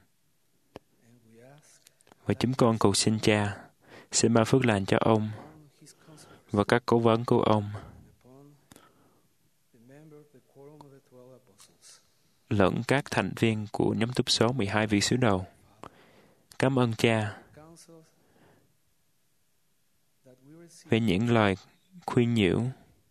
Và chúng con cầu xin Cha xin ban phước lành cho ông và các cố vấn của ông, lẫn các thành viên của nhóm túc số mười hai vị sứ đồ. Cảm ơn Cha về những lời khuyên nhủ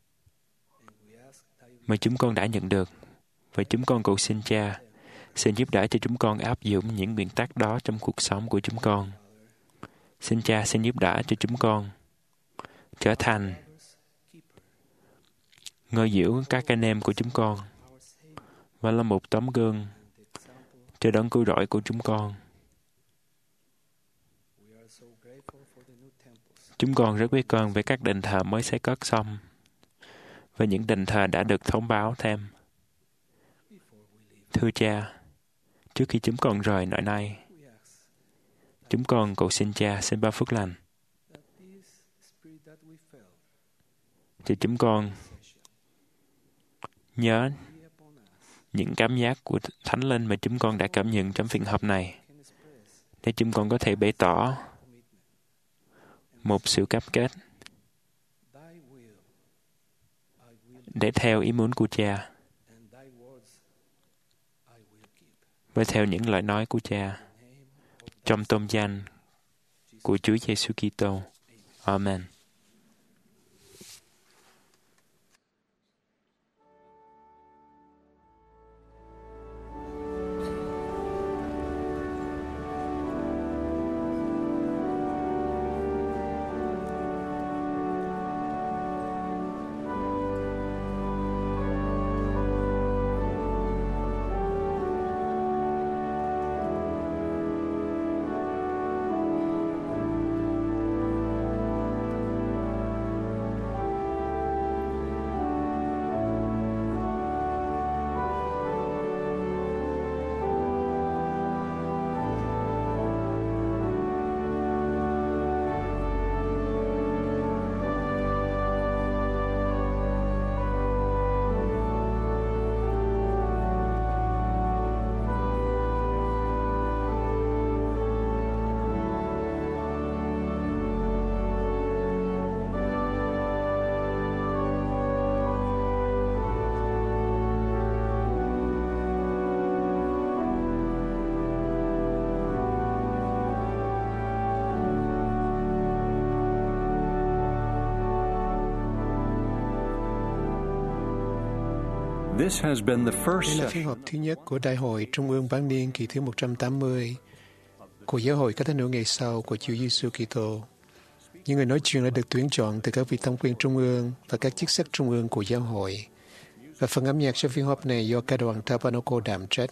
mà chúng con đã nhận được. Và chúng con cầu xin Cha xin giúp đỡ cho chúng con áp dụng những nguyên tắc đó trong cuộc sống của chúng con. Xin Cha xin giúp đỡ cho chúng con trở thành ngôi giữ các anh em của chúng con và là một tấm gương cho đấng cứu rỗi của chúng con. Chúng con rất biết ơn về các đền thờ mới xây cất xong và những đền thờ đã được thông báo thêm. Thưa Cha, trước khi chúng con rời nơi này, chúng con cầu xin Cha xin ban phước lành cho chúng con nhớ những cảm giác của Thánh Linh mà chúng con đã cảm nhận trong phiên họp này, để chúng con có thể bày tỏ một sự cam kết để theo ý muốn của Cha và theo những lời nói của Cha, trong tôn danh của Chúa Giêsu Kitô. Amen. This has been the first Đây là phiên họp thứ nhất của Đại hội Trung ương bán niên kỳ thứ một trăm tám mươi của Giáo hội các thánh hữu ngày sau của Chúa Giêsu Kitô. Những người nói chuyện đã được tuyển chọn từ các vị thống quyền trung ương và các chức sắc trung ương của giáo hội. Và phần âm nhạc cho phiên họp này do ca đoàn Tabernacle đảm trách.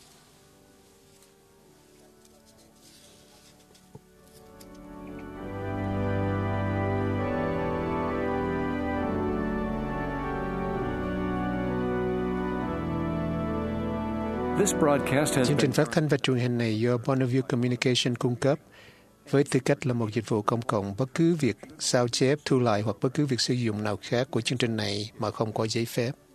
Chương trình phát thanh và truyền hình này do Bonneville Communication cung cấp với tư cách là một dịch vụ công cộng. Bất cứ việc sao chép, thu lại hoặc bất cứ việc sử dụng nào khác của chương trình này mà không có giấy phép